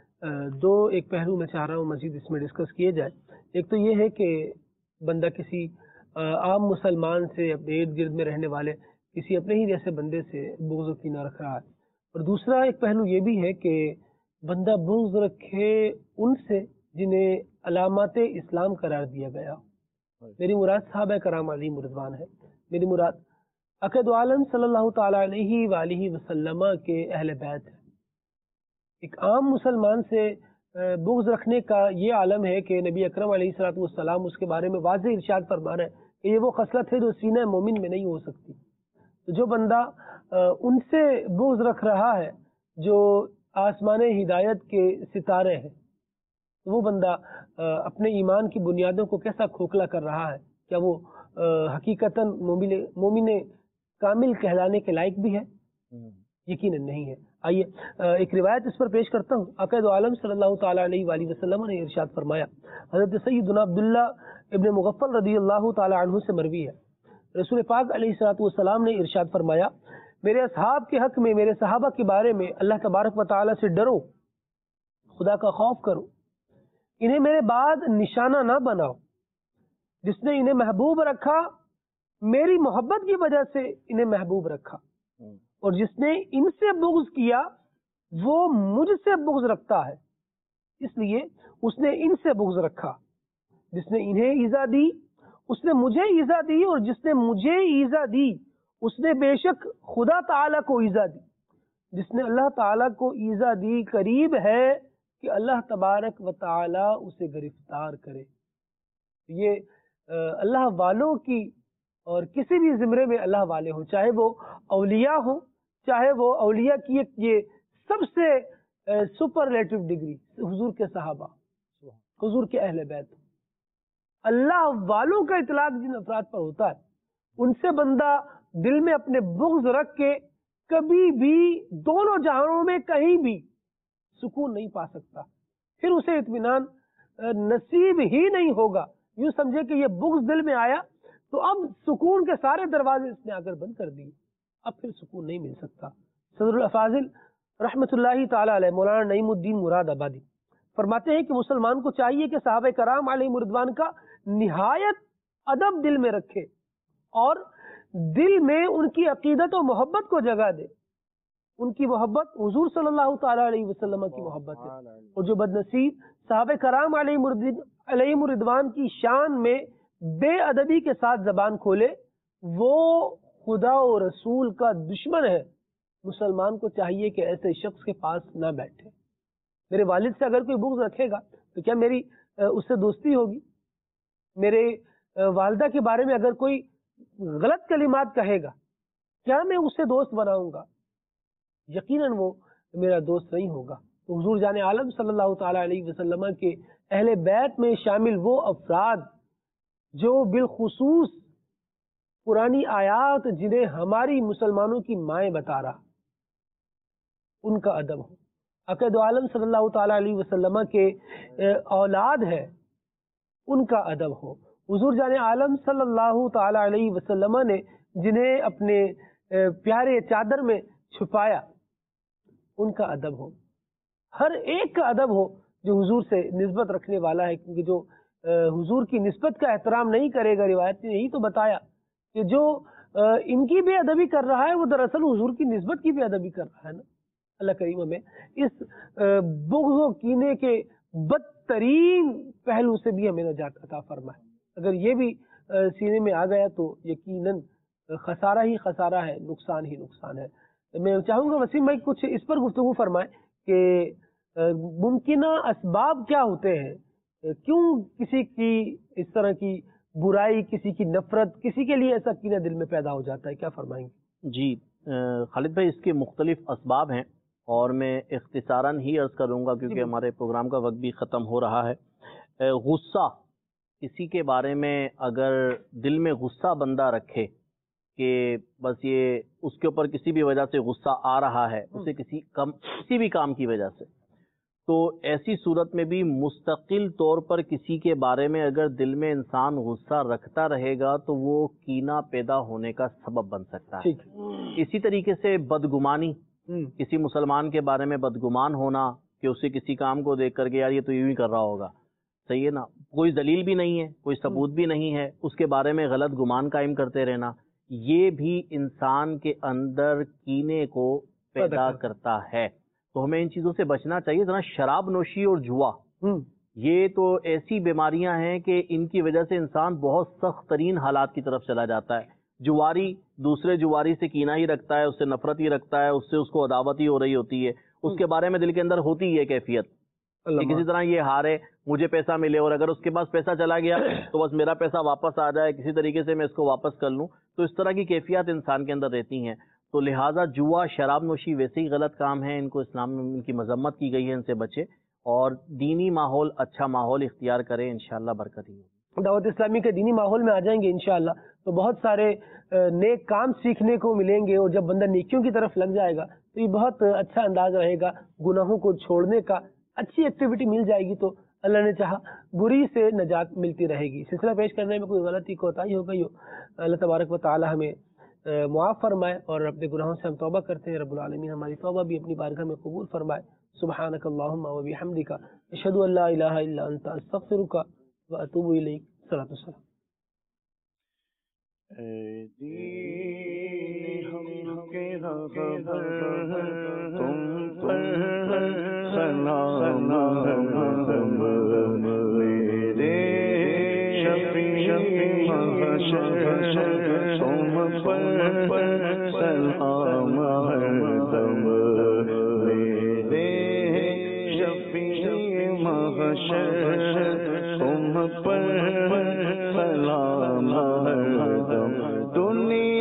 دو ایک پہلو میں چاہ رہا ہوں مزید اس میں ڈسکس کیے جائے. ایک تو یہ ہے کہ بندہ کسی عام مسلمان سے اپنے ارد گرد میں رہنے والے کسی اپنے ہی جیسے بندے سے بغض و کینہ رکھ رہا ہے, اور دوسرا ایک پہلو یہ بھی ہے کہ بندہ بغض رکھے ان سے جنہیں علامات اسلام قرار دیا گیا. میری مراد صحابہ کرام علیہم رضوان ہے. میری مراد عقد عالم صلی اللہ تعالی علیہ وآلہ وسلم کے اہل بیت ہے. ایک عام مسلمان سے بغض رکھنے کا یہ عالم ہے کہ نبی اکرم علیہ الصلوۃ والسلام اس کے بارے میں واضح ارشاد فرما رہے ہیں کہ یہ وہ خصلت ہے جو سینہ مومن میں نہیں ہو سکتی. تو جو بندہ ان سے بغض رکھ رہا ہے جو آسمان ہدایت کے ستارے ہیں, وہ بندہ اپنے ایمان کی بنیادوں کو کیسا کھوکھلا کر رہا ہے؟ کیا وہ حقیقتاً مومن مومن کامل کہلانے کے لائق بھی ہے؟ یقیناً نہیں ہے. آئیے ایک روایت اس پر پیش کرتا ہوں. عقد عالم صلی اللہ تعالیٰ علیہ وآلہ وسلم نے ارشاد فرمایا, حضرت سیدنا عبداللہ ابن مغفل رضی اللہ تعالیٰ عنہ سے مروی ہے, رسول پاک علیہ الصلوۃ والسلام نے ارشاد فرمایا, میرے اصحاب کے حق میں, میرے صحابہ کے بارے میں اللہ تبارک و تعالیٰ سے ڈرو, خدا کا خوف کرو, انہیں میرے بعد نشانہ نہ بناؤ. جس نے انہیں محبوب رکھا میری محبت کی وجہ سے انہیں محبوب رکھا, اور جس نے ان سے بغض کیا وہ مجھ سے بغض رکھتا ہے, اس لیے اس نے ان سے بغض رکھا. جس نے انہیں ایذا دی اس نے مجھے ایذا دی, اور جس نے مجھے ایذا دی اس نے بے شک خدا تعالیٰ کو ایذا دی. جس نے اللہ تعالیٰ کو ایذا دی قریب ہے کہ اللہ تبارک و تعالی اسے گرفتار کرے. یہ اللہ والوں کی اور کسی بھی زمرے میں اللہ والے ہوں، چاہے وہ اولیاء ہوں، چاہے وہ اولیاء کی ایک یہ سب سے سپرلیٹو ڈگری حضور کے صحابہ، حضور کے اہل بیت، اللہ والوں کا اطلاق جن افراد پر ہوتا ہے ان سے بندہ دل میں اپنے بغض رکھ کے کبھی بھی دونوں جہانوں میں کہیں بھی سکون نہیں پا سکتا، پھر اسے اطمینان نصیب ہی نہیں ہوگا. یوں سمجھے کہ یہ بغض دل میں آیا تو اب سکون کے سارے دروازے اس نے آ کر بند کر دیے، اب پھر سکون نہیں مل سکتا. صدر الافاضل رحمت اللہ تعالی علیہ مولانا نعیم الدین مراد آبادی فرماتے ہیں کہ مسلمان کو چاہیے کہ صحابہ کرام علیہ رضوان کا نہایت ادب دل میں رکھے اور دل میں ان کی عقیدت و محبت کو جگہ دے. ان کی محبت حضور صلی اللہ تعالی علیہ وسلم کی محبت ہے، اور جو بدنصیب صحابہ کرام علیہ رضوان کی شان میں بے ادبی کے ساتھ زبان کھولے وہ خدا و رسول کا دشمن ہے. مسلمان کو چاہیے کہ ایسے شخص کے پاس نہ بیٹھے. میرے والد سے اگر کوئی بغض رکھے گا تو کیا میری اس سے دوستی ہوگی؟ میرے والدہ کے بارے میں اگر کوئی غلط کلمات کہے گا کیا میں اس سے دوست بناؤں گا؟ یقیناً وہ میرا دوست نہیں ہوگا. تو حضور جان عالم صلی اللہ تعالی علیہ وسلم کے اہل بیت میں شامل وہ افراد جو بالخصوص پرانی آیات جنہیں ہماری مسلمانوں کی مائیں بتا رہا ان کا ادب ہو. عقید عالم صلی اللہ تعالی علیہ وسلم کے اولاد ہے ان کا ادب ہو. حضور جان عالم صلی اللہ تعالی علیہ وسلم نے جنہیں اپنے پیارے چادر میں چھپایا ان کا ادب ہو. ہر ایک کا ادب ہو جو حضور سے نسبت رکھنے والا ہے، کیونکہ جو حضور کی نسبت کا احترام نہیں کرے گا، روایت نے یہی تو بتایا کہ جو ان کی بے ادبی کر رہا ہے وہ دراصل حضور کی نسبت کی بے ادبی کر رہا ہے نا. اللہ کریم ہمیں اس بغض و کینے کے بدترین پہلو سے بھی ہمیں نجات عطا فرمائے. اگر یہ بھی سینے میں آ گیا تو یقیناً خسارہ ہی خسارہ ہے، نقصان ہی نقصان ہے. میں چاہوں گا وسیم بھائی کچھ اس پر گفتگو فرمائیں کہ ممکنہ اسباب کیا ہوتے ہیں، کیوں کسی کی اس طرح کی برائی، کسی کی نفرت، کسی کے لیے ایسا کینہ دل میں پیدا ہو جاتا ہے، کیا فرمائیں گے؟ جی خالد بھائی، اس کے مختلف اسباب ہیں اور میں اختصاراً ہی عرض کروں گا کیونکہ ہمارے پروگرام کا وقت بھی ختم ہو رہا ہے. غصہ، کسی کے بارے میں اگر دل میں غصہ بندہ رکھے کہ بس یہ اس کے اوپر کسی بھی وجہ سے غصہ آ رہا ہے، اسے کسی کم کسی بھی کام کی وجہ سے، تو ایسی صورت میں بھی مستقل طور پر کسی کے بارے میں اگر دل میں انسان غصہ رکھتا رہے گا تو وہ کینہ پیدا ہونے کا سبب بن سکتا ہے. اسی طریقے سے بدگمانی، کسی مسلمان کے بارے میں بدگمان ہونا کہ اسے کسی کام کو دیکھ کر کے یار یہ تو یوں ہی کر رہا ہوگا، صحیح ہے نا، کوئی دلیل بھی نہیں ہے، کوئی ثبوت بھی نہیں ہے، اس کے بارے میں غلط گمان قائم کرتے رہنا، یہ بھی انسان کے اندر کینے کو پیدا کرتا ہے. تو ہمیں ان چیزوں سے بچنا چاہیے. ذرا شراب نوشی اور جوا، یہ تو ایسی بیماریاں ہیں کہ ان کی وجہ سے انسان بہت سخت ترین حالات کی طرف چلا جاتا ہے. جواری دوسرے جواری سے کینہ ہی رکھتا ہے، اس سے نفرت ہی رکھتا ہے، اس سے اس کو عداوت ہی ہو رہی ہوتی ہے، اس کے بارے میں دل کے اندر ہوتی ہے کیفیت کہ کسی طرح یہ ہارے، مجھے پیسہ ملے، اور اگر اس کے پاس پیسہ چلا گیا تو بس میرا پیسہ واپس آ جائے، کسی طریقے سے میں اس کو واپس کر لوں. تو اس طرح کی کیفیات انسان کے اندر رہتی ہیں. تو لہٰذا جوا، شراب نوشی ویسے ہی غلط کام ہے، ان کو اسلام میں ان کی مذمت کی گئی ہے، ان سے بچے اور دینی ماحول، اچھا ماحول اختیار کریں، انشاءاللہ برکت ہی ہوگی. دعوت اسلامی کے دینی ماحول میں آ جائیں گے انشاءاللہ تو بہت سارے نیک کام سیکھنے کو ملیں گے، اور جب بندہ نیکیوں کی طرف لگ جائے گا تو یہ بہت اچھا انداز رہے گا گناہوں کو چھوڑنے کا. اچھی ایکٹیویٹی مل جائے گی تو اللہ نے چاہا بری سے نجات ملتی رہے گی. سلسلہ پیش کرنے میں کوئی غلطی کوتاہی ہو گئی ہو اللہ تبارک و تعالی ہمیں معاف فرمائے، اور اپنے گناہوں سے ہم توبہ کرتے ہیں. رب العالمین ہماری توبہ بھی اپنی بارگاہ میں قبول فرمائے. سبحانک اللہم و بحمدک، اشہد ان لا الہ الا انت، استغفرک و اتوب الیک. صلاۃ والسلام. اے دین ہم کے رہبر تم پر سلام میرے شفیع محشر تم پر سلام ہر دم میرے شفیع محشر تم پر سلام ہر دم، دنیا